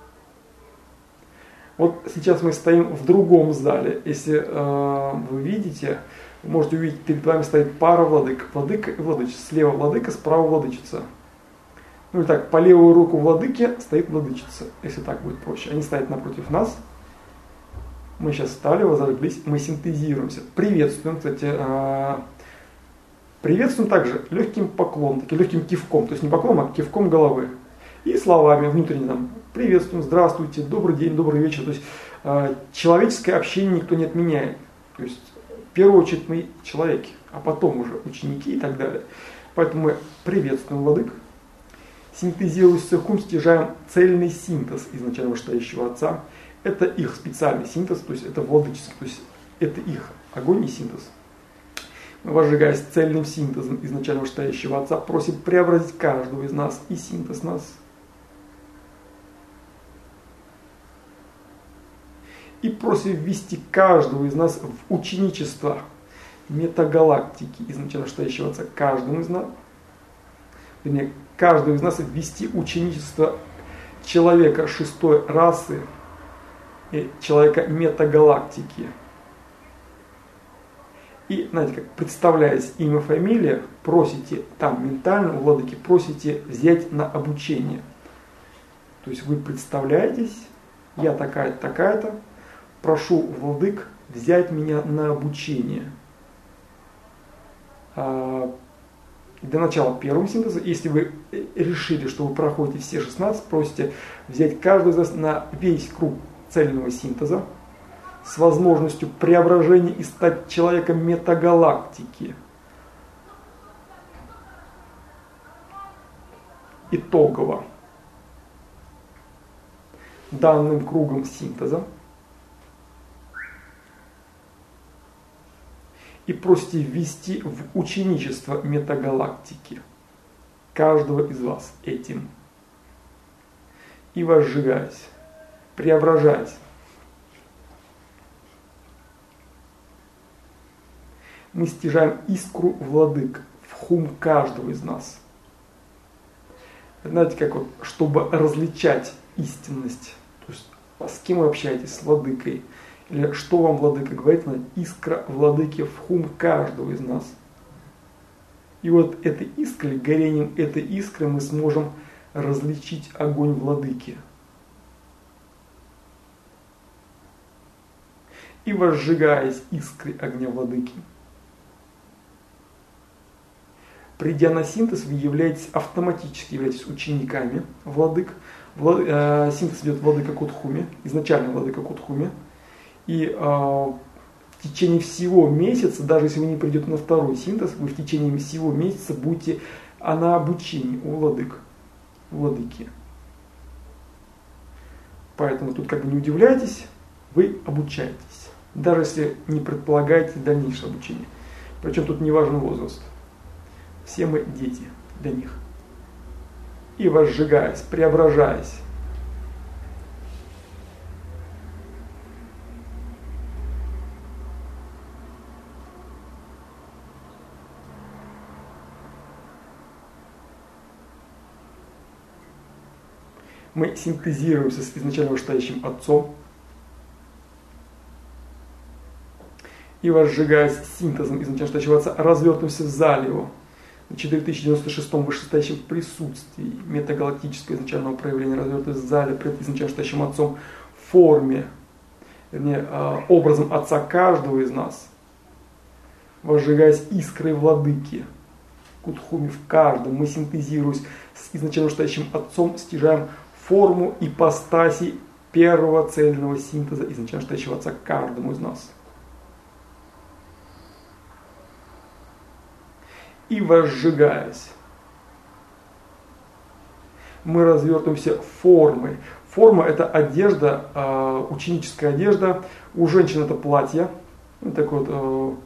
Вот сейчас мы стоим в другом зале. Если э, вы видите, вы можете увидеть, перед вами стоит пара владык. Владыка и владычица. Слева владыка, справа владычица. Ну и так, по левую руку владыки стоит владычица, если так будет проще. Они стоят напротив нас. Мы сейчас встали, воззрелись, мы синтезируемся. Приветствуем, кстати, э, приветствуем также легким поклоном, таким легким кивком. То есть не поклоном, а кивком головы. И словами внутренним. Приветствуем, здравствуйте, добрый день, добрый вечер. То есть э, человеческое общение никто не отменяет. То есть в первую очередь мы человеки, а потом уже ученики и так далее. Поэтому мы приветствуем владык. Синтезируясь с Циркум, стяжаем цельный синтез изначально вышестоящего отца. Это их специальный синтез, то есть это владыческий, то есть это их огонь и синтез. Мы, возжигаясь цельным синтезом изначально вышестоящего отца, просим преобразить каждого из нас и синтез нас. И просим ввести каждого из нас в ученичество метагалактики изначально вышестоящего отца. Каждому из нас, вернее, каждого из нас ввести ученичество человека шестой расы и человека метагалактики. И, знаете, как представляясь имя, фамилия, просите там ментально у владыки, просите взять на обучение. То есть вы представляетесь, я такая-то, такая-то, прошу владык взять меня на обучение. Для начала первого синтеза, если вы решили, что вы проходите все шестнадцать, просите взять каждый из вас на весь круг цельного синтеза с возможностью преображения и стать человеком метагалактики. Итогово данным кругом синтеза и просите ввести в ученичество метагалактики каждого из вас этим. И возжигаясь, преображаясь, мы стяжаем искру владык в хум каждого из нас. Знаете, как вот, чтобы различать истинность, то есть с кем вы общаетесь, с владыкой, или что вам владыка говорит, она искра владыки в хум каждого из нас. И вот этой искрой, горением этой искры мы сможем различить огонь владыки. И возжигаясь искрой огня владыки, придя на синтез, вы являетесь автоматически являетесь учениками владык. Влад, э, синтез идет владыка Кутхуми, изначально владыка Кутхуми. И э, в течение всего месяца, даже если вы не придете на второй синтез, вы в течение всего месяца будете а на обучении у владык, владыки. Поэтому тут как бы не удивляйтесь, вы обучаетесь, даже если не предполагаете дальнейшее обучение. Причем тут не важен возраст. Все мы дети для них. И возжигаясь, преображаясь, мы синтезируемся с изначально вышестоящим Отцом и возжигаясь синтезом изначально вышестоящего Отца, развертываемся в зале его. На четыре тысячи девяносто шестом вышестоящем присутствии метагалактического изначального проявления развертываясь в зале пред изначально вышестоящим Отцом в форме, вернее, образом Отца каждого из нас, возжигаясь искрой владыки, Кутхуми в каждом, мы синтезируясь с изначально вышестоящим Отцом, стяжаем форму ипостаси первого цельного синтеза изначально вышестоящего Отца каждому из нас. И возжигаясь, мы развертываемся формой. Форма – это одежда, ученическая одежда. У женщин это платье, такое, вот,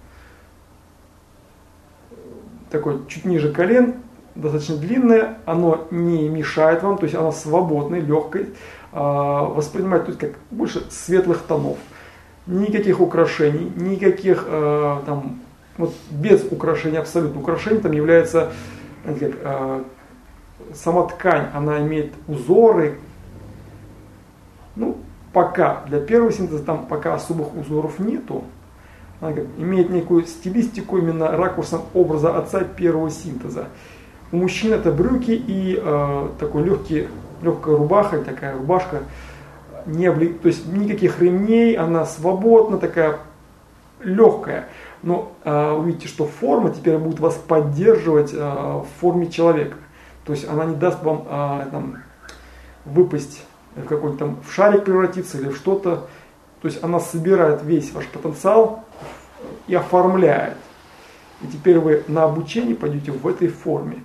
такое чуть ниже колен, достаточно длинное. Оно не мешает вам, то есть оно свободное, легкое, воспринимать, то есть как больше светлых тонов. Никаких украшений, никаких там. Вот без украшений, абсолютно украшений, там является как, э, сама ткань, она имеет узоры. Ну, пока для первого синтеза там пока особых узоров нету. Она как, имеет некую стилистику именно ракурсом образа Отца первого синтеза. У мужчин это брюки и э, такой легкий, легкая рубаха, такая рубашка, не обли... то есть никаких ремней, она свободна, такая легкая. Но э, увидите, что форма теперь будет вас поддерживать э, в форме человека. То есть она не даст вам э, там, выпасть в какой-нибудь там в шарик превратиться или в что-то. То есть она собирает весь ваш потенциал и оформляет. И теперь вы на обучение пойдете в этой форме.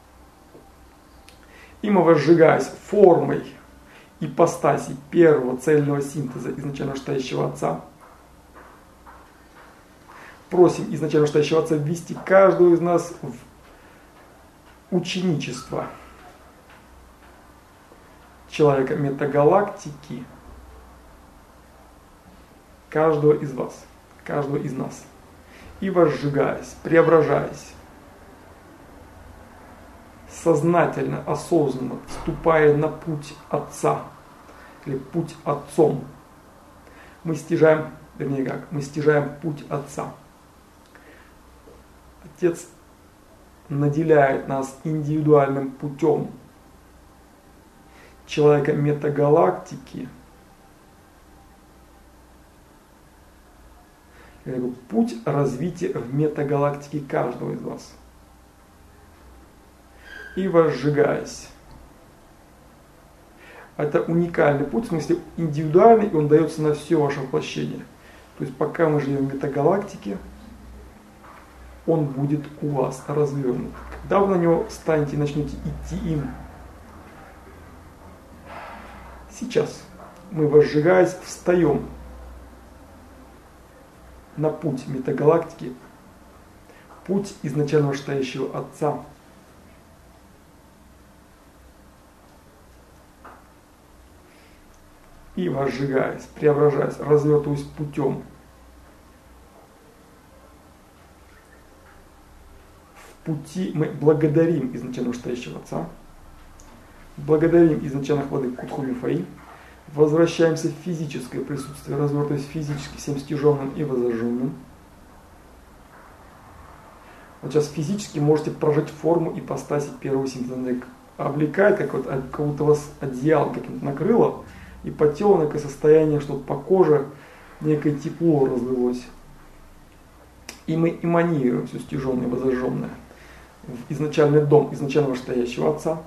И мы, возжигаясь формой ипостаси первого цельного синтеза изначально вышестоящего Отца, просим изначально вышестоящего Отца ввести каждого из нас в ученичество человека метагалактики, каждого из вас, каждого из нас. И возжигаясь, преображаясь, сознательно, осознанно вступая на путь Отца, или путь Отцом, мы стяжаем, вернее как, мы стяжаем путь Отца. Отец наделяет нас индивидуальным путем человека метагалактики, путь развития в метагалактике каждого из вас. и возжигаясь. Это уникальный путь, в смысле индивидуальный, и он дается на все ваше воплощение. То есть пока мы живем в метагалактике, он будет у вас развернут. Когда вы на него станете и начнете идти им, сейчас мы, возжигаясь, встаем на путь метагалактики, путь изначально вышестоящего Отца. И возжигаясь, преображаясь, развертываясь путем в пути мы благодарим изначально вышестоящего Отца, благодарим изначальных владык Кутху-Мифаи, возвращаемся в физическое присутствие, развертываясь физически всем стяженным и возожженным. Вот сейчас физически можете прожить форму ипостаси первого симптома. Облекает, как вот кого-то вас одеяло как-нибудь накрыло, и по телу некое состояние, чтобы по коже некое тепло разлилось. И мы эманируем все стяженное и возожженное в изначальный дом изначально вышестоящего Отца.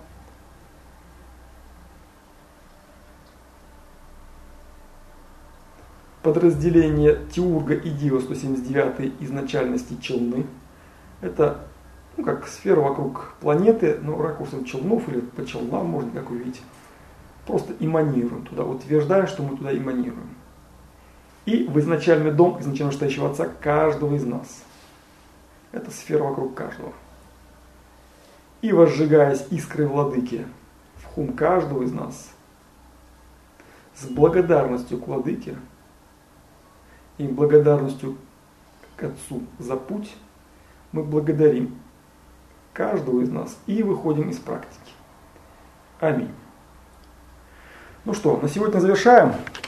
Подразделение Теурга и Дива сто семьдесят девять изначальности Челны. Это ну, как сфера вокруг планеты, но ракурсом челнов или по челнам можно как увидеть. Просто эманируем туда, утверждаем, что мы туда эманируем. И в изначальный дом изначально вышестоящего Отца каждого из нас. Это сфера вокруг каждого. И возжигаясь искрой владыки в хум каждого из нас, с благодарностью к владыке и благодарностью к Отцу за путь, мы благодарим каждого из нас и выходим из практики. Аминь. Ну что, на сегодня завершаем.